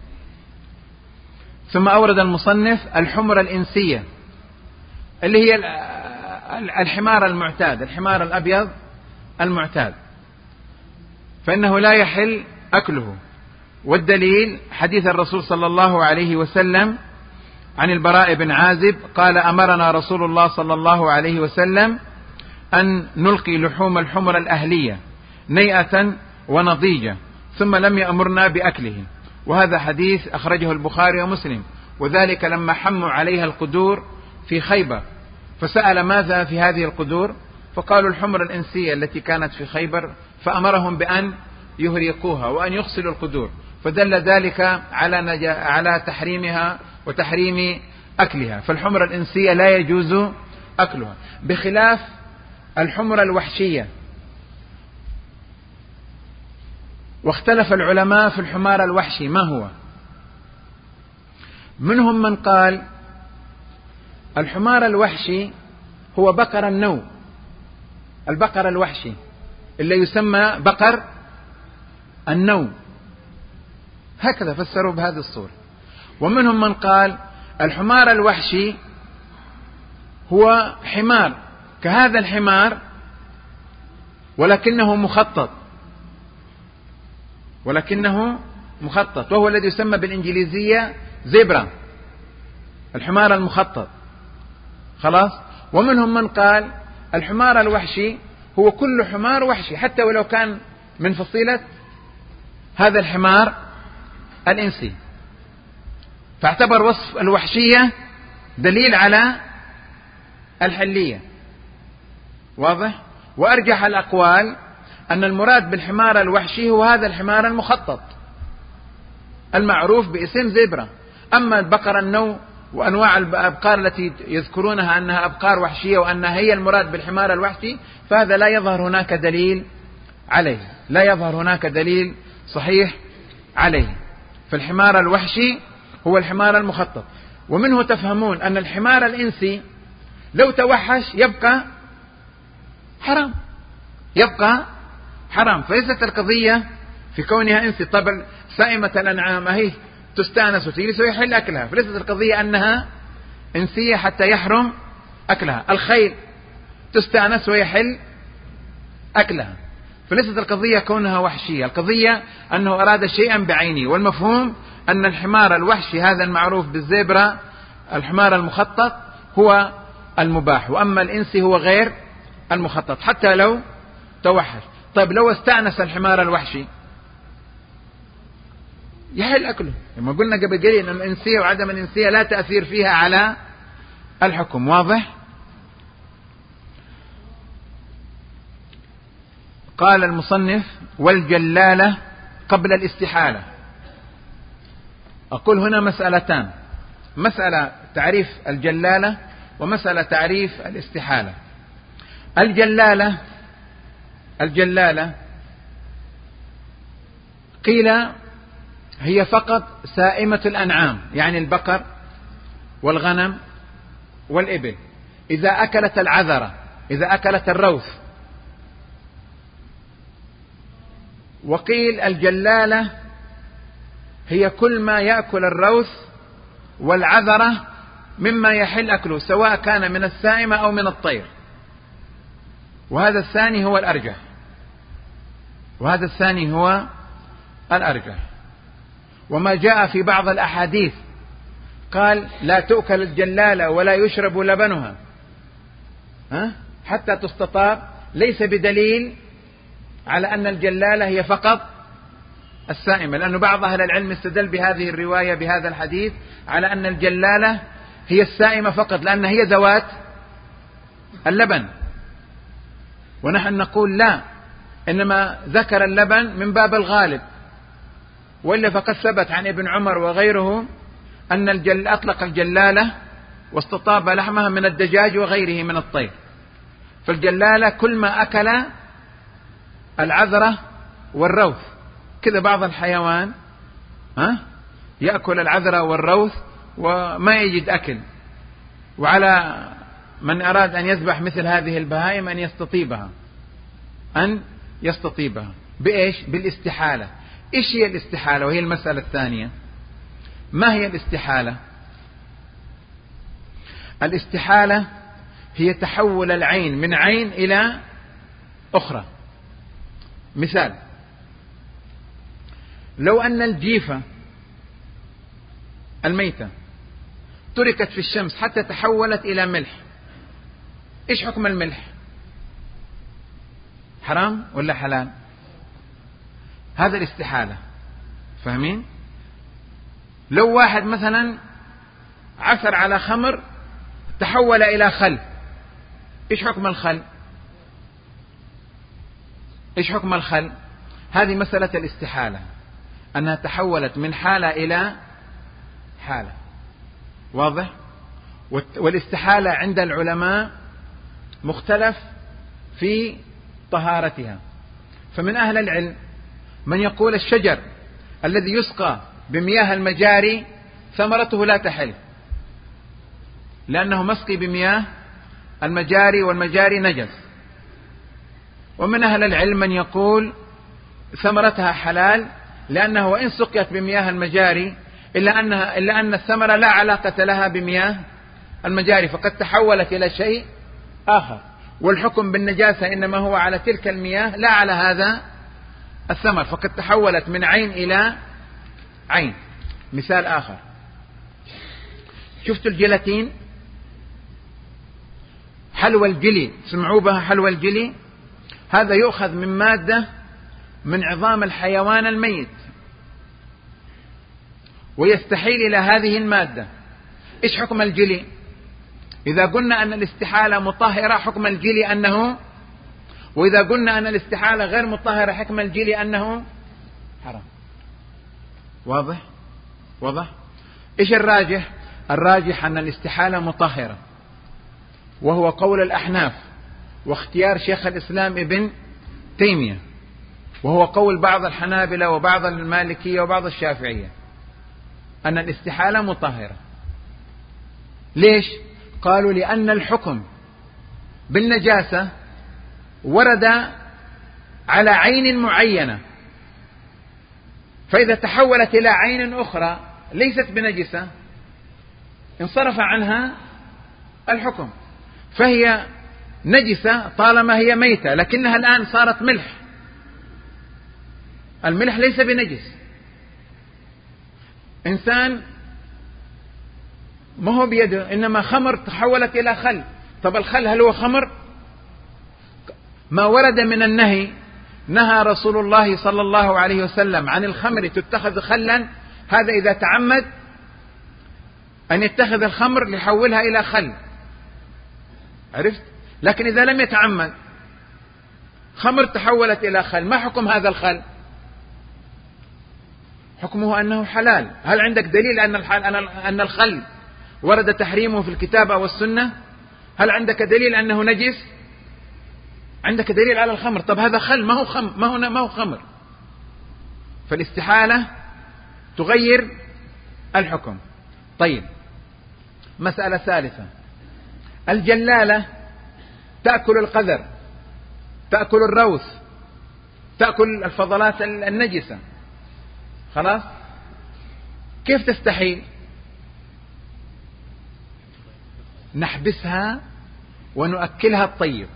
ثم أورد المصنف الحمر الإنسية اللي هي الحمار المعتاد، الحمار الأبيض المعتاد، فإنه لا يحل أكله. والدليل حديث الرسول صلى الله عليه وسلم عن البراء بن عازب قال: أمرنا رسول الله صلى الله عليه وسلم أن نلقي لحوم الحمر الأهلية نيئة ونضيجة، ثم لم يأمرنا بأكله. وهذا حديث أخرجه البخاري ومسلم، وذلك لما حموا عليها القدور في خيبر، فسأل ماذا في هذه القدور، فقالوا الحمر الإنسية التي كانت في خيبر، فأمرهم بأن يهريقوها وأن يغسلوا القدور، فدل ذلك على نجا على تحريمها وتحريم أكلها. فالحمر الإنسية لا يجوز أكلها، بخلاف الحمر الوحشية. واختلف العلماء في الحمار الوحشي ما هو. منهم من قال الحمار الوحشي هو بقر النو، البقر الوحشي اللي يسمى بقر النو، هكذا فسروا بهذه الصورة. ومنهم من قال الحمار الوحشي هو حمار كهذا الحمار ولكنه مخطط، ولكنه مخطط وهو الذي يسمى بالإنجليزية زيبرا، الحمار المخطط. خلاص. ومنهم من قال الحمار الوحشي هو كل حمار وحشي حتى ولو كان من فصيلة هذا الحمار الإنسي، فاعتبر وصف الوحشية دليل على الحلية. واضح؟ وأرجح الأقوال أن المراد بالحمار الوحشي هو هذا الحمار المخطط المعروف باسم زيبرا. أما البقر النو وأنواع الأبقار التي يذكرونها أنها أبقار وحشية وأنها هي المراد بالحمار الوحشي، فهذا لا يظهر هناك دليل عليه، لا يظهر هناك دليل صحيح عليه. فالحمار الوحشي هو الحمار المخطط. ومنه تفهمون أن الحمار الإنسي لو توحش يبقى حرام، يبقى حرام. فليست القضية في كونها إنسي. طبعا سائمة الأنعام هي تستانس وتجلس ويحل أكلها، فليست القضية أنها إنسية حتى يحرم أكلها. الخيل تستانس ويحل أكلها، فليست القضية كونها وحشية، القضية أنه أراد شيئا بعينه. والمفهوم أن الحمار الوحشي هذا المعروف بالزيبرا، الحمار المخطط، هو المباح، وأما الإنسي هو غير المخطط حتى لو توحش. طيب لو استأنس الحمار الوحشي يحل أكله، لما قلنا قبل قليل أن الإنسية وعدم الإنسية لا تأثير فيها على الحكم. واضح؟ قال المصنف والجلالة قبل الاستحالة. أقول هنا مسألتان، مسألة تعريف الجلالة ومسألة تعريف الاستحالة. الجلالة الجلالة قيل هي فقط سائمة الأنعام، يعني البقر والغنم والإبل، إذا أكلت العذرة، إذا أكلت الروث. وقيل الجلالة هي كل ما يأكل الروث والعذرة مما يحل أكله، سواء كان من السائمة أو من الطير، وهذا الثاني هو الأرجح وهذا الثاني هو الأرجح. وما جاء في بعض الأحاديث قال لا تؤكل الجلالة ولا يشرب لبنها ها حتى تستطاب، ليس بدليل على أن الجلالة هي فقط السائمة، لأن بعض أهل العلم استدل بهذه الرواية بهذا الحديث على أن الجلالة هي السائمة فقط، لأن هي ذوات اللبن، ونحن نقول لا، إنما ذكر اللبن من باب الغالب، وإلا فقد ثبت عن ابن عمر وغيره أن الجل أطلق الجلالة واستطاب لحمها من الدجاج وغيره من الطير. فالجلالة كل ما أكل العذرة والروث، كذا بعض الحيوان ها يأكل العذرة والروث وما يجد أكل، وعلى من أراد أن يذبح مثل هذه البهائم أن يستطيبها أن يستطيبها بإيش؟ بالاستحالة. إيش هي الاستحالة؟ وهي المسألة الثانية. ما هي الاستحالة؟ الاستحالة هي تحول العين من عين إلى أخرى. مثال: لو أن الجيفة الميتة تركت في الشمس حتى تحولت إلى ملح، إيش حكم الملح؟ حرام ولا حلال؟ هذا الاستحالة، فاهمين؟ لو واحد مثلا عثر على خمر تحول إلى خل، إيش حكم الخل؟ إيش حكم الخل؟ هذه مسألة الاستحالة، أنها تحولت من حالة إلى حالة. واضح؟ والاستحالة عند العلماء مختلف في طهارتها، فمن أهل العلم من يقول الشجر الذي يسقى بمياه المجاري ثمرته لا تحل، لأنه مسقي بمياه المجاري والمجاري نجس. ومن أهل العلم من يقول ثمرتها حلال، لأنه وإن سقيت بمياه المجاري إلا أنها إلا أن الثمرة لا علاقة لها بمياه المجاري، فقد تحولت إلى شيء آخر، والحكم بالنجاسة إنما هو على تلك المياه لا على هذا الثمر، فقد تحولت من عين إلى عين. مثال آخر: شفتوا الجيلاتين؟ حلوى الجلي، سمعوا بها حلوى الجلي؟ هذا يؤخذ من مادة من عظام الحيوان الميت ويستحيل إلى هذه المادة. إيش حكم الجلي؟ إذا قلنا أن الاستحالة مطهرة حكم الجلي أنه، وإذا قلنا أن الاستحالة غير مطهرة حكم الجلي أنه حرام. واضح؟ واضح؟ إيش الراجح؟ الراجح أن الاستحالة مطهرة، وهو قول الأحناف واختيار شيخ الإسلام ابن تيمية، وهو قول بعض الحنابلة وبعض المالكية وبعض الشافعية، أن الاستحالة مطهرة. ليش؟ قالوا لأن الحكم بالنجاسة ورد على عين معينة، فإذا تحولت إلى عين أخرى ليست بنجسة انصرف عنها الحكم، فهي نجسة طالما هي ميتة، لكنها الآن صارت ملح. الملح ليس بنجس. إنسان ما هو بيده، إنما خمر تحولت إلى خل. طب الخل هل هو خمر؟ ما ورد من النهي، نهى رسول الله صلى الله عليه وسلم عن الخمر تتخذ خلا، هذا إذا تعمد أن يتخذ الخمر ليحولها إلى خل، عرفت؟ لكن إذا لم يتعمد خمر تحولت إلى خل، ما حكم هذا الخل؟ حكمه أنه حلال. هل عندك دليل أن أن الخل ورد تحريمه في الكتاب أو السنة؟ هل عندك دليل أنه نجس؟ عندك دليل على الخمر. طب هذا خل، ما هو خمر، ما هو ما هو خمر. فالاستحالة تغير الحكم. طيب، مسألة ثالثة: الجلالة تأكل القذر، تأكل الروث، تأكل الفضلات النجسة، خلاص؟ كيف تستحيل؟ نحبسها ونؤكلها الطيب،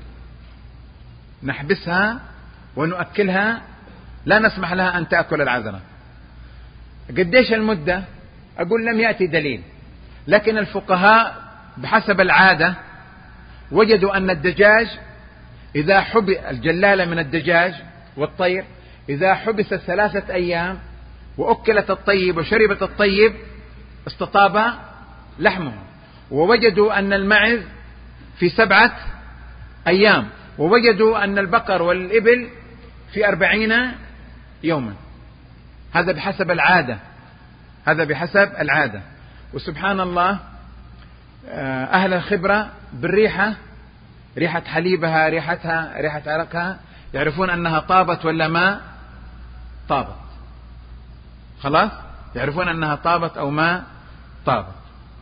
نحبسها ونؤكلها، لا نسمح لها أن تأكل العذرة. قديش المدة؟ أقول لم يأتي دليل، لكن الفقهاء بحسب العادة وجدوا أن الدجاج إذا حبس، الجلالة من الدجاج والطير إذا حبست ثلاثة أيام وأكلت الطيب وشربت الطيب استطاب لحمه. ووجدوا أن المعز في سبعة أيام، ووجدوا أن البقر والإبل في أربعين يوما. هذا بحسب العادة، هذا بحسب العادة. وسبحان الله أهل الخبرة بالريحة، ريحة حليبها، ريحتها، ريحة عرقها، يعرفون أنها طابت ولا ما طابت. خلاص يعرفون أنها طابت أو ما طابت.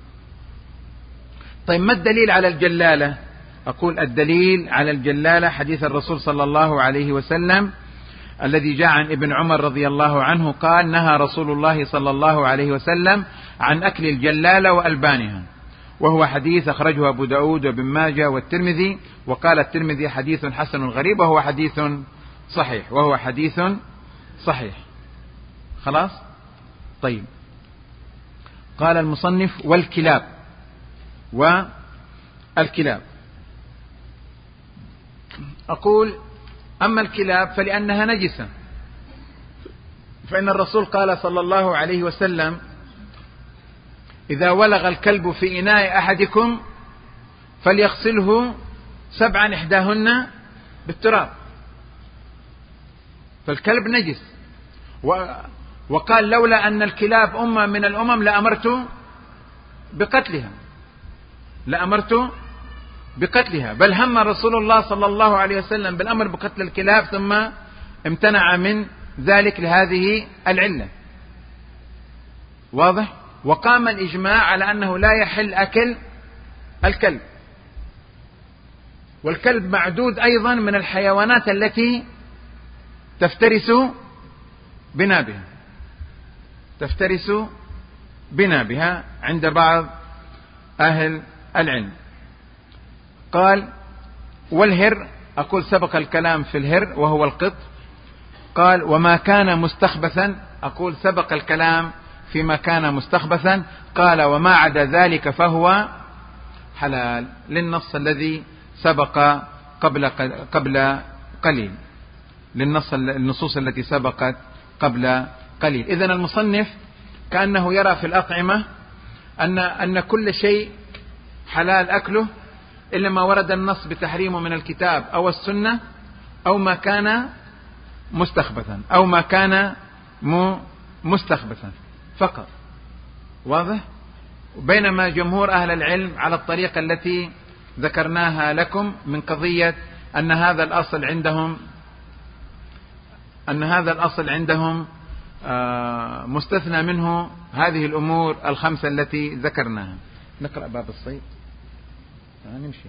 طيب ما الدليل على الجلالة؟ أقول الدليل على الجلالة حديث الرسول صلى الله عليه وسلم الذي جاء عن ابن عمر رضي الله عنه قال: نهى رسول الله صلى الله عليه وسلم عن أكل الجلالة وألبانها، وهو حديث أخرجه أبو داود وابن ماجه والترمذي، وقال الترمذي حديث حسن غريب، وهو حديث صحيح، وهو حديث صحيح. خلاص. طيب قال المصنف: والكلاب، والكلاب. أقول أما الكلاب فلأنها نجسة، فإن الرسول قال صلى الله عليه وسلم: إذا ولغ الكلب في إناء أحدكم فليغسله سبعا إحداهن بالتراب. فالكلب نجس. وقال: لولا أن الكلاب أمة من الأمم لأمرت بقتلها، لأمرت بقتلها. بل هم رسول الله صلى الله عليه وسلم بالأمر بقتل الكلاب ثم امتنع من ذلك لهذه العلة. واضح؟ وقام الإجماع على أنه لا يحل أكل الكلب. والكلب معدود أيضا من الحيوانات التي تفترس بنابها، تفترس بنابها عند بعض أهل العلم. قال: والهر، أقول سبق الكلام في الهر وهو القط. قال: وما كان مستخبثا، أقول سبق الكلام فيما كان مستخبثا. قال: وما عدا ذلك فهو حلال، للنص الذي سبق قبل قبل قليل، للنص النصوص التي سبقت قبل قليل. إذن المصنف كأنه يرى في الأطعمة أن أن كل شيء حلال أكله إلا ما ورد النص بتحريمه من الكتاب أو السنة، أو ما كان مستخبثا، أو ما كان مستخبثا فقط. واضح؟ بينما جمهور أهل العلم على الطريقة التي ذكرناها لكم من قضية أن هذا الأصل عندهم أن هذا الأصل عندهم مستثنى منه هذه الأمور الخمسة التي ذكرناها. نقرأ باب الصيد. نمشي.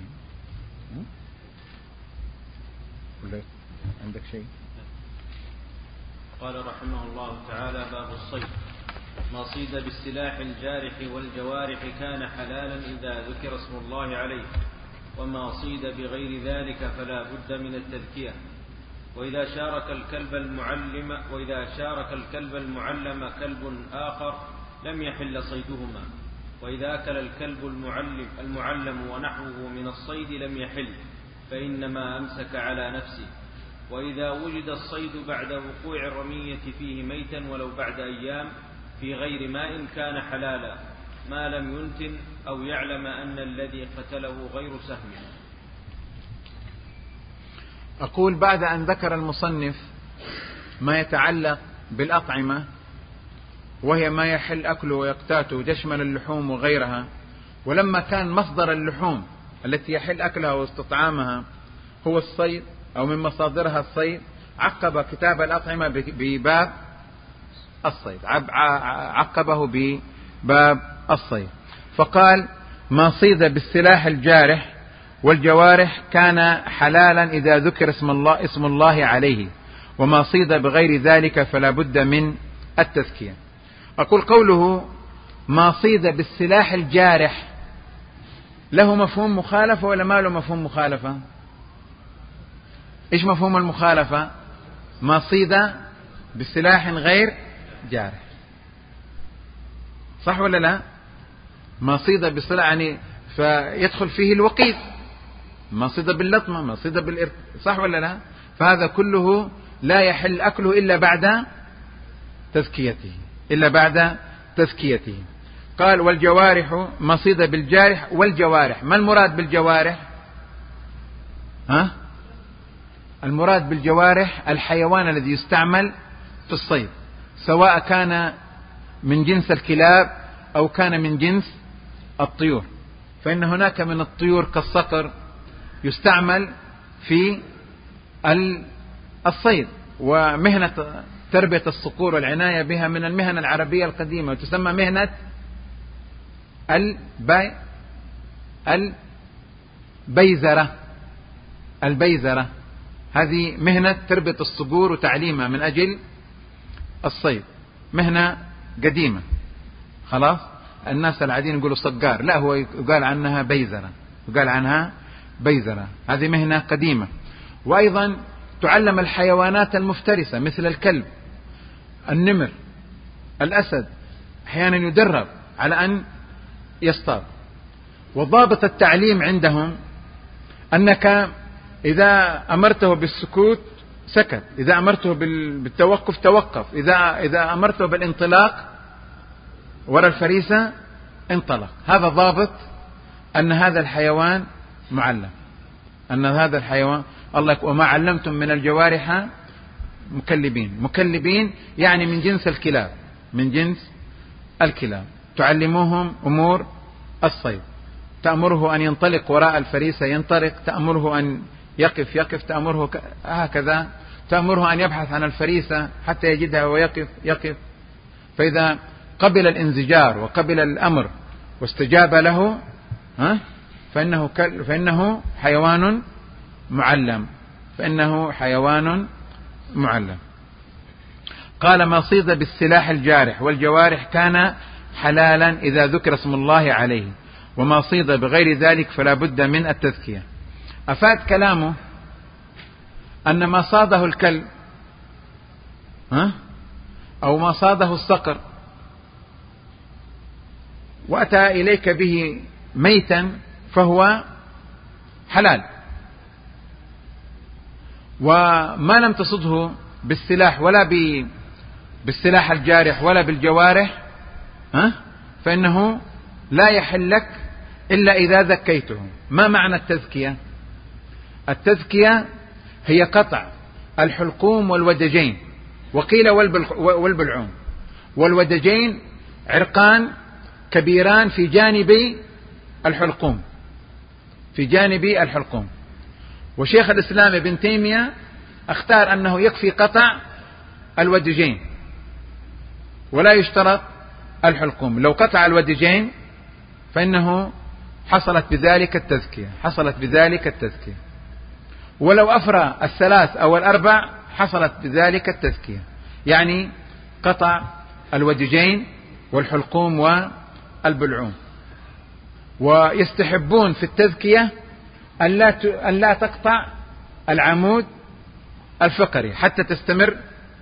ولا عندك شيء؟ قال رحمه الله تعالى: باب الصيد. ما صيد بالسلاح الجارح والجوارح كان حلالا إذا ذكر اسم الله عليه، وما صيد بغير ذلك فلا بد من التذكية. وإذا شارك الكلب المعلم وإذا شارك الكلب المعلم كلب آخر لم يحل صيدهما. وإذا أكل الكلب المعلم المعلم ونحوه من الصيد لم يحل، فإنما أمسك على نفسه. وإذا وجد الصيد بعد وقوع الرمية فيه ميتا ولو بعد أيام في غير ماء كان حلالا، ما لم ينتن أو يعلم أن الذي قتله غير سهم. أقول بعد أن ذكر المصنف ما يتعلق بالأطعمة وهي ما يحل أكله ويقتاته تشمل اللحوم وغيرها، ولما كان مصدر اللحوم التي يحل أكلها واستطعامها هو الصيد أو من مصادرها الصيد، عقب كتاب الأطعمة بباب الصيد، عقبه بباب الصيد، فقال: ما صيد بالسلاح الجارح والجوارح كان حلالا إذا ذكر اسم الله, اسم الله عليه، وما صيد بغير ذلك فلا بد من التذكية. أقول قوله ما صيد بالسلاح الجارح له مفهوم مخالفة ولا ما له مفهوم مخالفة؟ إيش مفهوم المخالفة؟ ما صيد بالسلاح غير جارح، صح ولا لا؟ ما صيد بالسلاح يعني فيدخل فيه الوقيد، ما صيد باللطمة، ما صيد بالإرق، صح ولا لا؟ فهذا كله لا يحل أكله إلا بعد تزكيته، إلا بعد تزكيته. قال والجوارح ما صيد بالجارح. والجوارح ما المراد بالجوارح؟ ها؟ المراد بالجوارح الحيوان الذي يستعمل في الصيد، سواء كان من جنس الكلاب أو كان من جنس الطيور، فإن هناك من الطيور كالصقر يستعمل في الصيد، ومهنة تربية الصقور والعناية بها من المهن العربية القديمة، وتسمى مهنة البي البيزرة. البيزرة هذه مهنة تربية الصقور وتعليمها من أجل الصيد، مهنة قديمة. خلاص الناس العاديين يقولوا صقار، لا، هو يقال عنها بيزرة، يقال عنها بيزرة، هذه مهنة قديمة. وأيضا تعلم الحيوانات المفترسة مثل الكلب، النمر، الأسد، أحيانا يدرب على أن يصطاد. وضابط التعليم عندهم أنك إذا أمرته بالسكوت سكت، إذا أمرته بالتوقف توقف، إذا إذا أمرته بالانطلاق وراء الفريسة انطلق. هذا ضابط أن هذا الحيوان معلم، أن هذا الحيوان الله يقول وما علمتم من الجوارح مكلبين. مكلبين يعني من جنس الكلاب، من جنس الكلاب، تعلموهم أمور الصيد، تأمره أن ينطلق وراء الفريسة ينطلق، تأمره أن يقف يقف، تأمره هكذا، تأمره أن يبحث عن الفريسة حتى يجدها ويقف يقف. فإذا قبل الانزجار وقبل الأمر واستجاب له ها فإنه فإنه حيوان معلم، فإنه حيوان معلم. قال ما صيد بالسلاح الجارح والجوارح كان حلالا إذا ذكر اسم الله عليه، وما صيد بغير ذلك فلا بد من التذكية. أفاد كلامه أن ما صاده الكلب ها أو ما صاده الصقر وأتى إليك به ميتا فهو حلال، وما لم تصده بالسلاح ولا بالسلاح الجارح ولا بالجوارح ها فإنه لا يحل لك إلا إذا ذكيته. ما معنى التذكية؟ التذكية هي قطع الحلقوم والودجين، وقيل والبلعوم. والودجين عرقان كبيران في جانبي الحلقوم، في جانبي الحلقوم. وشيخ الإسلام ابن تيمية اختار أنه يكفي قطع الودجين ولا يشترط الحلقوم. لو قطع الودجين فإنه حصلت بذلك التذكية، حصلت بذلك التذكية. ولو أفرى الثلاث أو الأربع حصلت بذلك التذكية، يعني قطع الودجين والحلقوم والبلعوم. ويستحبون في التذكية أن لا تقطع العمود الفقري حتى تستمر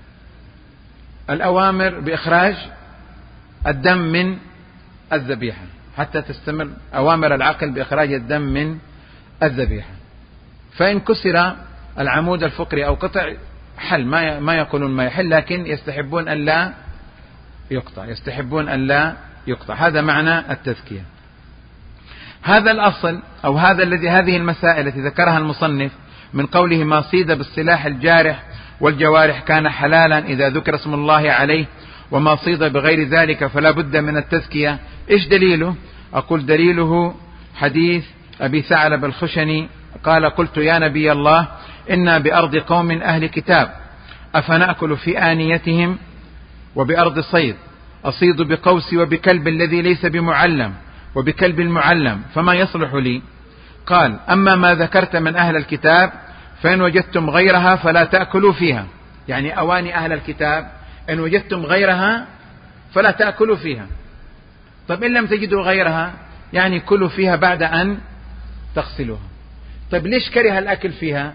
الأوامر بإخراج الدم من الذبيحة، حتى تستمر أوامر العقل بإخراج الدم من الذبيحة. فإن كسر العمود الفقري أو قطع حل، ما ما يقولون ما يحل، لكن يستحبون أن لا يقطع، يستحبون أن لا يقطع. هذا معنى التذكية. هذا الأصل أو هذا الذي هذه المسائل التي ذكرها المصنف من قوله ما صيد بالسلاح الجارح والجوارح كان حلالا إذا ذكر اسم الله عليه، وما صيد بغير ذلك فلا بد من التذكية. إيش دليله؟ أقول دليله حديث أبي ثعلب الخشني قال قلت يا نبي الله إنا بأرض قوم أهل كتاب أفنأكل في آنيتهم وبأرض صيد أصيد بقوسي وبكلب الذي ليس بمعلم وبكلب المعلم فما يصلح لي؟ قال أما ما ذكرت من أهل الكتاب فإن وجدتم غيرها فلا تأكلوا فيها، يعني أواني أهل الكتاب إن وجدتم غيرها فلا تأكلوا فيها. طيب إن لم تجدوا غيرها يعني كلوا فيها بعد أن تغسلوها. طيب ليش كره الأكل فيها؟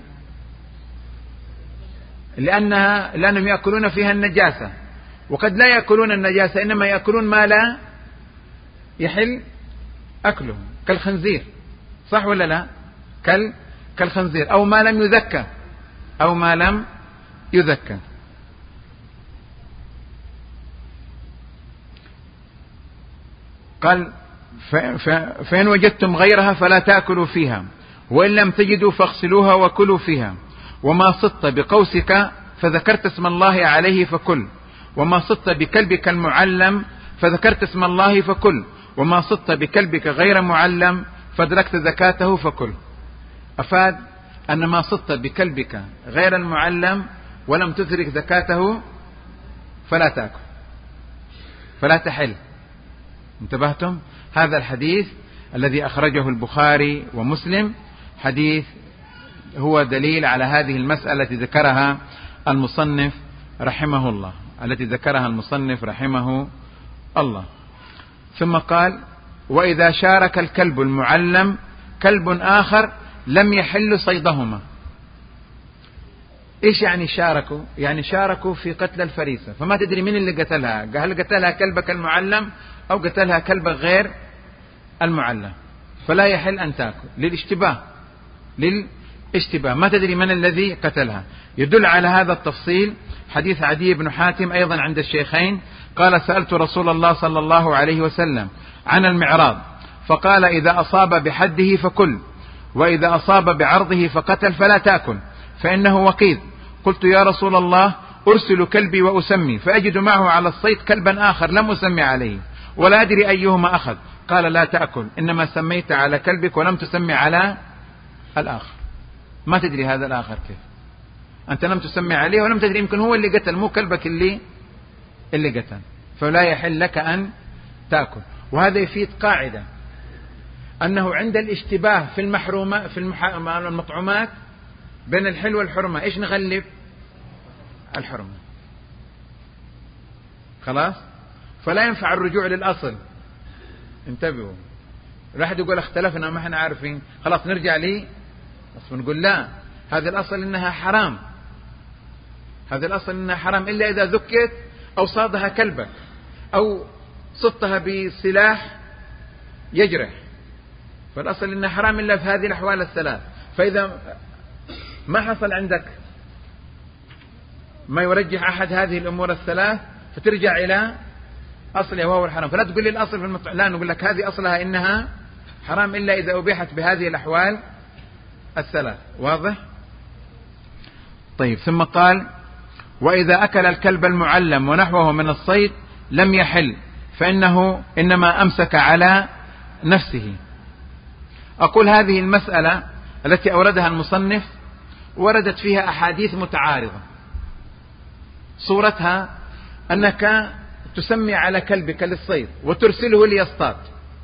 لأنها لأنهم يأكلون فيها النجاسة، وقد لا يأكلون النجاسة، إنما يأكلون ما لا يحل أكله، كالخنزير، صح ولا لا؟ كال كالخنزير، أو ما لم يذكى أو ما لم يذكى. قال فإن وجدتم غيرها فلا تأكلوا فيها، وإن لم تجدوا فاغسلوها وكلوا فيها. وما صدت بقوسك فذكرت اسم الله عليه فكل، وما صدت بكلبك المعلم فذكرت اسم الله فكل، وما صدت بكلبك غير معلم فادركت زكاته فكل. أفاد أن ما صدت بكلبك غير المعلم ولم تدرك زكاته فلا تأكل، فلا تحل. انتبهتم؟ هذا الحديث الذي أخرجه البخاري ومسلم حديث هو دليل على هذه المسألة التي ذكرها المصنف رحمه الله التي ذكرها المصنف رحمه الله. ثم قال: وإذا شارك الكلب المعلم كلب آخر لم يحل صيدهما. إيش يعني شاركوا؟ يعني شاركوا في قتل الفريسة، فما تدري من اللي قتلها، هل قتلها كلبك المعلم أو قتلها كلبك غير المعلم، فلا يحل أن تأكل للاشتباه للاشتباه ما تدري من الذي قتلها. يدل على هذا التفصيل حديث عدي بن حاتم أيضا عند الشيخين قال: سألت رسول الله صلى الله عليه وسلم عن المعراض فقال: إذا أصاب بحده فكل، وإذا أصاب بعرضه فقتل فلا تأكل فإنه وقيد. قلت: يا رسول الله أرسل كلبي وأسمي فأجد معه على الصيد كلبا آخر لم أسمي عليه ولا أدري أيهما أخذ. قال: لا تأكل، إنما سميت على كلبك ولم تسمي على الآخر. ما تدري هذا الآخر كيف، أنت لم تسمي عليه ولم تدري، يمكن هو اللي قتل مو كلبك اللي اللي قتل، فلا يحل لك أن تأكل. وهذا يفيد قاعدة أنه عند الاشتباه في المحرومات في المطعومات بين الحل والحرمة إيش نغلب؟ الحرمة. خلاص، فلا ينفع الرجوع للأصل. انتبهوا، راح يقول اختلفنا ما احنا عارفين، خلاص نرجع لي بس نقول لا، هذا الأصل إنها حرام، هذا الأصل إنها حرام إلا إذا ذكت أو صادها كلبك أو صدتها بسلاح يجرح، فالأصل إنها حرام إلا في هذه الأحوال الثلاث. فإذا ما حصل عندك ما يرجح أحد هذه الأمور الثلاث فترجع إلى أصلها وهو الحرام. فلا تقول لي الأصل في المطعم، لا، نقول لك هذه أصلها إنها حرام إلا إذا أبيحت بهذه الأحوال الثلاث. واضح؟ طيب، ثم قال: وإذا أكل الكلب المعلم ونحوه من الصيد لم يحل فإنه إنما أمسك على نفسه. أقول هذه المسألة التي أوردها المصنف وردت فيها أحاديث متعارضة، صورتها أنك تسمي على كلبك للصيد وترسله ليصطاد،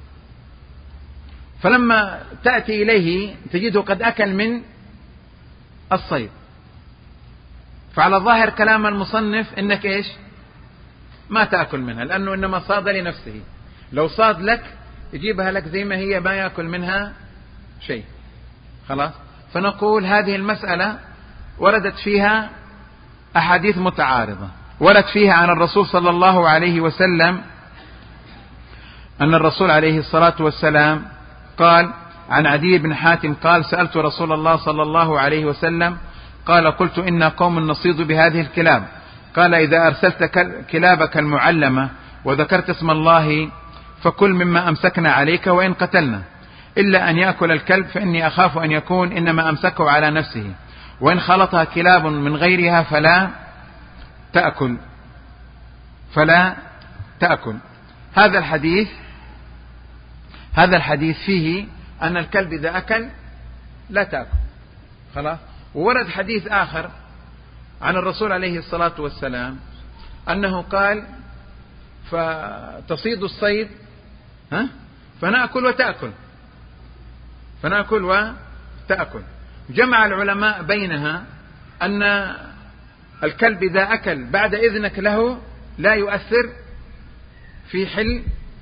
فلما تأتي إليه تجده قد أكل من الصيد، فعلى ظاهر كلام المصنف إنك إيش؟ ما تأكل منها، لأنه إنما صاد لنفسه. لو صاد لك يجيبها لك زي ما هي، ما يأكل منها شيء. خلاص، فنقول هذه المسألة وردت فيها أحاديث متعارضة. ورد فيها عن الرسول صلى الله عليه وسلم أن الرسول عليه الصلاة والسلام قال عن عدي بن حاتم قال: سألت رسول الله صلى الله عليه وسلم قال: قلت إنا قوم نصيد بهذه الكلاب. قال: إذا أرسلت كلابك المعلمة وذكرت اسم الله فكل مما أمسكنا عليك وإن قتلنا، إلا أن يأكل الكلب فإني أخاف أن يكون إنما أمسكه على نفسه، وإن خلطها كلاب من غيرها فلا تأكل فلا تأكل. هذا الحديث هذا الحديث فيه أن الكلب إذا أكل لا تأكل. خلاص. وورد حديث آخر عن الرسول عليه الصلاة والسلام أنه قال: فتصيد الصيد ها فنأكل وتأكل فنأكل وتأكل. جمع العلماء بينها أن الكلب إذا أكل بعد إذنك له لا يؤثر في حل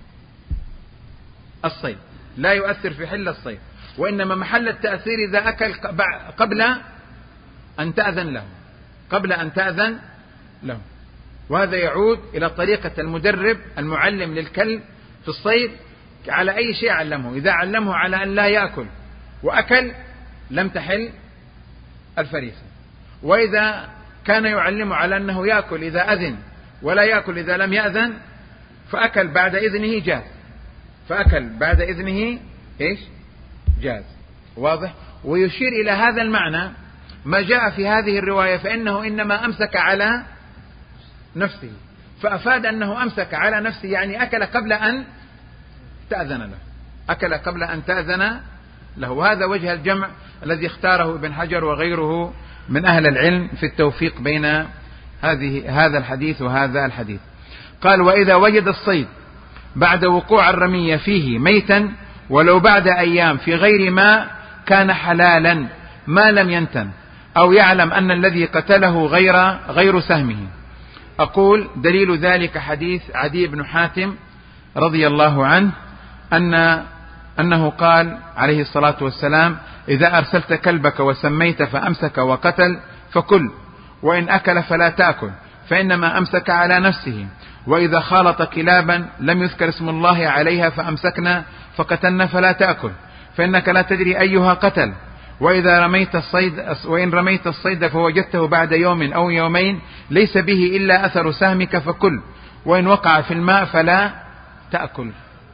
الصيد، لا يؤثر في حل الصيد، وإنما محل التأثير إذا أكل قبل أن تأذن له، قبل أن تأذن له. وهذا يعود إلى طريقة المدرب المعلم للكلب في الصيد على أي شيء علمه. إذا علمه على أن لا يأكل وأكل لم تحل الفريسة، وإذا كان يعلمه على أنه يأكل إذا أذن ولا يأكل إذا لم يأذن فأكل بعد إذنه جاز، فأكل بعد إذنه إيش جاز. واضح؟ ويشير إلى هذا المعنى ما جاء في هذه الرواية، فإنه إنما أمسك على نفسه، فأفاد أنه أمسك على نفسه يعني أكل قبل أن تأذن له، أكل قبل أن تأذن له. وهذا وجه الجمع الذي اختاره ابن حجر وغيره من أهل العلم في التوفيق بين هذه هذا الحديث وهذا الحديث. قال: وإذا وجد الصيد بعد وقوع الرمية فيه ميتا ولو بعد أيام في غير ماء كان حلالا ما لم ينتن أو يعلم أن الذي قتله غير غير سهمه. أقول: دليل ذلك حديث عدي بن حاتم رضي الله عنه أن أنه قال عليه الصلاة والسلام: إذا أرسلت كلبك وسميت فأمسك وقتل فكل، وإن أكل فلا تأكل، فإنما أمسك على نفسه. وإذا خالط كلابا لم يذكر اسم الله عليها فأمسكنا فقتلنا فلا تأكل، فإنك لا تدري أيها قتل. وإذا رميت الصيد وإن رميت الصيد فوجدته بعد يوم أو يومين ليس به إلا أثر سهمك فكل، وإن وقع في الماء فلا تأكل.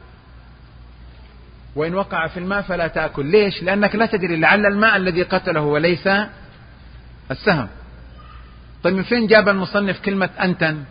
وإن وقع في الماء فلا تأكل. ليش؟ لأنك لا تدري، لعل الماء الذي قتله وليس السهم. طيب من فين جاب المصنف كلمة أنتن؟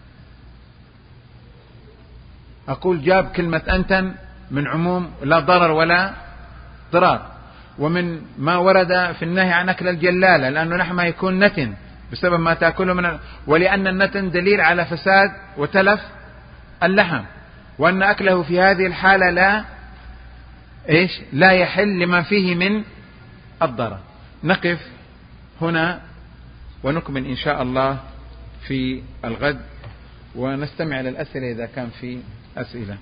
أقول جاب كلمة أنتن من عموم لا ضرر ولا ضرار، ومن ما ورد في النهي عن أكل الجلالة، لأنه لحمه يكون نتن بسبب ما تأكله من ال... ولأن النتن دليل على فساد وتلف اللحم، وأن أكله في هذه الحالة لا إيش لا يحل لما فيه من الضرر. نقف هنا ونكمل إن شاء الله في الغد، ونستمع للأسئلة إذا كان في أسئلة.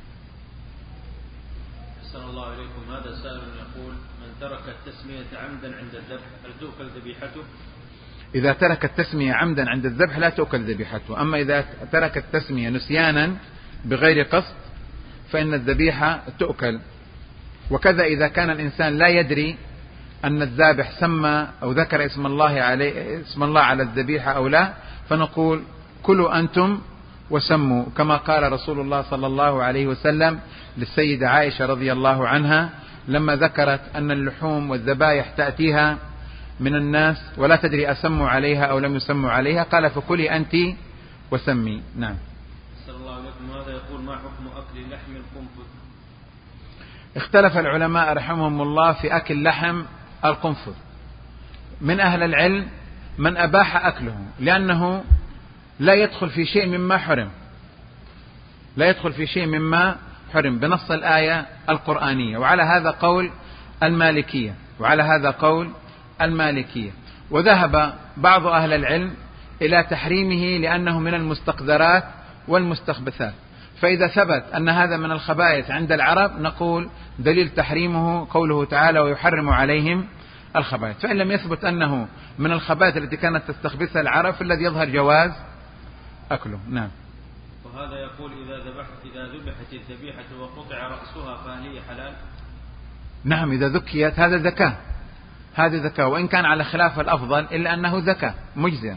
أحسن الله إليكم. هذا سائل يقول: من ترك التسمية عمدا عند الذبح هل تؤكل ذبيحته؟ إذا ترك التسمية عمدا عند الذبح لا تؤكل ذبيحته، أما إذا ترك التسمية نسيانا بغير قصد فإن الذبيحة تؤكل. وكذا إذا كان الإنسان لا يدري أن الذابح سمى أو ذكر اسم الله عليه اسم الله على الذبيحة أو لا، فنقول: كلوا أنتم وسموا، كما قال رسول الله صلى الله عليه وسلم للسيدة عائشة رضي الله عنها لما ذكرت أن اللحوم والذبائح تأتيها من الناس ولا تدري أسموا عليها أو لم يسموا عليها، قال: فكلي أنت وسمي. نعم. صلى الله عليه وسلم. هذا يقول: ما حكم أكل لحم القنفذ؟ اختلف العلماء رحمهم الله في أكل لحم القنفذ. من أهل العلم من أباح أكله لأنه لا يدخل في شيء مما حرم، لا يدخل في شيء مما حرم بنص الآية القرآنية، وعلى هذا قول المالكية وعلى هذا قول المالكية. وذهب بعض أهل العلم إلى تحريمه لأنه من المستقذرات والمستخبثات، فإذا ثبت أن هذا من الخبائث عند العرب نقول دليل تحريمه قوله تعالى: ويحرم عليهم الخبائث. فإن لم يثبت أنه من الخبائث التي كانت تستخبثها العرب فالذي يظهر جواز أكله. نعم. وهذا يقول: إذا ذبحت إذا ذبحت الذبيحة وقطع رأسها فهل هي حلال؟ نعم، إذا ذكيت هذا ذكاء، هذا ذكاء، وإن كان على خلاف الأفضل إلا أنه ذكاء مجزئ.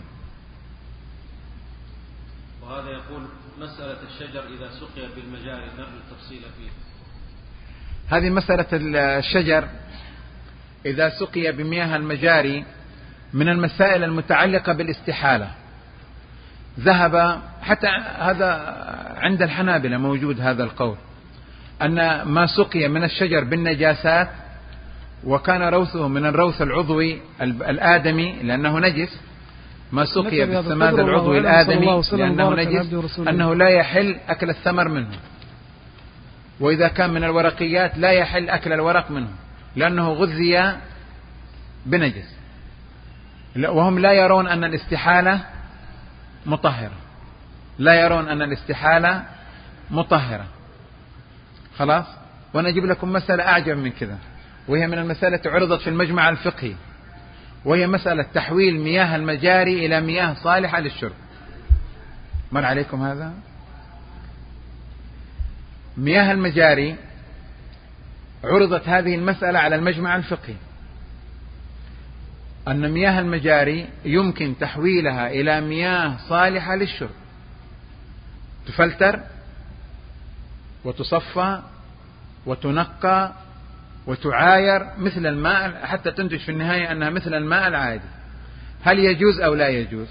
وهذا يقول: مسألة الشجر إذا سقي بالمجاري نرجو التفصيل فيه. هذه مسألة الشجر إذا سقي بمياه المجاري من المسائل المتعلقة بالاستحالة. ذهب حتى هذا عند الحنابلة موجود هذا القول، أن ما سقي من الشجر بالنجاسات وكان روثه من الروث العضوي الآدمي لأنه نجس، ما سقي بالسماد العضوي الآدمي لأنه نجس، أنه لا يحل أكل الثمر منه. وإذا كان من الورقيات لا يحل أكل الورق منه لأنه غذي بنجس. وهم لا يرون أن الاستحالة مطهرة، لا يرون أن الاستحالة مطهرة. خلاص. وأنا أجيب لكم مسألة أعجب من كذا، وهي من المسألة عرضت في المجمع الفقهي، وهي مسألة تحويل مياه المجاري إلى مياه صالحة للشرب. مر عليكم هذا؟ مياه المجاري عرضت هذه المسألة على المجمع الفقهي، أن مياه المجاري يمكن تحويلها إلى مياه صالحة للشرب، تفلتر وتصفى وتنقى وتعاير مثل الماء حتى تنتج في النهاية أنها مثل الماء العادي. هل يجوز أو لا يجوز؟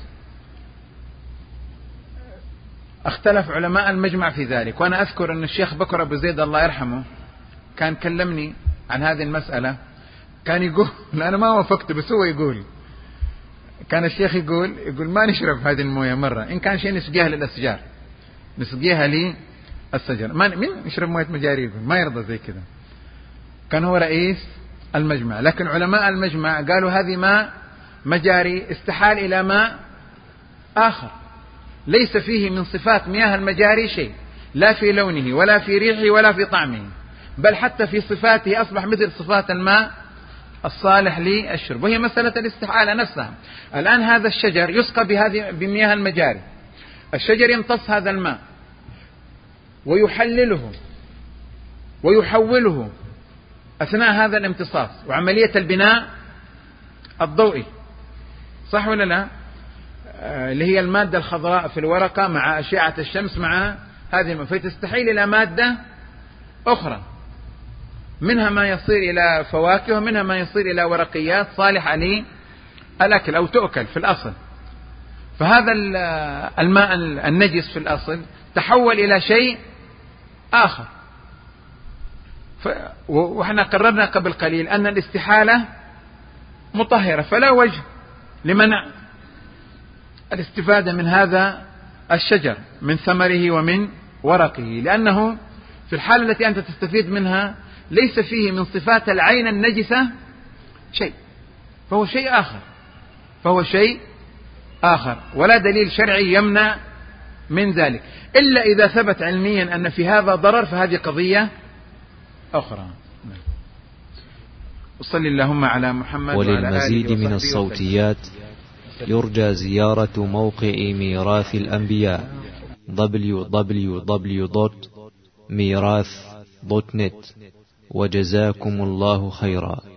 اختلف علماء المجمع في ذلك. وأنا أذكر أن الشيخ بكر أبو زيد الله يرحمه كان كلمني عن هذه المسألة، كان يقول، أنا ما وافقت بس هو يقول، كان الشيخ يقول يقول ما نشرب هذه الموية مرة، إن كان شيء نسقيها للأشجار، نسقيها للشجر، ما من يشرب موية مجاري، يقول ما يرضى زي كذا. كان هو رئيس المجمع، لكن علماء المجمع قالوا هذه ماء مجاري استحال إلى ماء آخر ليس فيه من صفات مياه المجاري شيء، لا في لونه ولا في ريحه ولا في طعمه، بل حتى في صفاته أصبح مثل صفات الماء الصالح للشرب، وهي مسألة الاستحالة نفسها. الآن هذا الشجر يسقى بهذه بمياه المجاري، الشجر يمتص هذا الماء ويحلله ويحوله أثناء هذا الامتصاص وعملية البناء الضوئي، صح ولا لا؟ اللي هي المادة الخضراء في الورقة مع أشعة الشمس مع هذه الماء، فتستحيل إلى مادة أخرى، منها ما يصير إلى فواكه ومنها ما يصير إلى ورقيات صالحة للأكل أو تؤكل في الأصل. فهذا الماء النجس في الأصل تحول إلى شيء آخر. وإحنا قررنا قبل قليل أن الاستحالة مطهرة، فلا وجه لمنع الاستفادة من هذا الشجر من ثمره ومن ورقه، لأنه في الحالة التي أنت تستفيد منها ليس فيه من صفات العين النجسة شيء، فهو شيء آخر فهو شيء آخر ولا دليل شرعي يمنع من ذلك، إلا إذا ثبت علميا أن في هذا ضرر، فهذه قضية أخرى. وصلي اللهم على محمد وعلى آله وصحبه. وللمزيد من الصوتيات يرجى زيارة موقع ميراث الأنبياء دبليو دبليو دبليو دوت ميراث دوت نت. وجزاكم الله خيرا.